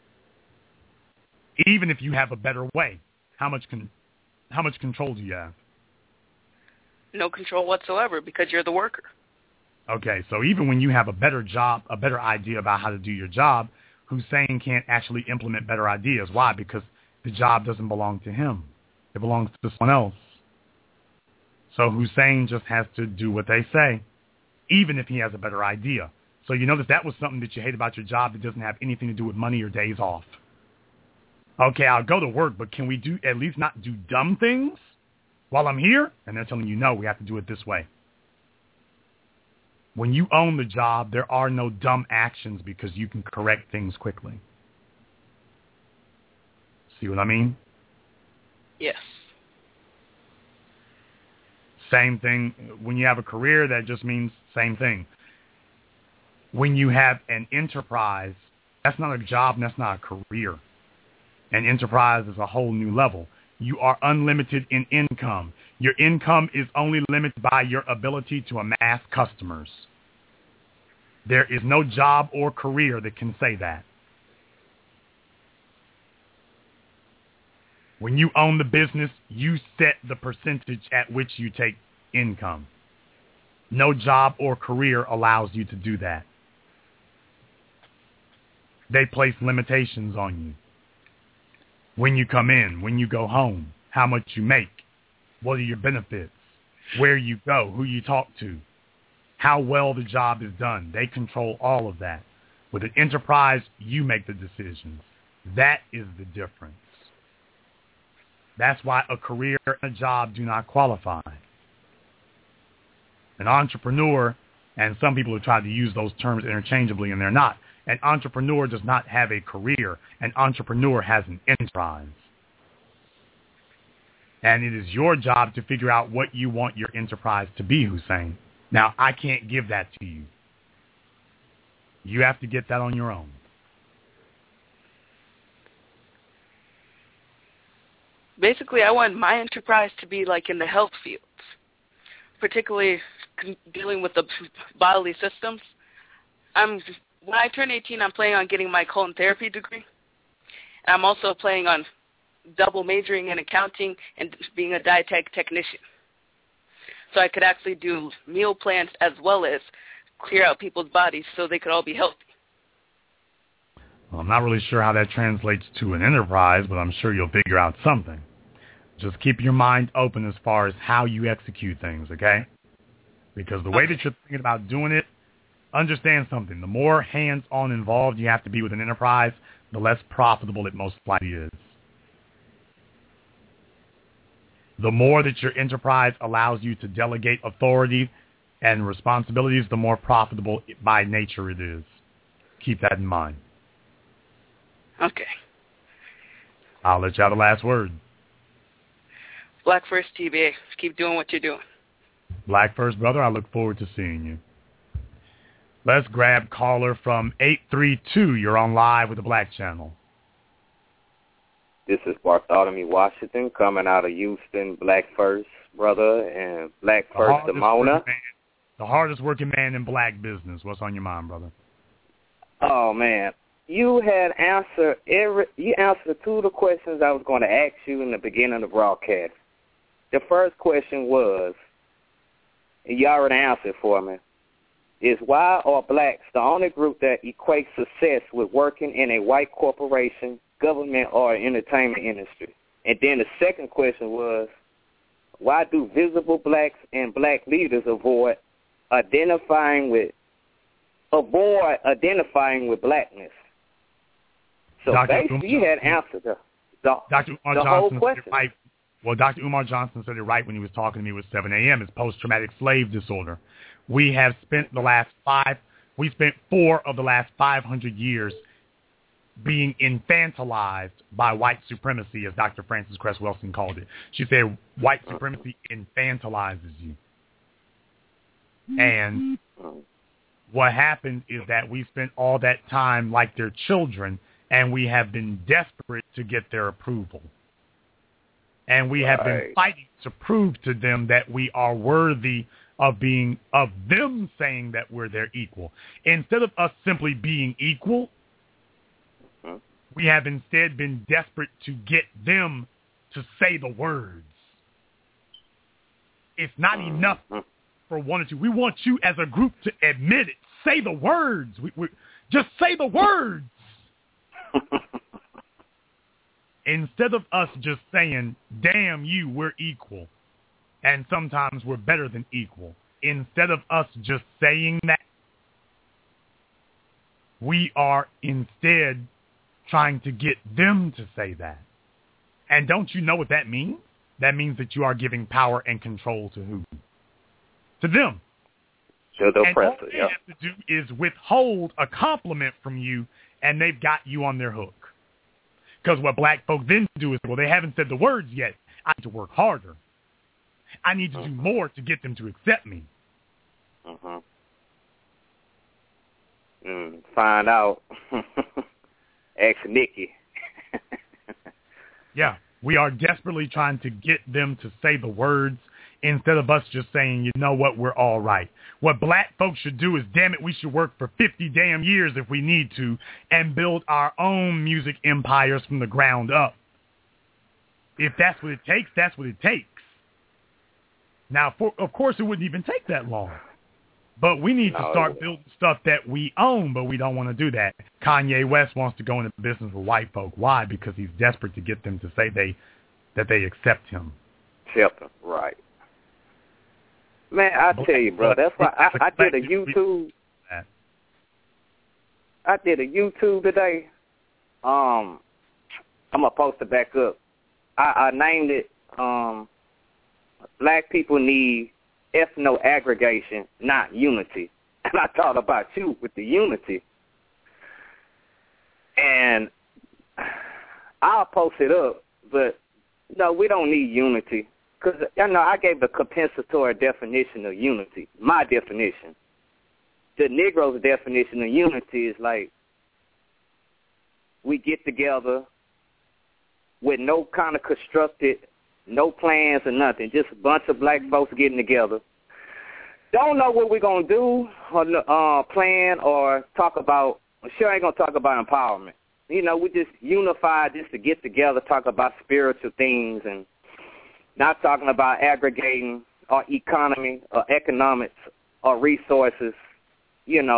Even if you have a better way, how much control do you have? No control whatsoever because you're the worker. Okay, so even when you have a better job, a better idea about how to do your job, Hussein can't actually implement better ideas. Why? Because the job doesn't belong to him. It belongs to someone else. So Hussein just has to do what they say, even if he has a better idea. So you notice that was something that you hate about your job that doesn't have anything to do with money or days off. Okay, I'll go to work, but can we at least not do dumb things while I'm here? And they're telling you, no, we have to do it this way. When you own the job, there are no dumb actions because you can correct things quickly. See what I mean? Yes. Same thing. When you have a career, that just means same thing. When you have an enterprise, that's not a job and that's not a career. An enterprise is a whole new level. You are unlimited in income. Your income is only limited by your ability to amass customers. There is no job or career that can say that. When you own the business, you set the percentage at which you take income. No job or career allows you to do that. They place limitations on you. When you come in, when you go home, how much you make, what are your benefits, where you go, who you talk to, how well the job is done. They control all of that. With an enterprise, you make the decisions. That is the difference. That's why a career and a job do not qualify. An entrepreneur, and some people have tried to use those terms interchangeably, and they're not. An entrepreneur does not have a career. An entrepreneur has an enterprise. And it is your job to figure out what you want your enterprise to be, Hussein. Now, I can't give that to you. You have to get that on your own. Basically, I want my enterprise to be like in the health fields, particularly dealing with the bodily systems. When I turn 18, I'm planning on getting my colon therapy degree. And I'm also planning on double majoring in accounting and being a dietetics technician. So I could actually do meal plans as well as clear out people's bodies so they could all be healthy. Well, I'm not really sure how that translates to an enterprise, but I'm sure you'll figure out something. Just keep your mind open as far as how you execute things, okay? Because the way that you're thinking about doing it, understand something. The more hands-on involved you have to be with an enterprise, the less profitable it most likely is. The more that your enterprise allows you to delegate authority and responsibilities, the more profitable by nature it is. Keep that in mind. Okay. I'll let you have the last word. Black first, TBA. Keep doing what you're doing. Black first, brother. I look forward to seeing you. Let's grab caller from 832. You're on live with the Black Channel. This is Bartholomew Washington coming out of Houston. Black first, brother, and Black first, Demona. The hardest working man in black business. What's on your mind, brother? Oh, man. You answered two of the questions I was going to ask you in the beginning of the broadcast. The first question was, and you already answered for me, is why are blacks the only group that equates success with working in a white corporation, government, or entertainment industry? And then the second question was, why do visible blacks and black leaders avoid identifying with blackness? So basically, you had answered the whole question. Right. Well, Dr. Umar Johnson said it right when he was talking to me with 7 a.m. It's post-traumatic slave disorder. We have spent 4 of the last 500 years being infantilized by white supremacy, as Dr. Frances Cress Welsing called it. She said white supremacy infantilizes you. And what happened is that we spent all that time like their children, and we have been desperate to get their approval. And we have been fighting to prove to them that we are worthy of them saying that we're their equal. Instead of us simply being equal, we have instead been desperate to get them to say the words. It's not enough for one or two. We want you as a group to admit it. Say the words. We just say the words. Instead of us just saying, damn you, we're equal, and sometimes we're better than equal, instead of us just saying that, we are instead trying to get them to say that. And don't you know what that means? That means that you are giving power and control to who? To them. To the oppressor, all they have to do is withhold a compliment from you, and they've got you on their hook. Because what black folk then do is, well, they haven't said the words yet. I need to work harder. I need to do more to get them to accept me. Find out. Ex Nikki. Yeah, we are desperately trying to get them to say the words instead of us just saying, you know what, we're all right. What black folks should do is, damn it, we should work for 50 damn years if we need to and build our own music empires from the ground up. If that's what it takes, that's what it takes. Now, of course, it wouldn't even take that long. But we need to start building stuff that we own, but we don't want to do that. Kanye West wants to go into business with white folk. Why? Because he's desperate to get them to say that they accept him. Accept him, right. Man, I tell you, bro, that's why I did a YouTube. I did a YouTube today. I'm gonna post it back up. I named it Black People Need Ethno-Aggregation, Not Unity. And I thought about you with the unity. And I'll post it up, but no, we don't need unity. Because, I gave the compensatory definition of unity, my definition. The Negro's definition of unity is like we get together with no kind of constructed, no plans or nothing, just a bunch of black folks getting together. Don't know what we're going to do or plan or talk about. Sure ain't going to talk about empowerment. We just unify just to get together, talk about spiritual things and not talking about aggregating or economy or economics or resources, and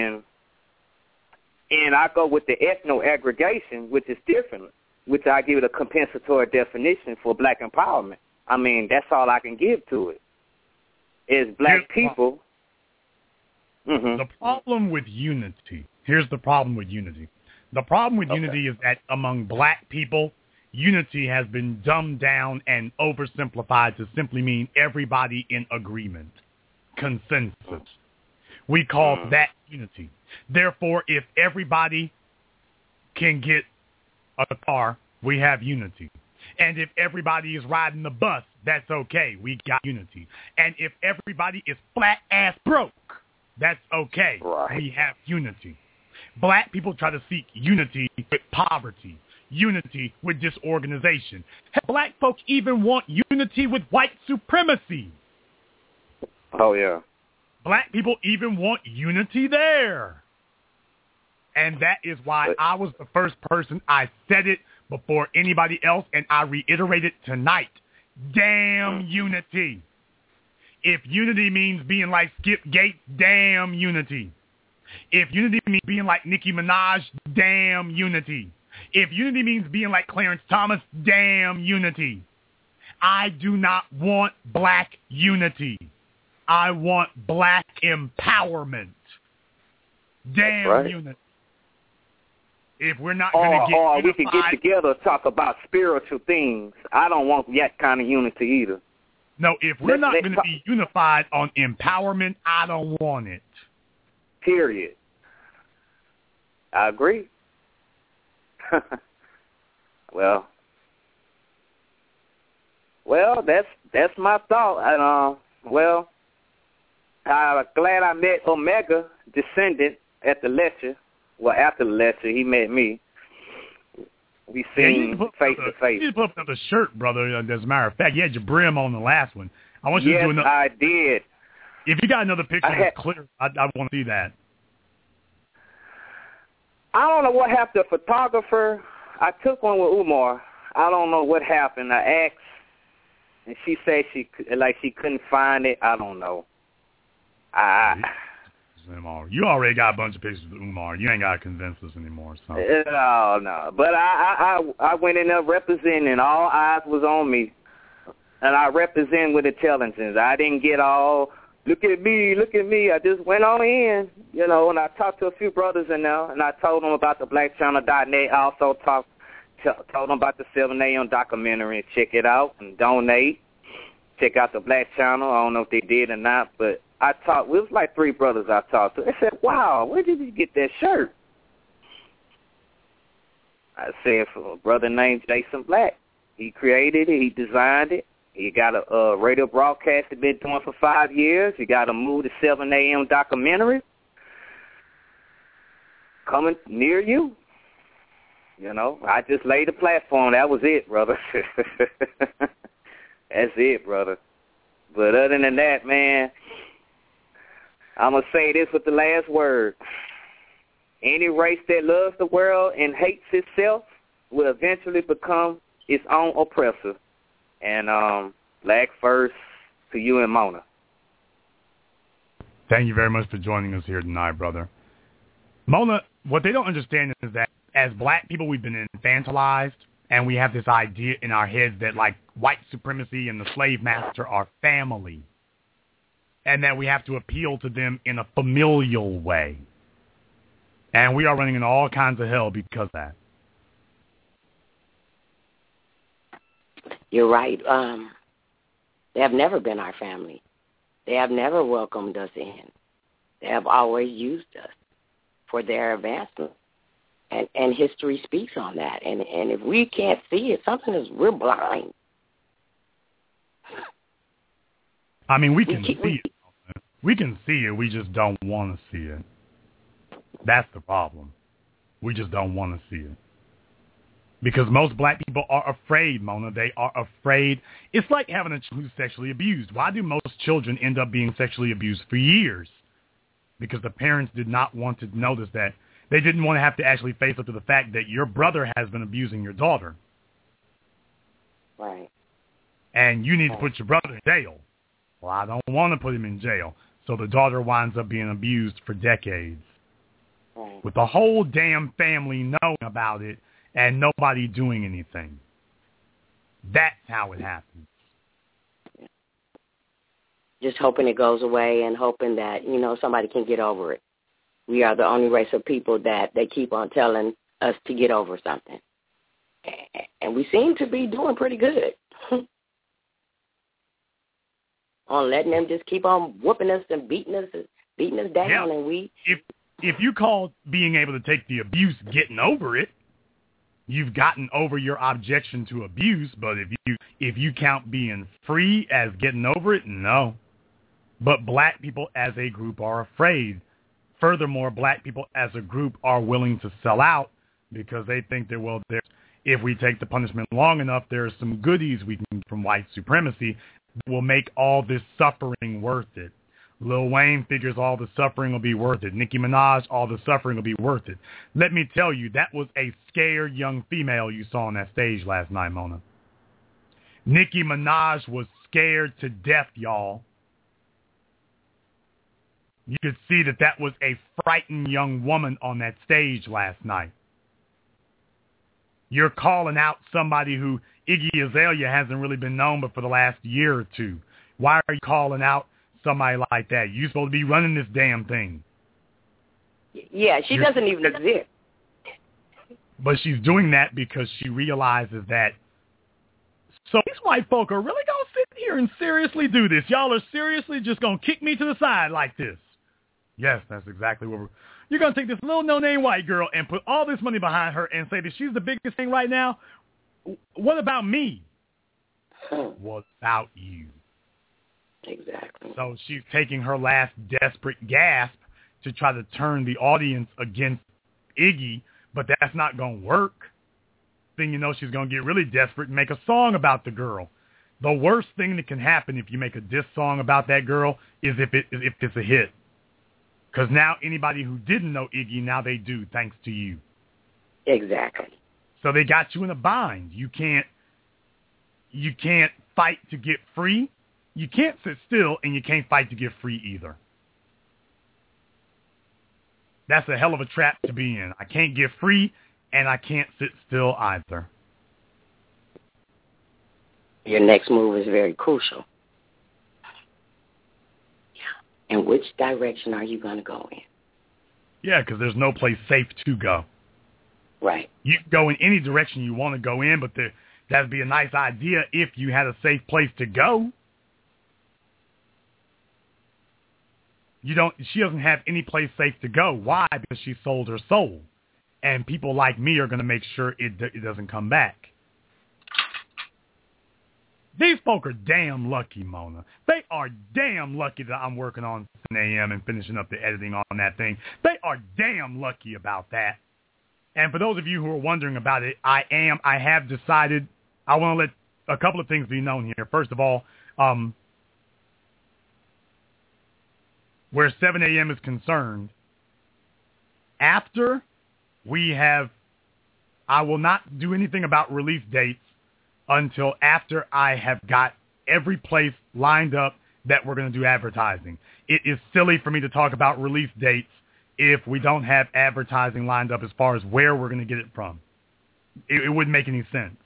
I go with the ethno-aggregation, which is different, which I give it a compensatory definition for black empowerment. I mean, that's all I can give to it. as black people. The problem with unity. Here's the problem with unity. The problem with unity is that among black people, unity has been dumbed down and oversimplified to simply mean everybody in agreement, consensus. We call that unity. Therefore, if everybody can get a car, we have unity. And if everybody is riding the bus, that's okay. We got unity. And if everybody is flat-ass broke, that's okay. Right. We have unity. Black people try to seek unity with poverty, unity with disorganization. Black folks even want unity with white supremacy. Oh, yeah. Black people even want unity there. And that is why I was the first person. I said it before anybody else, and I reiterate it tonight. Damn unity. If unity means being like Skip Gates, damn unity. If unity means being like Nicki Minaj, damn unity. If unity means being like Clarence Thomas, damn unity. I do not want black unity. I want black empowerment. Damn unity. If we're not going to get or unified, we can get together and talk about spiritual things. I don't want that kind of unity either. No, if we're not going to be unified on empowerment, I don't want it. Period. I agree. Well, that's my thought. And I'm glad I met Omega Descendant at the lecture. Well, after the lecture, he met me. We seen face to face. You just put up another shirt, brother. As a matter of fact, you had your brim on the last one. I want you to do another. I did. If you got another picture that's clear, I want to see that. I don't know what happened to the photographer. I took one with Umar. I don't know what happened. I asked, and she said she couldn't find it. I don't know. You already got a bunch of pictures with Umar. You ain't got to convince us anymore. So. No. But I went in there representing. All eyes was on me. And I represent with intelligence. I didn't get all, look at me. I just went on in, and I talked to a few brothers in there, and I told them about the BlackChannel.net. I also told them about the 7 a.m. documentary, and check it out and donate. Check out the Black Channel. I don't know if they did or not, but it was like 3 brothers I talked to. They said, wow, where did you get that shirt? I said, from a brother named Jason Black. He created it. He designed it. He got a radio broadcast he's been doing for 5 years. He got a Move to 7 a.m. documentary coming near you. I just laid the platform. That was it, brother. That's it, brother. But other than that, man, I'm going to say this with the last word. Any race that loves the world and hates itself will eventually become its own oppressor. And Black first to you and Mona. Thank you very much for joining us here tonight, brother. Mona, what they don't understand is that as black people, we've been infantilized, and we have this idea in our heads that, like, white supremacy and the slave master are family, and that we have to appeal to them in a familial way. And we are running into all kinds of hell because of that. You're right. They have never been our family. They have never welcomed us in. They have always used us for their advancement. And history speaks on that. And if we can't see it, we're blind. I mean, we can see it. We can see it. We just don't want to see it. That's the problem. We just don't want to see it. Because most black people are afraid, Mona. They are afraid. It's like having a child who's sexually abused. Why do most children end up being sexually abused for years? Because the parents did not want to notice that. They didn't want to have to actually face up to the fact that your brother has been abusing your daughter. Right. And you need to put your brother in jail. Well, I don't want to put him in jail. So the daughter winds up being abused for decades. Right. With the whole damn family knowing about it and nobody doing anything. That's how it happens. just hoping it goes away and hoping that, somebody can get over it. We are the only race of people that they keep on telling us to get over something. And we seem to be doing pretty good on letting them just keep on whooping us and beating us down. Yeah. And we... If you call being able to take the abuse getting over it, you've gotten over your objection to abuse. But if you count being free as getting over it, no. But black people as a group are afraid. Furthermore, black people as a group are willing to sell out because they think that, if we take the punishment long enough, there are some goodies we can get from white supremacy that will make all this suffering worth it. Lil Wayne figures all the suffering will be worth it. Nicki Minaj, all the suffering will be worth it. Let me tell you, that was a scared young female you saw on that stage last night, Mona. Nicki Minaj was scared to death, y'all. You could see that was a frightened young woman on that stage last night. You're calling out somebody who Iggy Azalea hasn't really been known but for the last year or two. Why are you calling out somebody like that? You're supposed to be running this damn thing. Yeah, she doesn't even exist. But she's doing that because she realizes that, so these white folk are really going to sit here and seriously do this. Y'all are seriously just going to kick me to the side like this. Yes, that's exactly what you're going to take this little no-name white girl and put all this money behind her and say that she's the biggest thing right now? What about me? What about you? Exactly. So she's taking her last desperate gasp to try to turn the audience against Iggy, but that's not going to work. Then she's going to get really desperate and make a song about the girl. The worst thing that can happen if you make a diss song about that girl is if it's a hit. Because now anybody who didn't know Iggy, now they do, thanks to you. Exactly. So they got you in a bind. You can't fight to get free. You can't sit still, and you can't fight to get free either. That's a hell of a trap to be in. I can't get free, and I can't sit still either. Your next move is very crucial. Yeah. And which direction are you going to go in? Yeah, because there's no place safe to go. Right. You can go in any direction you want to go in, but that'd be a nice idea if you had a safe place to go. She doesn't have any place safe to go. Why? Because she sold her soul. And people like me are going to make sure it doesn't come back. These folk are damn lucky, Mona. They are damn lucky that I'm working on 10 a.m. and finishing up the editing on that thing. They are damn lucky about that. And for those of you who are wondering about it, I have decided, I want to let a couple of things be known here. First of all, where 7 a.m. is concerned, after I will not do anything about release dates until after I have got every place lined up that we're going to do advertising. It is silly for me to talk about release dates if we don't have advertising lined up as far as where we're going to get it from. It wouldn't make any sense.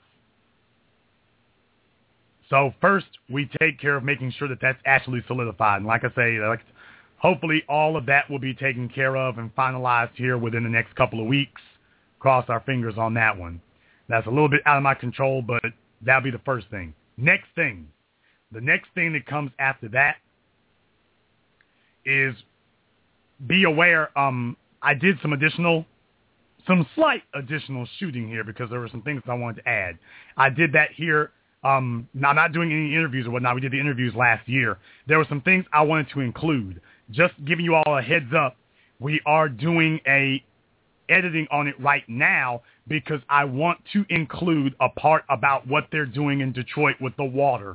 So first, we take care of making sure that that's actually solidified. And like I say, hopefully all of that will be taken care of and finalized here within the next couple of weeks. Cross our fingers on that one. That's a little bit out of my control, but that'll be the first thing. Next thing. The next thing that comes after that is be aware. I did some slight additional shooting here because there were some things I wanted to add. I did that here. Now, I'm not doing any interviews or whatnot. We did the interviews last year. There were some things I wanted to include. Just giving you all a heads up, we are doing a editing on it right now because I want to include a part about what they're doing in Detroit with the water.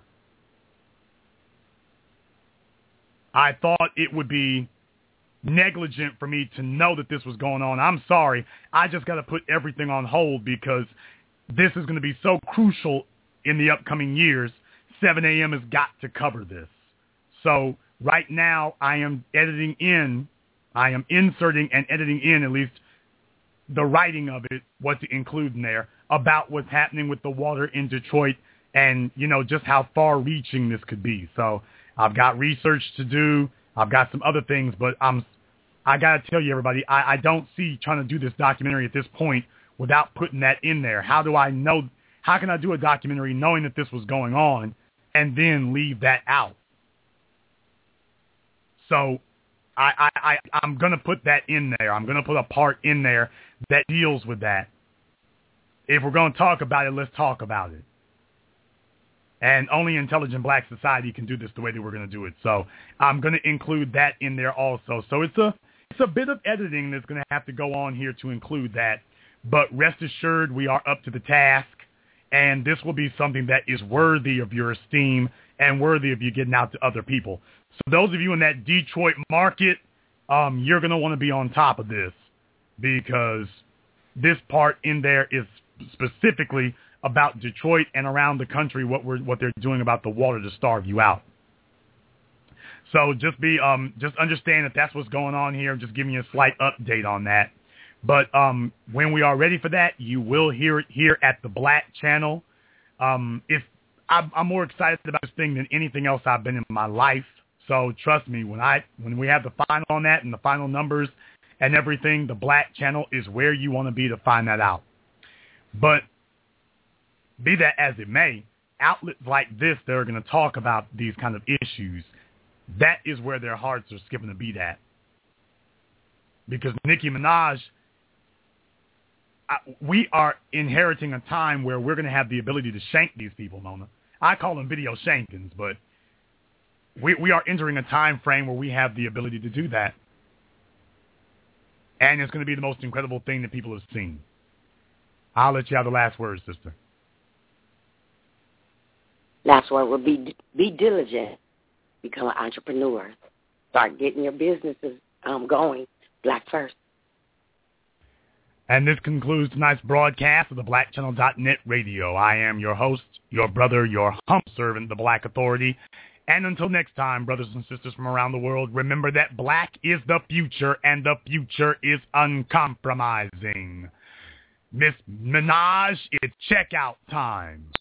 I thought it would be negligent for me to know that this was going on. I'm sorry. I just got to put everything on hold because this is going to be so crucial in the upcoming years. 7 a.m. has got to cover this. So right now I am inserting and editing in at least the writing of it, what to include in there about what's happening with the water in Detroit and, just how far-reaching this could be. So I've got research to do. I've got some other things, but I got to tell you, everybody, I don't see trying to do this documentary at this point without putting that in there. How do I know? How can I do a documentary knowing that this was going on and then leave that out? So I'm going to put that in there. I'm going to put a part in there that deals with that. If we're going to talk about it, let's talk about it. And only intelligent black society can do this the way that we're going to do it. So I'm going to include that in there also. So it's a bit of editing that's going to have to go on here to include that. But rest assured, we are up to the task. And this will be something that is worthy of your esteem and worthy of you getting out to other people. So those of you in that Detroit market, you're going to want to be on top of this, because this part in there is specifically about Detroit and around the country, what they're doing about the water to starve you out. So just understand that that's what's going on here. I'm just giving you a slight update on that. But when we are ready for that, you will hear it here at the Black Channel. I'm more excited about this thing than anything else I've been in my life. So trust me, when we have the final on that and the final numbers and everything, the Black Channel is where you want to be to find that out. But be that as it may, outlets like this that are going to talk about these kind of issues, that is where their hearts are skipping a beat at. Because Nicki Minaj, we are inheriting a time where we're going to have the ability to shank these people, Mona. I call them video shankings, but we are entering a time frame where we have the ability to do that. And it's going to be the most incredible thing that people have seen. I'll let you have the last word, sister. Last word will be diligent. Become an entrepreneur. Start getting your businesses going. Black first. And this concludes tonight's broadcast of the BlackChannel.net radio. I am your host, your brother, your humble servant, the Black Authority. And until next time, brothers and sisters from around the world, remember that black is the future, and the future is uncompromising. Miss Minaj, it's checkout time.